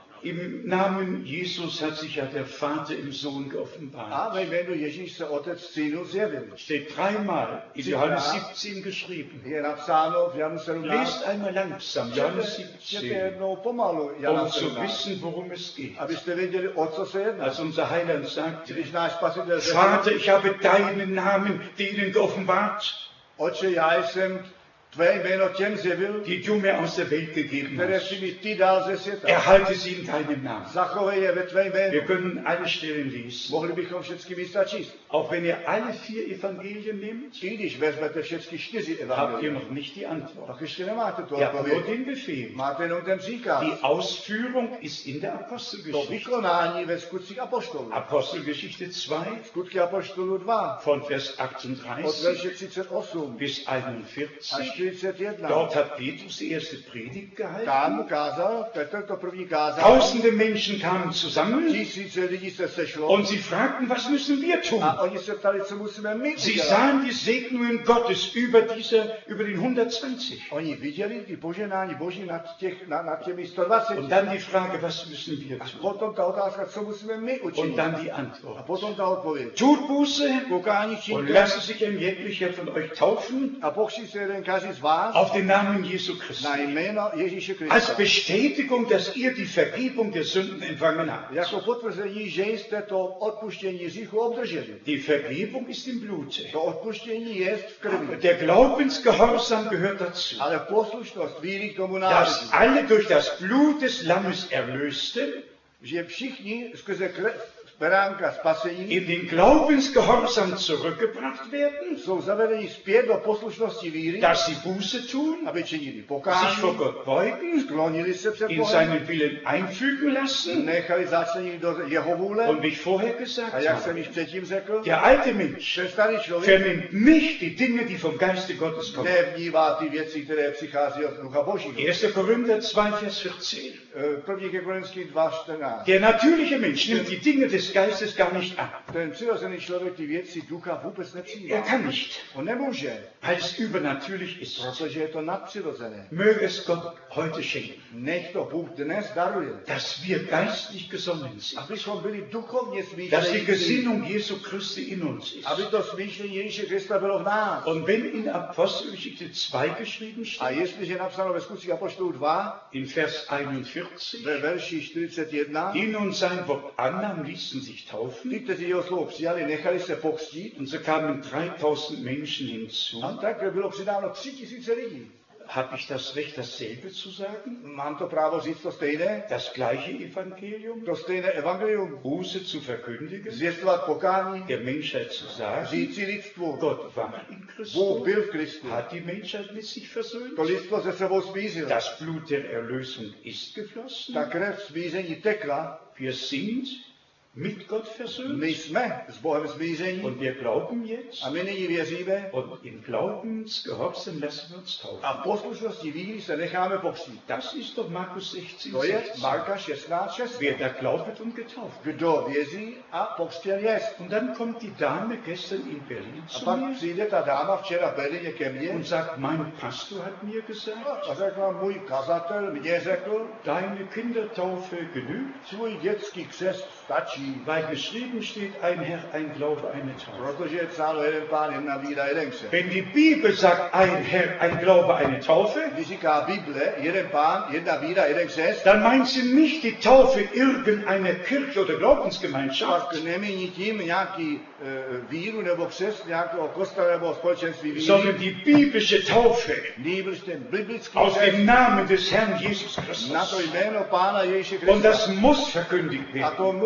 im Namen Jesus hat sich ja der Vater im Sohn geoffenbart. A ve jménu Ježíš se Otec synu zjevil. Steht dreimal in Johannes 17 geschrieben. Je napsáno v Janu 17. Lest einmal langsam Johannes Čtěte 17, jednou pomalu Jana um zu 17. wissen, worum es geht. Abyste věděli, o co se jedná. Als unser Heiland sagte, Když náš spasitel řekl, Vater, ich habe deinen Namen denen geoffenbart, Oče, já jsem tvé jméno těm zjevil, die du mir aus der Welt gegeben které hast. si mi ty dal ze světa. Erhalte sie in deinem Namen. Zachovej je ve tvé jménu. Wir können alle Stellen lesen. Mohli bychom všechny místa číst. Auch wenn ihr alle 4 Evangelien nehmt, I když vezmete všechny 4 habt ihr evangelia, noch nicht die Antwort. pak ještě nemáte to Ihr habt nur odpověď. den Befehl. Máte jenom ten příkaz. Die Ausführung ist in der To Apostelgeschichte. vykonání ve skutcích apoštolů. Apostelgeschichte 2 Skutky apoštolů 2, von Vers od 38 verše 38 bis až 41. 41. Dort hat Petrus die erste Predigt Tam gehalten. kázal, Petr to první kázal. Tausende Menschen kamen zusammen Tisíce lidí se sešlo. und sie fragten, was müssen wir tun? A oni se ptali, co musíme my Sie udělat. sahen die Segnungen Gottes über den 120. Oni viděli ty poženání Boží nad těmi 120. Und dann die Frage, was müssen wir A tun? potom ta otázka, co musíme my Und učinit. dann die A Antwort. potom ta odpověď. Tut Buße Pokání und čiňte lasse sich ein jeglicher von euch taufen a pokřtí se jeden každý z vás auf den Namen Jesu Christi. na jméno Ježíše Als Krista. Bestätigung, dass ihr die Vergebung der Sünden empfangen habt. Jako potvrzení, že jste to odpuštění hříchu obdrželi. Die Vergebung ist im Blute. To odpuštění je v krvi. Der Glaubensgehorsam gehört dazu. Ale poslušnost víry k tomu Dass náleží. alle durch das Blut des Lammes Erlösten Že všichni skrze krev beránka spasení in den Glaubensgehorsam zurückgebracht werden, jsou zavedeni zpět do poslušnosti víry, dass sie Buße tun, aby činili sich pokání, vor Gott beugen, sklonili se před in Bohem, seinen Willen einfügen lassen. nechali začlenit do jeho vůle. Und wie ich vorher gesagt A jak habe, jsem již předtím řekl, der alte Mensch ten starý člověk vernimmt nicht die Dinge, die vom Geiste Gottes kommen. nevnívá ty věci, které přichází od Ducha Božího. 1. Korinther 2, Vers 14. První ke Korinským 2:14. Der natürliche Mensch nimmt die Dinge des Geistes gar nicht an. Ten přirozený člověk ty věci ducha vůbec Er nepřijímá. kann nicht, On nemůže, weil es übernatürlich ist. protože je to nadpřirozené. Möge es Gott heute schenken, Nech to Bůh dnes daruje. dass wir geistlich gesonnen sind, Abychom byli duchovně dass die smýšlející, Gesinnung Jesu Christi in uns ist. aby to smýšlení Ježíše Krista bylo v nás. Und wenn in Apostelgeschichte 2 geschrieben A steht, jestliže je napsáno ve skutcích apoštolů 2, in Vers 41, ve verši 41, die nun sein Wort annahmen, ließen sich ty, taufen, kteří jeho slovo přijali, nechali se pokřtít, und so kamen 3000 Menschen hinzu. a tak bylo přidáno 3000 lidí. Habe ich das Recht, dasselbe zu sagen? Mám to právo říct to stejné? Das gleiche Evangelium? To stejné evangelium. Buße zu verkündigen? Zvěstovat pokání, Der Menschheit zu sagen? říci lidstvu, Gott war in Bůh Christus? byl v Kristu. Hat die Menschheit mit sich versöhnt? To lidstvo se sebou smířilo. Das Blut der Erlösung ist geflossen. Ta krev smíření tekla, Wir sind mit Gott versöhnt. my jsme s Bohem smíření Und wir glauben jetzt. a my nyní věříme Und in Glaubensgehorsam lassen wir uns taufen. a v poslušnosti víry se necháme pokřtít. Das ist doch Markus 16, To je 16. Marka 16:6. Wer da glaubet und getauft wird. Kdo věří a pokřtěn jest. Und dann kommt die Dame gestern in Berlin A zu pak mir přijde ta dáma včera v Berlíně ke mně und sagt, mein Pastor hat mir gesagt, a řekla, můj kazatel mě řekl, deine Kindertaufe genügt, svůj dětský křest stačí, weil geschrieben steht, ein Herr, ein Glaube, eine Taufe. protože je psáno jeden pán, jedna víra, jeden křest. Wenn die Bibel sagt, ein Herr, ein Glaube, eine Taufe, Když říká Bible, jeden pán, jedna víra, jeden křest, dann meint sie nicht die Taufe irgendeiner Kirche oder Glaubensgemeinschaft, pak nemíní tím nějaký víru nebo křest nějakého kostela nebo společenství sondern víry, die biblische Taufe nýbrž ten biblický aus křest dem Namen des Herrn Jesus na to Christus. jméno Pána Ježíše Und das Krista. muss verkündigt A werden. to musí být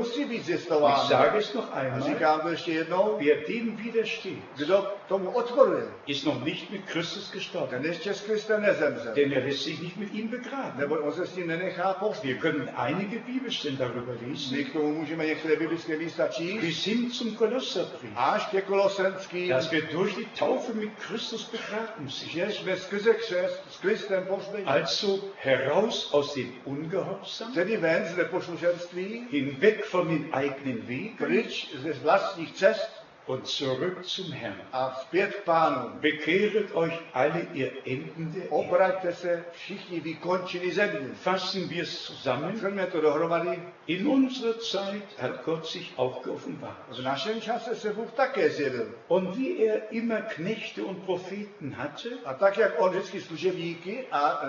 být Ich zjistováno. sage es noch A einmal, říkám to ještě jednou, wer dem widersteht, kdo tomu odporuje, ist noch nicht mit Christus gestorben, ten ještě s Kristem nezemřel, denn er lässt sich nicht mit ihm begraben. nebo on se s ním nenechá pohřbít. Wir können einige Bibelstellen darüber lesen, My k tomu můžeme některé biblické místa číst, bis hin zum Kolosserbrief, až ke Kolosenským, dass wir durch die Taufe mit Christus begraben sind. že jsme skrze křest s Kristem pohřbeni. Also heraus aus dem Ungehorsam, Tedy ven z neposlušenství, hinweg von den eigenen Wegen pryč ze vlastních cest und zurück zum Herrn. a zpět k Pánu. Bekehret euch alle, ihr Enden der Erde. Obraťte se všichni vykončení země. Fassen wir es zusammen. Shrňme to dohromady. In unserer Zeit hat Gott sich auch geoffenbart. V našem čase se Bůh také zjevil. Und wie er immer Knechte und Propheten hatte, A tak, jak on vždycky služebníky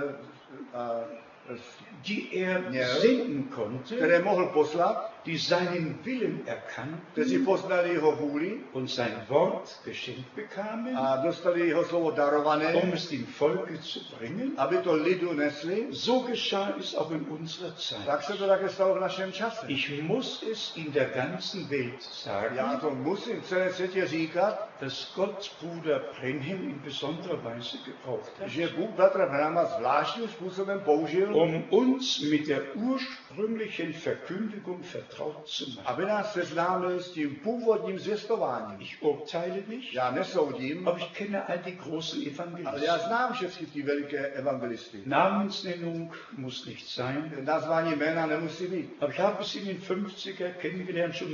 die er Ja. senden konnte, které mohl poslat, die seinen Willen kteří erkannten poznali jeho vůli und sein Wort geschenkt bekamen, a dostali jeho slovo darované, um es dem Volke zu bringen. aby to lidu nesli, So geschah es auch in unserer Zeit. tak se to také stalo v našem čase. Ich muss es in der ganzen Welt Já sagen, to musím v celé světě říkat, dass Gott Bruder Brenhem in besonderer Weise gebraucht hat, že Bůh bratra Branhama zvláštním způsobem použil, um uns mit der ursprünglichen Verkündigung vertraut zu machen. aby nás seznámil s tím původním zvěstováním. Ich urteile nicht, Já nesoudím, aber ich kenne all die großen ale Evangelisten. já znám všechny ty veliké evangelisty. Namensnennung muss nicht sein, Nazvání jména nemusí být. aber ich habe es in den 50er kennengelernt, schon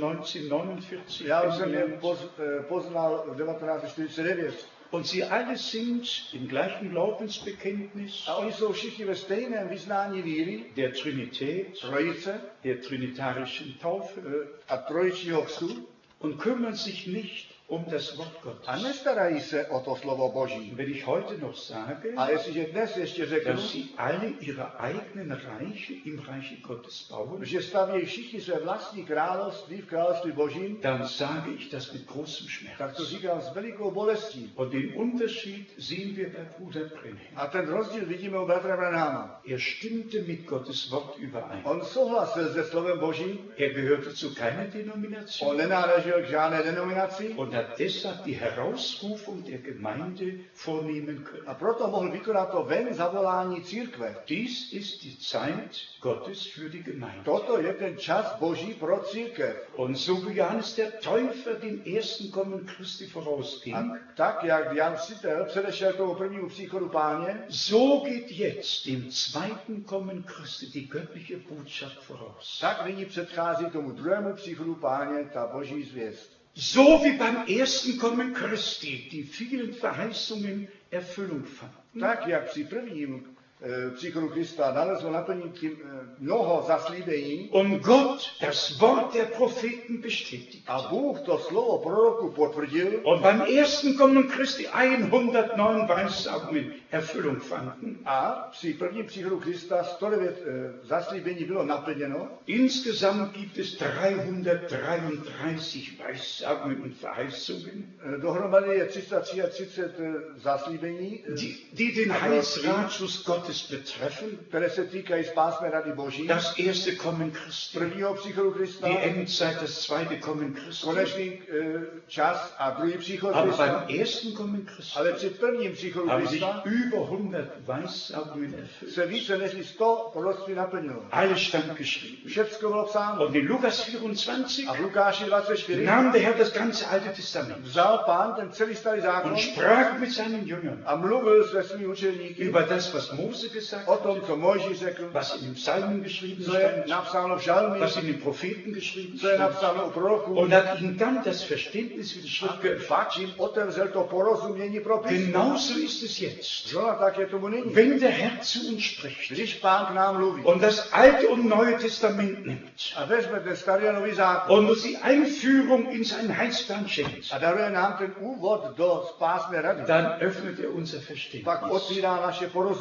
1949 Já už jsem je kennengelernt. poznal v 1949. Und sie alle sind im gleichen Glaubensbekenntnis A oni jsou všichni ve stejném vyznání víry, der Trinität, trojice der trinitarischen Taufe a trojičního křtu und kümmern sich nicht um das Wort a Gottes. nestarají se o to slovo Boží. Und wenn ich heute noch sage, A jestliže dnes ještě řeknu, dass sie alle ihre eigenen Reiche im Reiche Gottes bauen, že staví všichni své vlastní království v království Božím, dann sage ich das mit großem tak to Schmerz. říkám s velikou bolestí. Und den Unterschied sehen wir bei Bruder Brenhem. A ten rozdíl vidíme u bratra Branhama. Er stimmte mit Gottes Wort überein. On souhlasil se slovem Božím, Er gehörte zu keiner on Denomination nenáležel k žádné denominaci und hat deshalb die Herausrufung der Gemeinde vornehmen können. a proto mohl vykonat to ven zavolání církve. Dies ist die Zeit Gottes für die Gemeinde. Toto je ten čas Boží pro církev. Und so wie Johannes der Täufer den ersten Kommen Christi A vorausging, tak, jak Jan Křtitel předešel tomu prvnímu příchodu Páně, so geht jetzt dem zweiten Kommen Christi die göttliche Botschaft voraus. tak nyní předchází tomu druhému příchodu Páně ta Boží zvěst. So wie beim ersten Kommen Christi die vielen Verheißungen Erfüllung fanden, Tak, jak při prvním příchodu Krista nalezlo naplnění mnoho zaslíbení und Gott das Wort der Propheten bestätigt. a Bůh to slovo proroku potvrdil Und beim ersten Kommen Christi 109 Weissagungen Erfüllung fanden. a při prvním příchodu Krista 109 zaslíbení bylo naplněno. Insgesamt gibt es 333 Weissagungen und Verheißungen, Dohromady je 333 zaslíbení, die den Heilsratschluss Gottes betreffen. které se týkají spásné rady Boží. Das erste Kommen Christi, Prvního příchodu Krista, die Endzeit, das zweite Kommen Christi. konečný čas a druhý příchod Aber Krista. beim ersten Kommen Christi Ale při prvním příchodu haben sich Krista über 100 Weissagungen erfüllt. se více než 100 proroctví naplnilo. Alles stand geschrieben. Všecko bylo psáno. Und in Lukas 24 A v Lukáši 24 nahm der Herr das ganze Alte Testament vzal Pán ten celý starý zákon und sprach mit seinen Jüngern a mluvil se svými učeníky über das, was Mose gesagt o tom, hat, co Mojžíš řekl, was in den Psalmen geschrieben co je stand, napsáno v žalmi, was in den Propheten geschrieben co je stand. napsáno u proroků. Und hat ihnen dann das Verständnis für die Schrift A geöffnet. fakt jim otevřel to porozumění pro písmo. Genauso ist es jetzt. Zrovna tak je tomu nyní. Wenn der Herr zu uns spricht Když Pán k nám mluví und das Alte und Neue Testament nimmt a vezme ten starý a nový zákon und uns die Einführung in seinen Heilsplan schenkt, a daruje nám ten úvod do spásné rady, dann öffnet er unser pak Verständnis otvírá naše porozumění.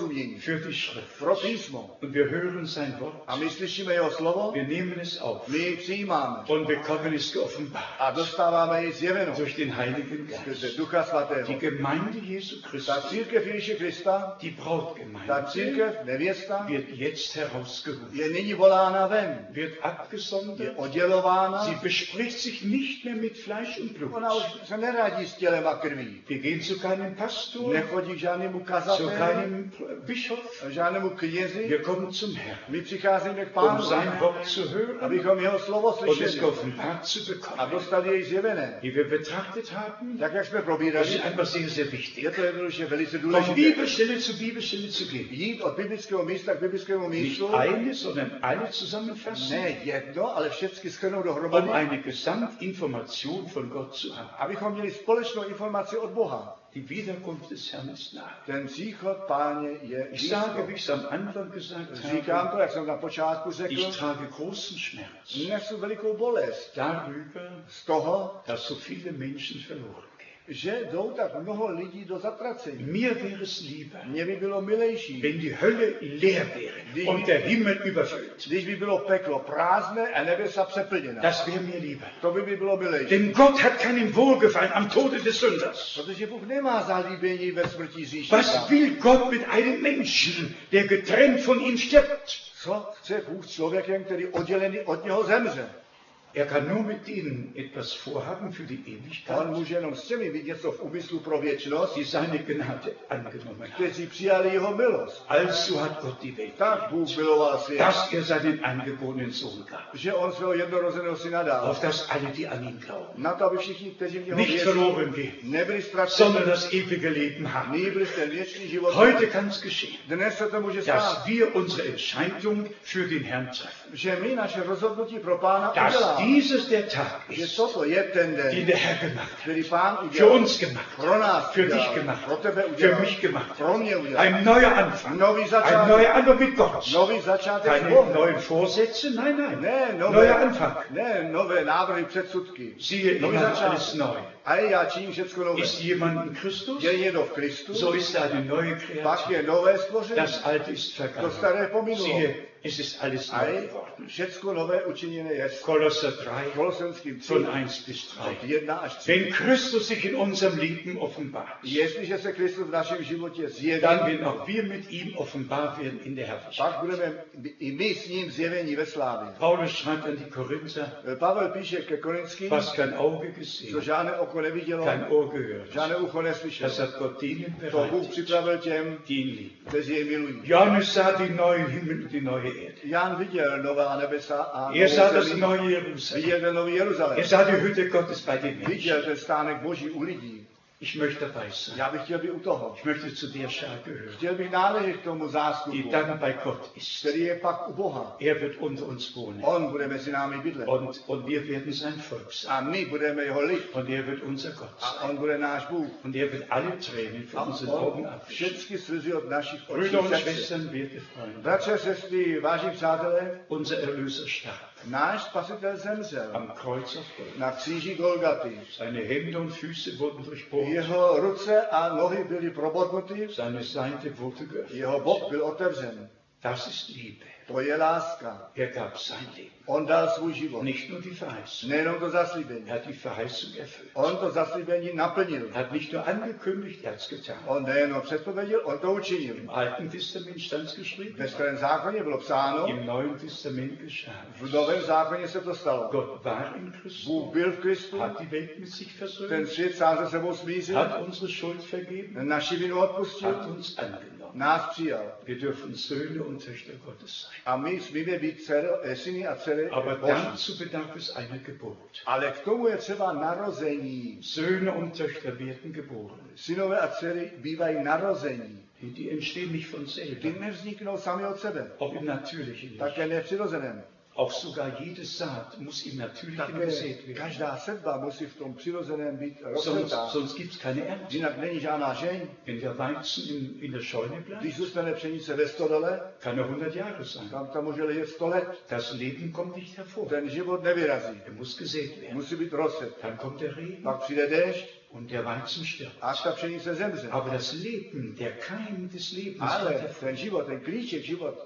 für die Schrift. pro písmo. Und wir hören sein Wort. A my slyšíme jeho slovo, Wir nehmen es auf my ji přijímáme und bekommen es geoffenbart a dostáváme ji zjeveno durch den Heiligen skrze Geist. Ducha Svatého. Die Gemeinde Jesu Ta Christi, církev Ježíše Krista, die ta Brautgemeinde, církev, nevěsta, wird jetzt herausgerufen, je nyní volána ven, wird je abgesondert. oddělována, Sie bespricht sich nicht mehr mit Fleisch und Blut. ona už se neradí s tělem a krví. Wir gehen zu keinem Pastor, Nechodí k žádnému zu kazateli, keinem Bischof. žádnému knězi. Wir kommen zum Herrn, My přicházíme k um Pánu, sein Wort zu hören abychom jeho slovo und es slyšeli geoffenbart zu a bekommen. dostali jej zjevené. Wie wir betrachtet haben, Tak, jak jsme das probírali, ist einfach sehr, sehr wichtig. je to jednoduše velice Von důležité. Bibelstelle zu Bibelstelle zu gehen. Jít od biblického místa k biblickému Nicht místu, eine, sondern alle zusammenfassen, ne jedno, ale všechny shrnout um dohromady, eine Gesamtinformation von Gott zu haben. abychom měli společnou informaci od Boha. Die Wiederkunft des Herrn ist nahe. Ten příchod Páně je Ich sage, blízko. wie ich es am Anfang gesagt Říkám habe, to, jak jsem na počátku řekl, ich trage großen Schmerz nesu velikou bolest darüber, z toho, dass so viele Menschen verloren gehen. že jdou tak mnoho lidí do zatracení. Mir wäre es lieber, Mně by bylo milejší, wenn die Hölle leer wäre und der Himmel überfüllt. když by bylo peklo prázdné a nebesa přeplněná. Das wäre mir lieber. To by bylo milejší. Denn Gott hat keinen Wohlgefallen am Tode des Sünders. Protože Bůh nemá zalíbení ve smrti Was říšníka. will Gott mit einem Menschen, der getrennt von ihm stirbt? Co chce Bůh s člověkem, který oddělený od něho zemře? Er kann nur mit denen etwas vorhaben für die On Ewigkeit, může jenom s těmi mít něco v úmyslu pro věčnost, die seine Gnade angenommen haben. kteří přijali jeho milost. Also hat Gott die Welt, Tak Bůh miloval svět, dass er seinen eingeborenen Sohn gab, že on svého jednorozeného syna dal. auf dass alle, die an ihn glauben, Na to, aby všichni, kteří v něho nicht věří, verloren gehen, nebyli ztraceni, sondern das ewige Leben haben. nýbrž ten věčný život. Heute kann es geschehen, Dnes se to může stát, dass wir unsere Entscheidung für den Herrn treffen. že my naše rozhodnutí pro Pána Dass uděláme. dieses der Tag Že ist, toto je ten den, den der Herr gemacht hat. který Pán Für udělal. uns gemacht, Pro nás für udělal, dich gemacht, pro tebe für udělal, mich gemacht. pro mě udělal. Ein neuer Anfang, Nový ein začátek, neuer Anfang mit Gott. nový začátek s Keine Bohem. neuen Vorsätze, nein, nein. Ne, Neuer Anfang. ne, nové návrhy, předsudky. Siehe, Nový ich mache začátek. alles neu. A já činím všechno nové. Ist jemand in Christus? Je někdo v Kristu, So ist er eine neue pak Kreatur. je nové stvoření. Das Alte ist To vergangen. staré pominulo. Siehe, es ist alles A neu je geworden. všecko nové učiněné je. Kolosser 3, Kolosenským 3, von 1 bis 3. od 1 až 3. Wenn Christus sich in unserem Leben offenbart, Jestliže se Kristus v našem životě zjeví, dann werden auch wir mit ihm offenbar werden in der Herrlichkeit. pak budeme i my s ním zjevení ve slávě. Paulus schreibt an die Korinther, Pavel píše ke Korinským, was kein Auge co gesehen, žádné oko nevidělo, kein Ohr gehört, žádné ucho neslyšelo. das hat Gott denen To Bůh bereitet, připravil těm, die ihn lieben. kteří jej milují. Johannes sah den neuen Himmel und die neue Erde. Jan viděl nová nebesa a Er sah novou das zemi. neue Jerusalem. Viděl ten nový Jeruzalém. Er sah die Hütte Gottes bei den Menschen. Viděl ten stánek Boží u lidí. Ich möchte dabei sein. Já bych chtěl být u toho. Ich möchte zu der Schar gehören, Chtěl bych náležet k tomu die zástupu, dann bei Gott ist. který je pak u Boha. Er wird unter uns wohnen. On bude mezi námi bydlet. Und wir werden sein Volk sein. A my budeme jeho lid. Und er wird unser Gott A sein. on bude náš Bůh. Und er wird alle Tränen A von unseren Augen on abwischen. všechny slzy od našich očí Brüder und sečte. Schwestern, werte Freunde, Bratře, sestry, vážení přátelé, unser Erlöser starb náš spasitel zemřel am Kreuz auf Golgatha. na kříži Golgaty. Seine Hände und Füße wurden durchbohrt, Jeho ruce a nohy byly probodnuty, seine Seite wurde geöffnet. jeho bok byl otevřen. Das ist Liebe. To je láska. Er gab sein Leben. On dal svůj život. Nicht nur die Verheißung. Nejenom to zaslíbení. Er hat die Verheißung erfüllt. On to zaslíbení naplnil. Er hat nicht nur angekündigt, er hat es getan. On nejenom předpověděl, on to učinil. Im Alten Testament stand es geschrieben, Ve starém zákoně bylo psáno, im Neuen Testament geschah v es. novém zákoně se to stalo. Gott war in Christus, Bůh byl v Kristu, hat die Welt mit sich ten versöhnt, svět sám se sebou smířil, hat unsere Schuld vergeben, naši vinu odpustil, hat uns angenommen. nás přijal. Wir dürfen Söhne und Töchter Gottes sein. A my smíme být syny a dcery Aber Boží. dazu bedarf es einer Geburt. Ale k tomu je třeba narození. Söhne und Töchter werden geboren. Synové a dcery bývají narození. Die entstehen nicht von Ty selber, nevzniknou sami od sebe. auch im Natürlichen nicht. Také nepřirozeném. Auch sogar jede Saat muss im Natürlichen Také gesät werden. každá sedba musí v tom přirozeném být Sonst, rozsetá. sonst gibt es keine Ernte. Jinak není žádná žeň. Wenn der Weizen in der Scheune bleibt, Když zůstane pšenice ve stodole, kann er 100 Jahre sein. tam může ležet 100 let. Das Leben kommt nicht hervor. Ten život nevyrazí. Er muss gesät werden. Musí být rozset. Dann kommt der Regen Pak přijde déšť Und der Weizen stirbt. až ta pšenice zemře. Aber das Leben, der Keim des Lebens, Ale tritt hervor. ten život, ten klíček život,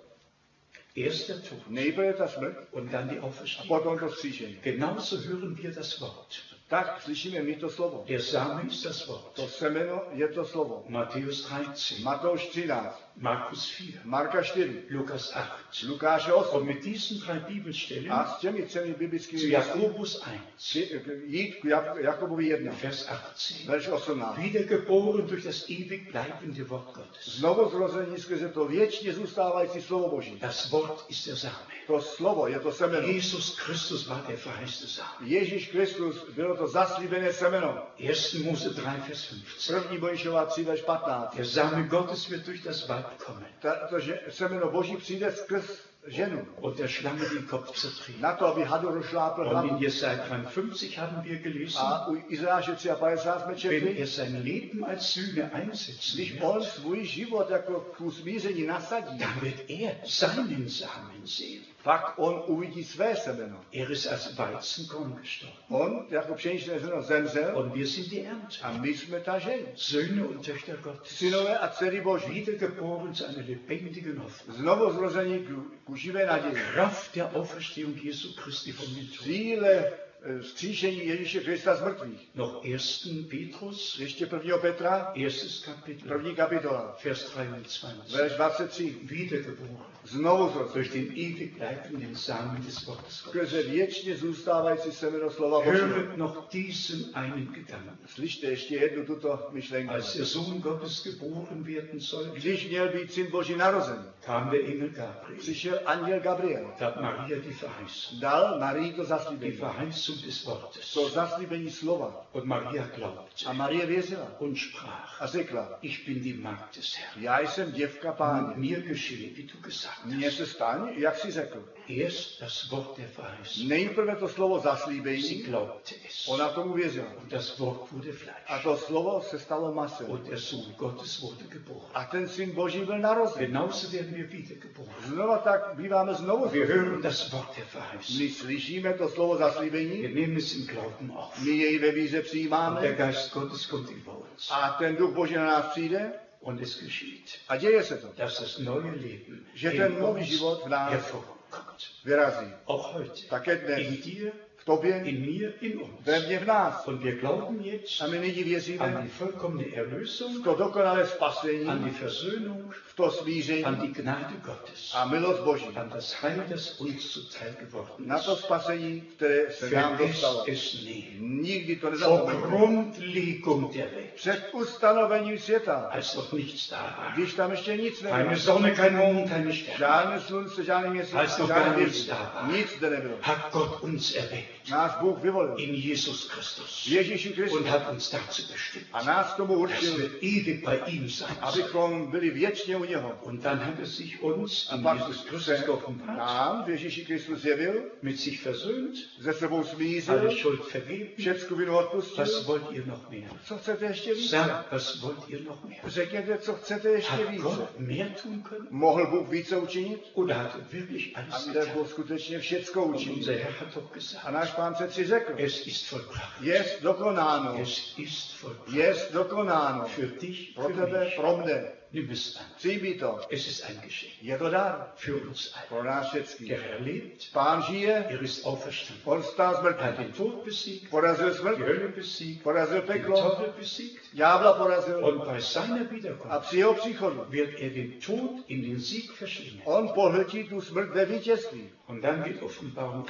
Erst der Tod nejprve ta smrt und dann die a Auferstehung. potom to vzkříšení. Genauso hören wir das Wort. Tak slyšíme my to slovo. Der Same ist das Wort. To semeno je to slovo. Matthäus 13, Matouš 13, Markus 4, Marka 4, Lukas 8. Lukáše Und 8. mit diesen drei Bibelstellen A s těmi třemi zu biblickými místy Jakobus 1, jít k Jakobovi 1, Vers 18. verš 18. Wiedergeboren durch das ewig bleibende Wort Gottes. Znovu zrození skrze to věčně zůstávající slovo Boží. Das Wort ist der Same. To slovo je to semeno. Jesus Christus war der verheißte Same. Ježíš Kristus bylo to zaslíbené semeno. 1. Mose 3, Vers 15. První Mojžíšova 3, verš 15. Der Same Gottes wird durch das Weib kommen To semeno Boží přijde skrz ženu. und der Schlange den Kopf zertreten. Na to, aby hadu rozšlápl Und hlavu. in Jesaja 53 haben wir gelesen, A u Izáše 53 jsme wenn četli, er sein Leben als Sühne einsetzen když wird, on svůj život jako k usmíření nasadí, dann wird er seinen Samen sehen. pak on uvidí své semeno. Er ist als Weizenkorn gestorben On jako pšeničné semeno zemřel und wir sind die Ernte. a my jsme ta žen. Söhne und Töchter Gottes, Synové a dcery Boží. wiedergeboren zu einer lebendigen Hoffnung. Znovu zrození k živé naději. Kraft der Auferstehung Jesu Christi von den Toten. Cíle vzkříšení Ježíše Krista z mrtvých. Noch 1. Petrus, Ještě 1. Petra, 1. Kapitel, první kapitola, Vers 23. verš 23. Wiedergeboren Znovu zrození. durch den ewig bleibenden Samen des Wortes Gottes. Skrze věčně zůstávající semeno slova Božího. Höret noch diesen einen Gedanken. Slyšte ještě jednu tuto myšlenku. Als der Sohn Gottes geboren werden sollte, Když měl být syn Boží narozen, kam der Engel Gabriel, přišel anděl Gabriel. gab Maria die Verheißung. Dal Marii to Die zaslíbení. Verheißung des Wortes. To zaslíbení slova. Und Maria glaubte A Marie věřila und sprach, a řekla, ich bin die Magd des Herrn. já jsem děvka Páně. Mir geschehe, wie du gesagt Mně hast. se staň, jak jsi řekl. Erst das Wort der Verheißung. Nejprve to slovo Sie zaslíbení, glaubte es. ona tomu věřila. Und das Wort wurde A Fleisch. to slovo se stalo masem. Und der Sohn Gottes wurde geboren. A ten syn Boží byl narozen. Genauso werden wir wiedergeboren. Znova tak býváme znovu. Wir hören das Wort der Verheißung. My slyšíme to slovo zaslíbení, Wir nehmen es im Glauben auf. my jej ve víře Und der přijímáme Geist Gottes kommt über uns. a ten duch Boží na nás přijde Und es geschieht, a děje se to. dass das neue Leben Že in ten nový uns život v nás hervorkommt. vyrazí. Auch heute. Také dnes. In dir, V tobě, in mir, in uns. ve mně, v nás. Und wir glauben jetzt A my nyní an věříme die vollkommene v Erlösung, to dokonalé an spasení, die Versöhnung, v to an smíření die Gnade Gottes, a milost Boží. an das Heil, das uns zuteil geworden Na to ist. spasení, které se nám Vergesst dostalo. es nie. Nikdy to Vor nezapomeňte. Grundlegung der Welt, Před ustanovením světa, als noch nichts da war. když tam ještě nic Keine nebylo. Sonne, kein Mond, keine Sterne. Žádné slunce, žádný měsíc, Als noch žádný gar nichts hvězd. da war, Nic zde nebylo. hat Gott uns erwählt Náš Bůh vyvolil. in Jesus Christus Ježíši Kristu. und hat uns dazu bestimmt, A nás tomu dass určil, wir ewig bei ihm sein sollen. abychom byli věčně u něho. Und dann hat er sich uns A in pak Jesus Christus se geoffenbart, nám v Ježíši Kristu zjevil, mit sich versöhnt, ze sebou alle smířil, Schuld vergeben. všecku vinu odpustil. Was wollt ihr noch mehr? Co chcete ještě více? Sagt, was wollt ihr noch mehr? Řekněte, co chcete ještě Hat více. Gott mehr tun können? Mohl Bůh více učinit? Oder hat er wirklich A alles kde getan? Bůh skutečně všecko Und učinil. unser Herr hat doch A gesagt, náš Pán přeci řekl, es ist vollbracht. jest dokonáno, Es ist vollbracht. jest dokonáno. Für dich, Pro für tebe, mich. pro mne. Nimm es an. Přijmi to. Es ist ein Geschenk. Je to dar Für uns alle. pro nás všetkých. Der Herr lebt, Pán žije, er ist auferstanden. on stál z Er hat mrtvých. den Tod besiegt, Porazil smrt, die Hölle besiegt, porazil den peklo, Teufel besiegt. ďábla porazil. Und bei seiner A Wiederkunft při jeho příchodu wird er den Tod in den Sieg verschlingen. on pohltí tu smrt ve vítězství. Und dann geht Offenbarung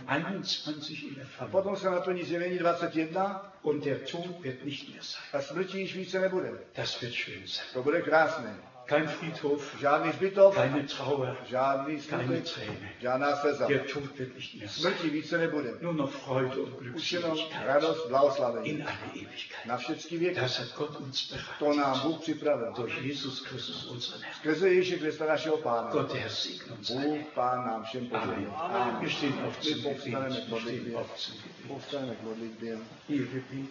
21 in A Erfüllung. potom se naplní zjevení 21 Und der Tod wird nicht mehr sein. a smrti již více nebude. Das wird schön sein. To bude krásné. Kein Friedhof, Žádný zbytok, keine Trauer, žádný keine smutek, Träne. žádná sleza. Der Tod wird nicht mehr sein. Smrti více nebude. Nur noch Freude und Už jenom Glückseligkeit radost, blahoslavení. in alle Ewigkeit. Na všechny věky. Das hat Gott uns To nám bereitet. Bůh připravil. Durch Jesus Christus, unseren Herrn. Skrze Ježíše Krista našeho Pána. Gott, der Herr, segne uns alle. Bůh Pán nám všem Amen. požehnej. Amen. Wir stehen auf My zum Gebet. povstaneme k Wir stehen modlitbě. auf zum Gebet. Povstaneme k modlitbě. Hier wir beten.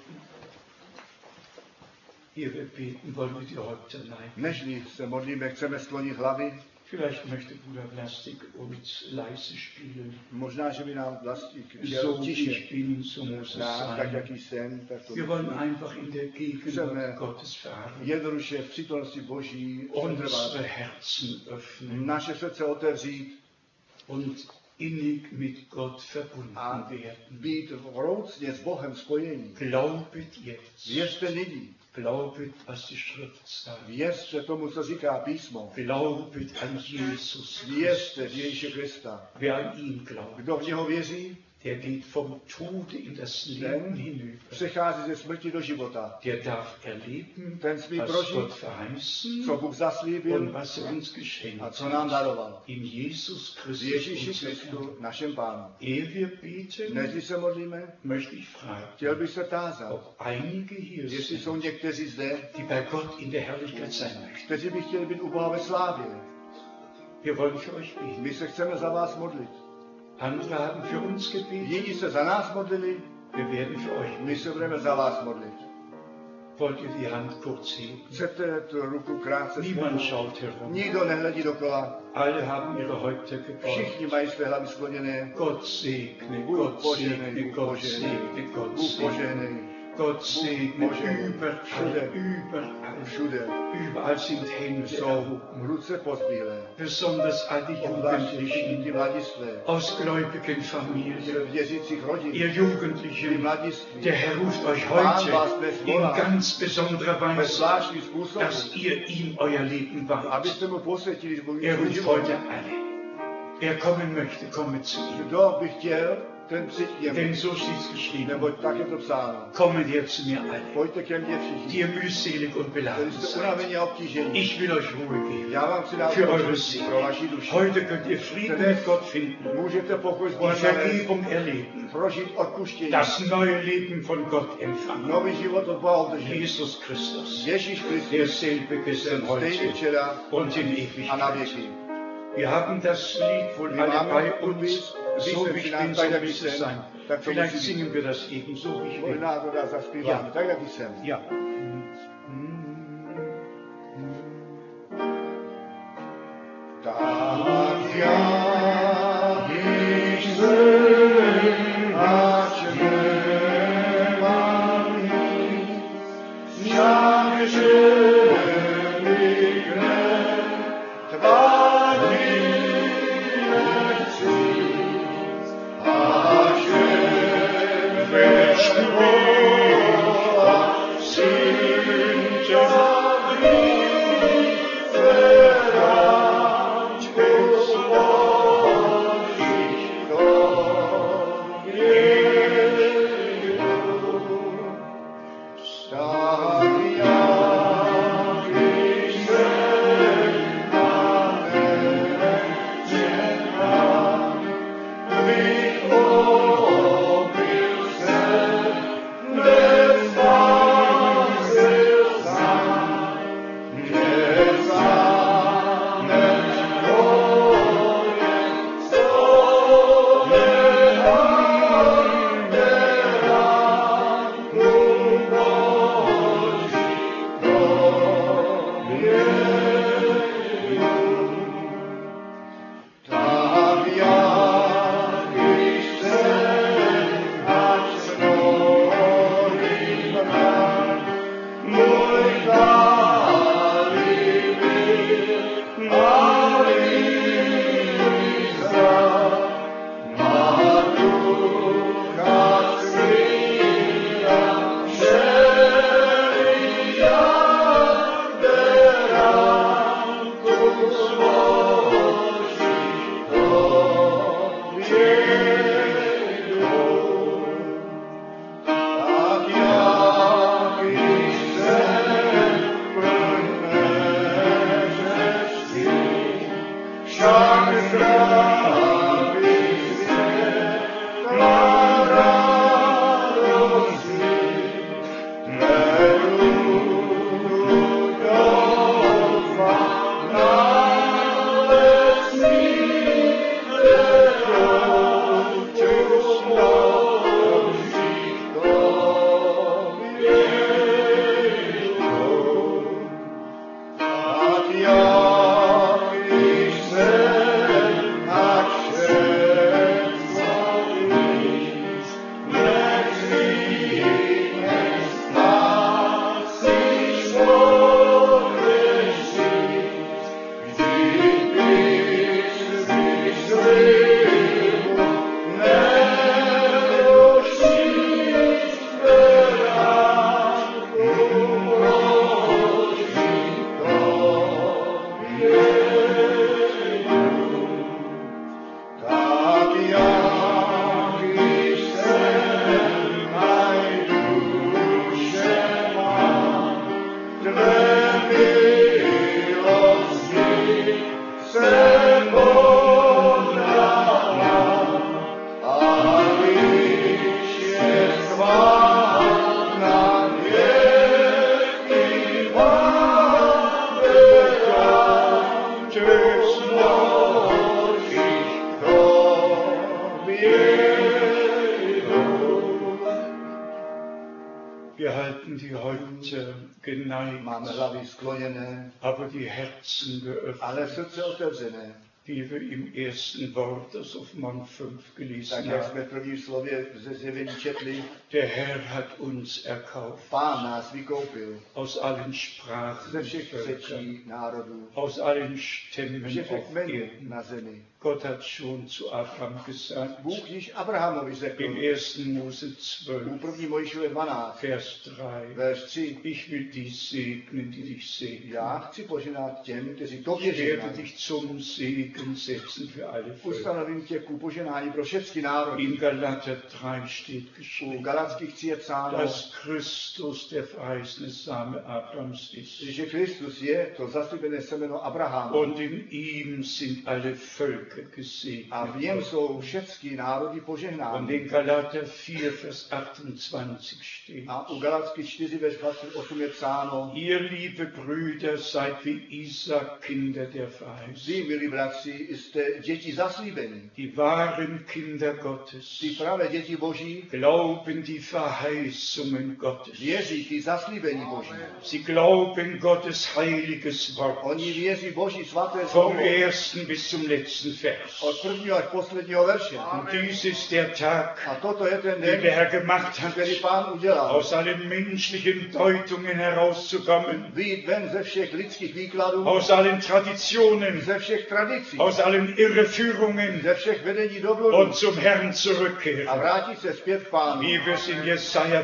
Hier wir beten, wollen wir die Häupter neigen. Nežli se modlíme, chceme sklonit hlavy. Vielleicht möchte Bruder Vlastik uns leise spielen. Možná, že by nám Vlastík So wie tiše ich bin, so muss es tak, sein. jaký jsem, tak to Wir wollen einfach in der Gegenwart Gottes verharren. jednoduše v přítomnosti Boží Unsere Herzen öffnen naše srdce otevřít und innig mit Gott verbunden a werden. být vroucně s Bohem spojení. Glaubet jetzt. Věřte nyní. Glaubet, was die Schrift sagt. Věřte tomu, co říká písmo. Glaubet an Jesus Věřte v Christus. Ježíše Krista. Wer an ihn glaubt, Kdo v něho věří, der geht vom Tode in das Leben hinüber. přechází ze smrti do života. Der darf erleben, Ten smí was prožít, Gott verheißen co Bůh zaslíbil und was uns geschenkt a co nám daroval. in Jesus V Christus. Ježíši unserem Kristu, Herrn. našem Pánu. Ehe wir beten, Než se modlíme, möchte ich fragen, chtěl bych se tázat, ob einige hier jestli jsou sind, někteří zde, die bei Gott in der Herrlichkeit sein möchten. kteří by chtěli být u Boha ve slávě. Wir wollen für euch beten. My se chceme za vás modlit. Andere haben für uns gebetet. Jiní se za nás modlili, Wir werden für euch my beten. se budeme za vás modlit. Wollt ihr die Hand kurz heben? Chcete tu ruku krátce Niemand zvednout? schaut herum. Nikdo nehledí dokola. Alle haben ihre Häupter gebeugt. Všichni mají své hlavy skloněné. Gott segne, Bůh Gott požehnej, segne, Bůh Gott požehnej. segne, Gott Bůh segne. požehnej. Gott segne požehnej. überall, Všude. überall. Všude Überall sind Hände jsou erhoben. ruce pozbílé. Besonders all die Obzvláště ty Jugendlichen mladistvé. aus gläubigen Z Familien. věřících rodin. Ihr Ty Jugendlichen, mladiství. der Herr ruft euch Pán heute vás dnes in volá ganz besonderer ve Weise, zvláštní způsob, dass ihr ihm euer Leben weiht. abyste mu posvětili svůj Ruft život. heute alle. Wer kommen möchte, komme zu ihm. Kdo by chtěl, ten přijď k němu. Denn so steht es geschrieben. Neboť tak je to psáno. Kommet her zu mir alle, Pojďte ke mně všichni, die ihr mühselig und beladen kteří jste seid. unavení a obtížení. Ich will euch Ruhe geben. Já vám chci dát Für eure pokoj Seele. pro vaši duši. Heute könnt ihr Frieden mit Gott finden, Můžete pokoj s die Bohem nalézt, Vergebung erleben, prožít odpuštění, das neue Leben von Gott empfangen. nový život od Boha obdržet. Jesus Christus, Ježíš Kristus, derselbe gestern, ten stejný heute včera und in a na Ewigkeit. věky. Wir haben das Lied wohl Wir alle haben bei und uns. So wie ich bin, so muss es sein. Tak to Vielleicht musí být. singen wir das eben so, wie ich will. Možná to dá zaspívat, Ja. tak jak jsem. Ja. Tak já již nemám nic, jak živý hned, tvá nechci, a že večný Boha si halten die Häupter geneigt, máme hlavy skloněné, aber die Herzen ale geöffnet, srdce otevřené. wie wir im ersten Wort aus Offenbarung 5 Tak gelesen jak jsme haben. v prvním slově ze zjevení četli, Der Herr hat uns erkauft Pán nás vykoupil aus allen Sprachen, ze všech Völkern, řečí národů, aus allen Stämmen všech auf kmenů Erden. na zemi. Gott hat schon zu Abraham gesagt, Bůh již Abrahamovi řekl in 1. Mose u 12, 1. Mojžíšově 12, Vers 3, verš 3, ich will dich segnen, die dich segnen. já chci poženat těm, kteří to Ich werde věří. dich zum Segen setzen für alle Völker. Ustanovím tě ku poženání pro všechny národy. In Galater 3 steht U geschrieben, Galackých 3 je psáno, dass Christus der verheißene Same Abrahams ist. že Kristus je to zaslíbené semeno Abrahama. Und in ihm sind alle Völker A v něm gesegnet. jsou všechny národy Und požehnány. in Galater 4, Vers 28 steht, A u Galackých 4, verš 28 je psáno, ihr liebe Brüder seid wie Isaac Kinder der Verheißung. vy, milí bratři, jste děti zaslíbení. Die wahren Kinder Gottes Ty pravé děti Boží glauben die Verheißungen Gottes. věří ty zaslíbení Boží. Sie glauben Gottes heiliges Wort. Oni věří Boží svaté Vom slovo. ersten bis zum letzten Vers. Od prvního až posledního verše. Und dies ist der Tag, A toto je ten den den, der Herr gemacht hat, který Pán udělal. aus allen menschlichen Deutungen herauszukommen, Vyjít ven ze všech lidských výkladů, aus allen Traditionen, ze všech tradicí, aus allen Irreführungen ze všech vedení do blodu und zum Herrn a zurückkehren, vrátit se zpět k Pánu. wie wir es in Jesaja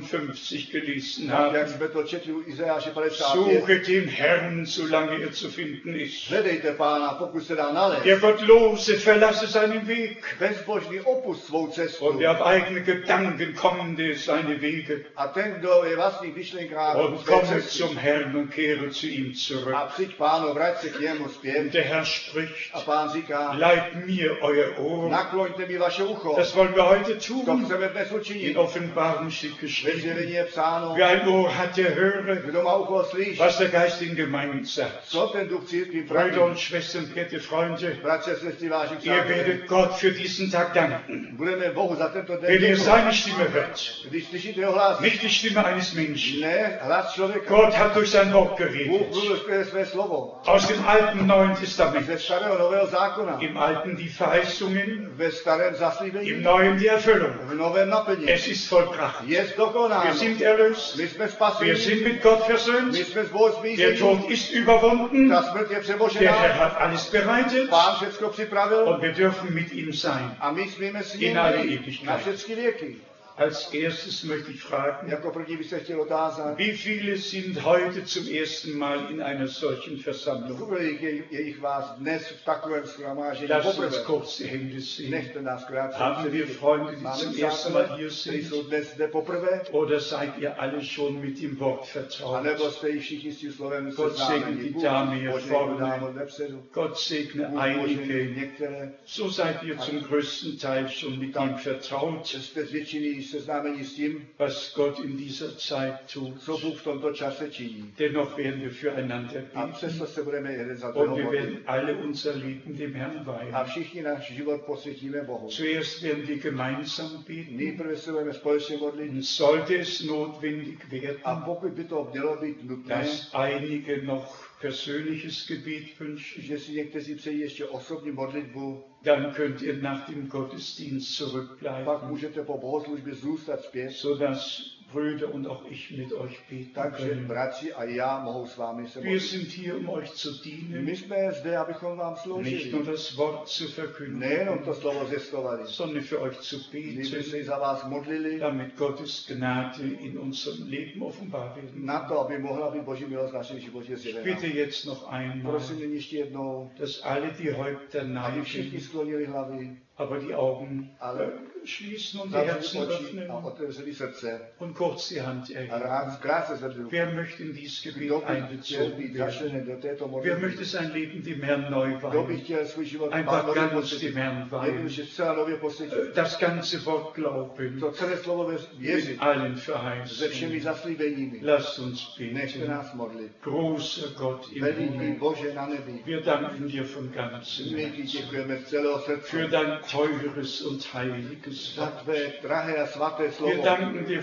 55 gelesen Tak, jak haben. jsme to četli u Izajáše 55. Suche den Herrn, solange er zu finden ist. Hledejte Pána, pokud se dá nalézt. Der Gottlose verlasse seinen Weg. Bezbožný opust svou cestu. Und der auf eigene Gedanken kommende seine Wege. A ten, kdo je vlastních myšlenkách Und své komme cesty. zum Herrn und kehre zu ihm zurück. A přijď Pánu, vrať se k němu Und zpět. der Herr spricht, A Pán říká, leiht mir euer Ohr. nakloňte mi vaše ucho. Das wollen wir heute To tun. chceme dnes In učinit. Offenbarung steht Ve geschrieben, zjevení je psáno, wer ein Ohr hat, der höre, kdo má ucho slyš, was der Geist den Gemeinden sagt. co ten duch církví Brüder praví. und Schwestern, verehrte Freunde, Bratře, sestry, vážení ihr přátelé, werdet Gott für diesen Tag danken, budeme Bohu za tento den wenn ihr děkovat. seine Stimme hört, Když slyšíte jeho hlas, nicht die Stimme eines Menschen. ne hlas člověka. Gott hat durch sein Wort Bůh geredet, mluvil skrze své slovo. aus dem Alten Neuen Testament, Ze starého nového zákona. im Alten die Verheißungen, Ve starém im zaslíbení. Neuen die Erfüllung. V novém naplnění. Es ist vollbracht. Je Wir dokonáno. sind erlöst, My jsme wir spaseni. sind mit Gott My versöhnt, jsme s Bohem der smíření. Tod ist überwunden, Ta smrt je der Herr přebožená. hat alles bereitet Pán všecko připravil. und wir dürfen mit ihm sein. A my smíme s ním In alle být Ewigkeit. na všechny věky. Als erstes möchte ich fragen, Jako první bych se chtěl otázat, wie viele sind heute zum ersten Mal in einer solchen Versammlung? kolik je jich vás dnes v takovém shromáždění Lasst uns poprvé. kurz die Hände sehen. Nechte nás krátce. Haben wir Freunde, die Máme zum ersten přátelé, Mal hier kteří sind? jsou dnes zde poprvé, Oder seid ihr alle schon mit dem Wort vertraut? anebo jste již všichni s tím slovem Gott segne seznámeni. die Bůh Dame hier požehnej vorne. dámo vepředu. Gott segne Bůh požehnej einige. některé. So seid ihr zum größten Teil schon mit ihm vertraut, Jste z většiny seznámeni s tím, was Gott in dieser Zeit tut. co Bůh v tomto čase činí. Dennoch werden wir füreinander A beten přesto se budeme jeden za und druhého wir modlit. werden alle unser Leben dem Herrn A weihen. všichni náš život posvětíme Bohu. Zuerst werden wir gemeinsam beten. Nejprve se budeme společně modlit. Und sollte es notwendig A werden, pokud by to mělo být nutné, dass einige noch persönliches Gebet wünschen, že si někteří přejí ještě osobní modlitbu, dann könnt ihr nach dem Gottesdienst pak zurückbleiben, můžete po bohoslužbě zůstat zpět, sodass Brüder und auch ich mit euch beten takže können. bratři a já mohou s vámi se Wir modlit. sind hier, um euch zu dienen, My jsme zde, abychom vám nicht sloužili. nur das Wort zu Nejenom verkünden, to slovo zjistovali. sondern für euch zu My jsme beten, se za vás modlili damit Gottes Gnade in unserem Leben offenbar werden. na to, aby mohla být Boží milost v našem životě Ich zjevena. bitte jetzt noch einmal, Prosím nyní ještě jednou, dass alle die Häupter aby všichni neigen, sklonili hlavy, aber die Augen Ale- schließen und die Herzen zavřeli oči a öffnen otevřeli srdce und kurz die Hand a erheben. rád krátce zvedli. Wer möchte in dieses Gebet Kdo by chtěl einbezogen být werden? začleněn do této Wer modlitby? möchte sein Leben dem Herrn neu Kdo by weihen? chtěl svůj život Einfach Pánovi ganz posvětit? dem Herrn weihen. Jednoduše zcela nově posvětit. Das ganze Wort glauben, To celé slovo věřit mit allen se všemi Verheißungen. zaslíbeními. Lasst uns Nechte beten. nás modlit. Großer Gott im Veliký Himmel, Bože na nebi, wir danken dir von ganzem my ti Herzen děkujeme z celého für srdce dein teures und heiliges za Wort. tvé drahé a svaté Wir slovo. danken dir für die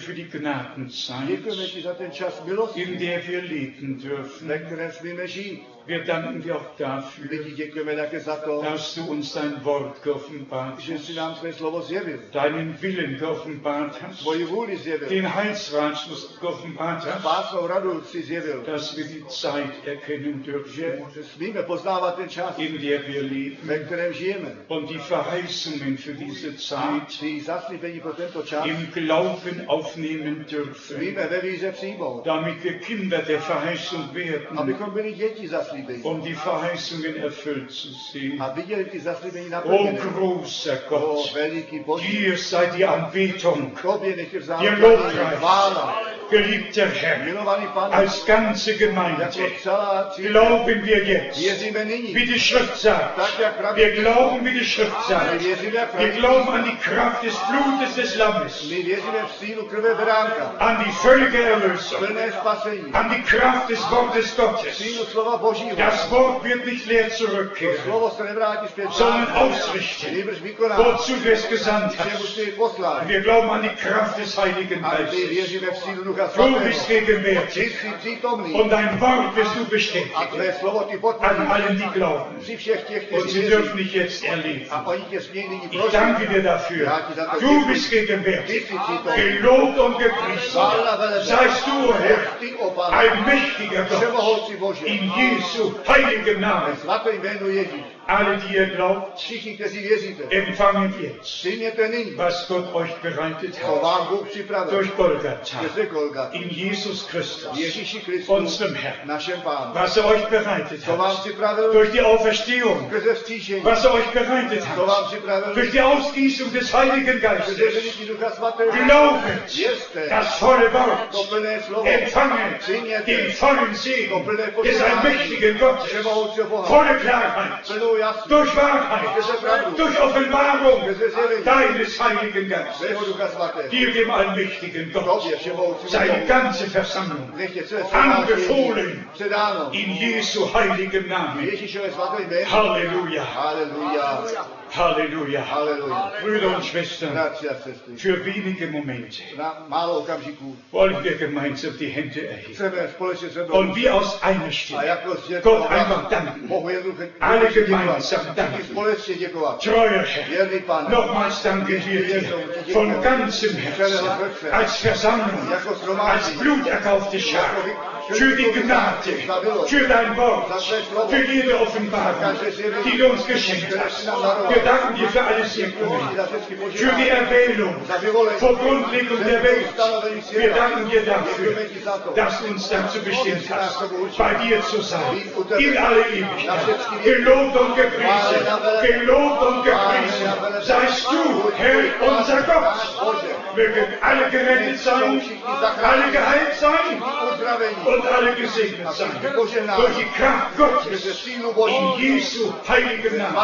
Gnadenzeit, Děkujeme ti za ten čas milosti, in der wir leben dürfen. ve kterém smíme žít. Wir danken dir auch My dafür, ti děkujeme také za to, dass du uns dein Wort geoffenbart že si hast, nám své slovo zjevil, deinen Willen geoffenbart hast, tvoji vůli zjevil, den Heilsratschluss geoffenbart hast, spásnou radu si zjevil, dass wir die Zeit erkennen že dürfen, smíme poznávat ten čas, in der wir leben, ve kterém žijeme. und die Verheißungen für diese A Zeit ty zaslíbení pro tento čas im Glauben aufnehmen dürfen, smíme ve víře přijmout, damit wir Kinder der Verheißung werden abychom byli děti zaslíbení und die Verheißungen erfüllt zu sehen. a viděli ty zaslíbení O naplněné. großer O Gott, veliký Boží, dir sei die Anbetung, tobě nech je der vzácná Lobpreis, chvála, geliebter Herr, milovaný Pane, als ganze jako Gemeinde. celá církev. Glauben wir jetzt, Věříme nyní, wie die Schrift sagt. tak jak Wir praví, glauben, wie die Schrift my sagt. věříme, jak Wir praví, glauben an die Kraft des Blutes des Lammes, my věříme v sílu krve beránka, an die völlige Erlösung, plné spasení, an die Kraft des Wortes Gottes. sílu slova Božího. Das Wort wird nicht leer To zurückkehren, slovo se nevrátí zpět, sondern ausrichten, nýbrž vykoná, wozu du es gesandt čemu hast. si ji poslal. Wir glauben an die Kraft des Heiligen A my Geistes. věříme v sílu Ducha Du Svatého. bist Ty gegenwärtig jsi přítomný und dein Wort wirst du a bestätigen tvé slovo ty an potvrdí allen, die glauben. při všech těch, Und kteří sie věří. dürfen dich jetzt erleben. A oni tě smějí nyní Ich danke prožít. dir dafür. Du bist gegenwärtig. Gelobt und gepriesen seist du, Herr, Ty, o Pane, ein mächtiger Gott. všemohoucí Bože, In Jesu heiligem Namen. svaté jméno Ježíš. Alle, die ihr glaubt, Všichni, kteří věříte, empfangen jetzt, přijměte nyní, was Gott euch bereitet co hat vám Bůh připravil. durch Golgatha. Skrze Golgatu. In Jesus Christus, Ježíši Kristu, unserem Herrn. našem Pánu. Was euch bereitet Co vám hat připravil durch die Auferstehung. skrze vzkříšení. Was euch bereitet Co vám hat připravil durch die Ausgießung des Heiligen skrze Geistes. vylití Ducha Svatého. Glaubet Věřte, das volle Wort. to plné slovo, Empfanget den vollen Segen des allmächtigen Gottes. všemohoucího Boha, Volle Klarheit. plnou jasnost, Durch Wahrheit. Durch Offenbarung skrze zjevení deines Heiligen Geistes. svého Ducha Svatého. Dir, dem allmächtigen Gott, Tobě všemohoucímu sei die Bohu. ganze Versammlung Nech je celé anbefohlen předáno in Jesu heiligem Namen. Ježíšové svaté jméno. Halleluja. Haleluja. Halleluja. Haleluja. Brüder und Schwestern, Bratři a sestry, für wenige Momente na málo okamžiků wollen wir gemeinsam die Hände erheben chceme společně se mnou und wie aus einer a Stimme jako z Gott einfach danken. Bohu jednoduše Alle děkovat. gemeinsam Všichni danken. společně děkovat. Treuer Herr, Věrný Pane, nochmals danken wir dir von ganzem Herzen als Versammlung, als bluterkaufte Schar, für die Gnade, für dein Wort, für jede Offenbarung, die du uns geschenkt hast. Wir danken dir für alle Segnungen, für die Erwählung vor Grundlegung der Welt. Wir danken dir dafür, dass du uns dazu bestimmt hast, bei dir zu sein, in alle Ewigkeit. Gelobt und gepriesen, gelobt und gepriesen seist du, Herr, unser Gott. Mögen alle gerettet sein, alle geheilt sein und alle gesegnet sein. Durch die Kraft Gottes in Jesu heiligem Namen.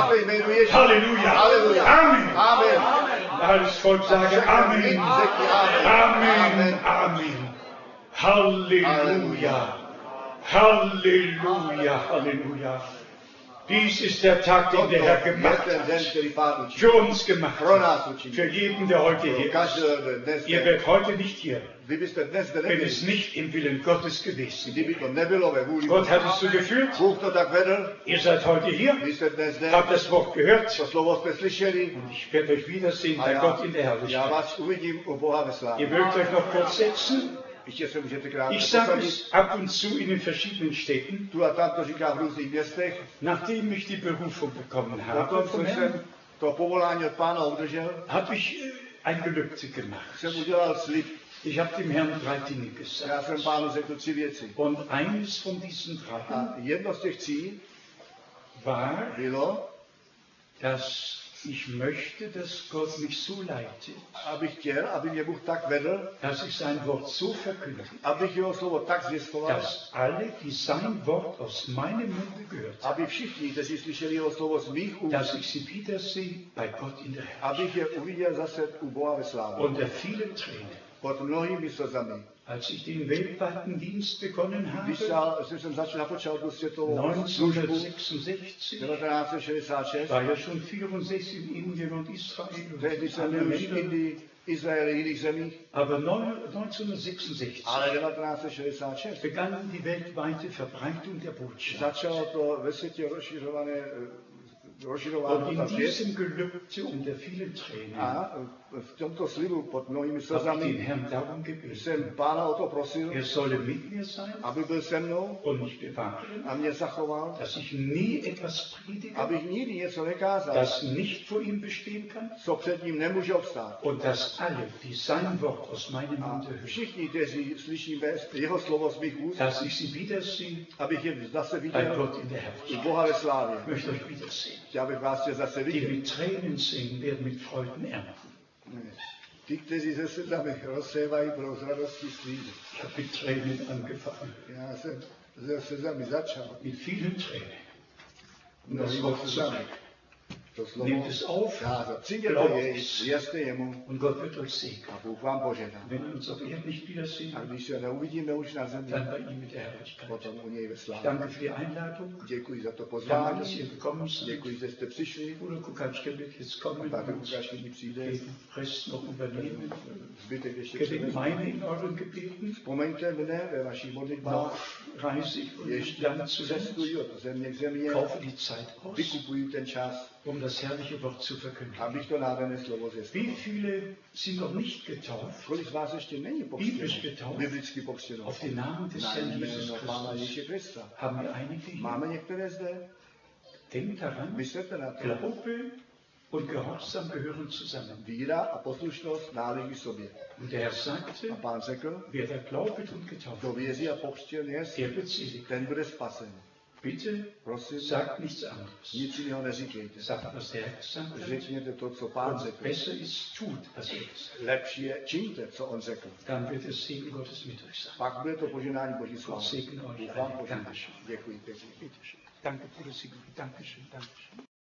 Halleluja. Amen. Amen. Alles Volk sage Amen. Amen. Amen. Halleluja. Halleluja. Halleluja. Dies ist der Tag, den der Herr gemacht hat. Für uns gemacht hat. Für jeden, der heute hier ist. Ihr werdet heute nicht hier, Kdybyste dnes zde wenn nebyli, es nicht im Willen Gottes gewesen wäre. kdyby to nebylo ve vůli Gott Boha. hat es so geführt. Bůh to tak vedl, Ihr seid heute hier, vy jste dnes zde, habt das Wort gehört. to slovo jste slyšeli Ich werde euch wiedersehen a bei Gott in der já Herrlichkeit. vás uvidím u Boha ve slávě. Ihr mögt euch noch kurz setzen. Ještě se můžete krátce Ich sage posadit. es ab und zu in den verschiedenen Städten, Tu a tam to říká v různých městech. nachdem ich die Berufung bekommen habe Potom, vom co Herrn, jsem to povolání od Pána obdržel, habe ich ein Gelübde gemacht. jsem udělal slib. Ich habe dem Herrn 3 Dinge Já jsem gesagt. Pánu řekl 3 věci. Und eines von diesen A dreien jedno z těch 3 war, bylo, dass ich möchte, dass Gott mich so leitet, abych chtěl, aby mě Bůh tak vedl, dass ich sein Wort so verkündige, abych jeho slovo tak zvěstoval, dass alle, die sein Wort aus meinem Munde gehört haben, aby všichni, kteří slyšeli jeho slovo z mých úst, dass ich sie wiedersehe bei Gott in der Herrlichkeit. abych je uviděl zase u Boha ve slávě. Unter vielen Tränen Pod mnohými slzami Als ich den weltweiten Dienst begonnen Když habe, jsem napočal tu světovou službu 1966, 1966, war ja schon 64 in Indien und Israel und tehdy in jsem anderen byl už v Ländern. Indii, Izraeli, jiných zemích, Aber 1966 ale 1966 begann die weltweite Verbreitung der Botschaft. začalo to ve světě rozšiřováno Und ta in zvěst. diesem Gelübde unter vielen Tränen A v tomto slibu pod mnohými habe ich slzami den Herrn darum gebeten, jsem Pána o to prosil, er solle mit mir sein aby byl se mnou und mich bewahren, a mě zachoval, dass ich nie etwas predige, abych nikdy něco nekázal, das nicht vor ihm bestehen kann co před ním nemůže obstát. und dass alle, die sein Wort aus meinem A Munde hören, všichni, kteří slyšíme jeho slovo z mých úst, dass ich sie wiedersehe abych je zase bei viděl Gott in der u Herrlichkeit. Boha ve slávě. Ich möchte euch wiedersehen. Chtěl bych vás chtěl zase Die vidět. mit Tränen singen, werden mit Freuden ernten. Ty, kteří se slzami rozsévají, budou s radostí sklízet. Ich habe mit Tränen angefangen, Já jsem se slzami začal. mit vielen Tränen. Um das Mnohými Wort zu slzami. sagen. To slovo Nehmt es auf, kázat. Přijděte glaubt jej, es věřte jemu und Gott wird euch segnen. a Bůh vám požehná. Wenn wir uns auf Erden nicht A wiedersehen, když se neuvidíme už na zemi, dann bei ihm mit der Herrlichkeit. potom u něj ve Ich slávě. danke für die Einladung. Děkuji za to Danke, dass pozvání. ihr gekommen seid. Děkuji, že jste přišli. Bruder Kukaczka wird jetzt kommen Páter und Lukáš nyní přijde. den Rest noch übernehmen. Zbytek ještě Gedenkt převezme. meine in euren Gebeten. Vzpomeňte mne ve vašich modlitbách. Noch reise ich von Ještě Land zu Land. cestuji od země k země. Kaufe die Zeit aus, Vykupuji ten čas, um das herrliche Wort zu verkündigen. abych to nádherné slovo zjistil. Wie viele sind noch nicht getauft Kolik z vás ještě není Biblisch pokřtěno, getauft? biblicky pokřtěno? auf den Namen des Na Herrn Jesus jméno Pána Christus? Ježíše Krista. Haben wir einige hier? Máme některé zde? Denkt daran, Myslete na to. Glaube und Gehorsam gehören zusammen. Víra a poslušnost náleží sobě. Und der Herr sagte, A Pán řekl, wer da glaubet und getauft kdo věří a pokřtěn je, der wird selig. ten bude spasen. Bitte Prosím, sagt nichts anderes. nic jiného neříkejte. Sagt, was der Herr gesagt hat. Řekněte to, co Pán Und řekl. besser ist, tut, was er gesagt hat. Lepší je, čiňte, co on řekl. Dann wird der Segen Gottes mit euch sein. Pak bude to poženání Boží Gott slávy. segne euch Bůh vám alle. požehná. Dankeschön. Děkuji pěkně. Bitte schön. Danke, Bruder Sigmund. Dankeschön. Dankeschön.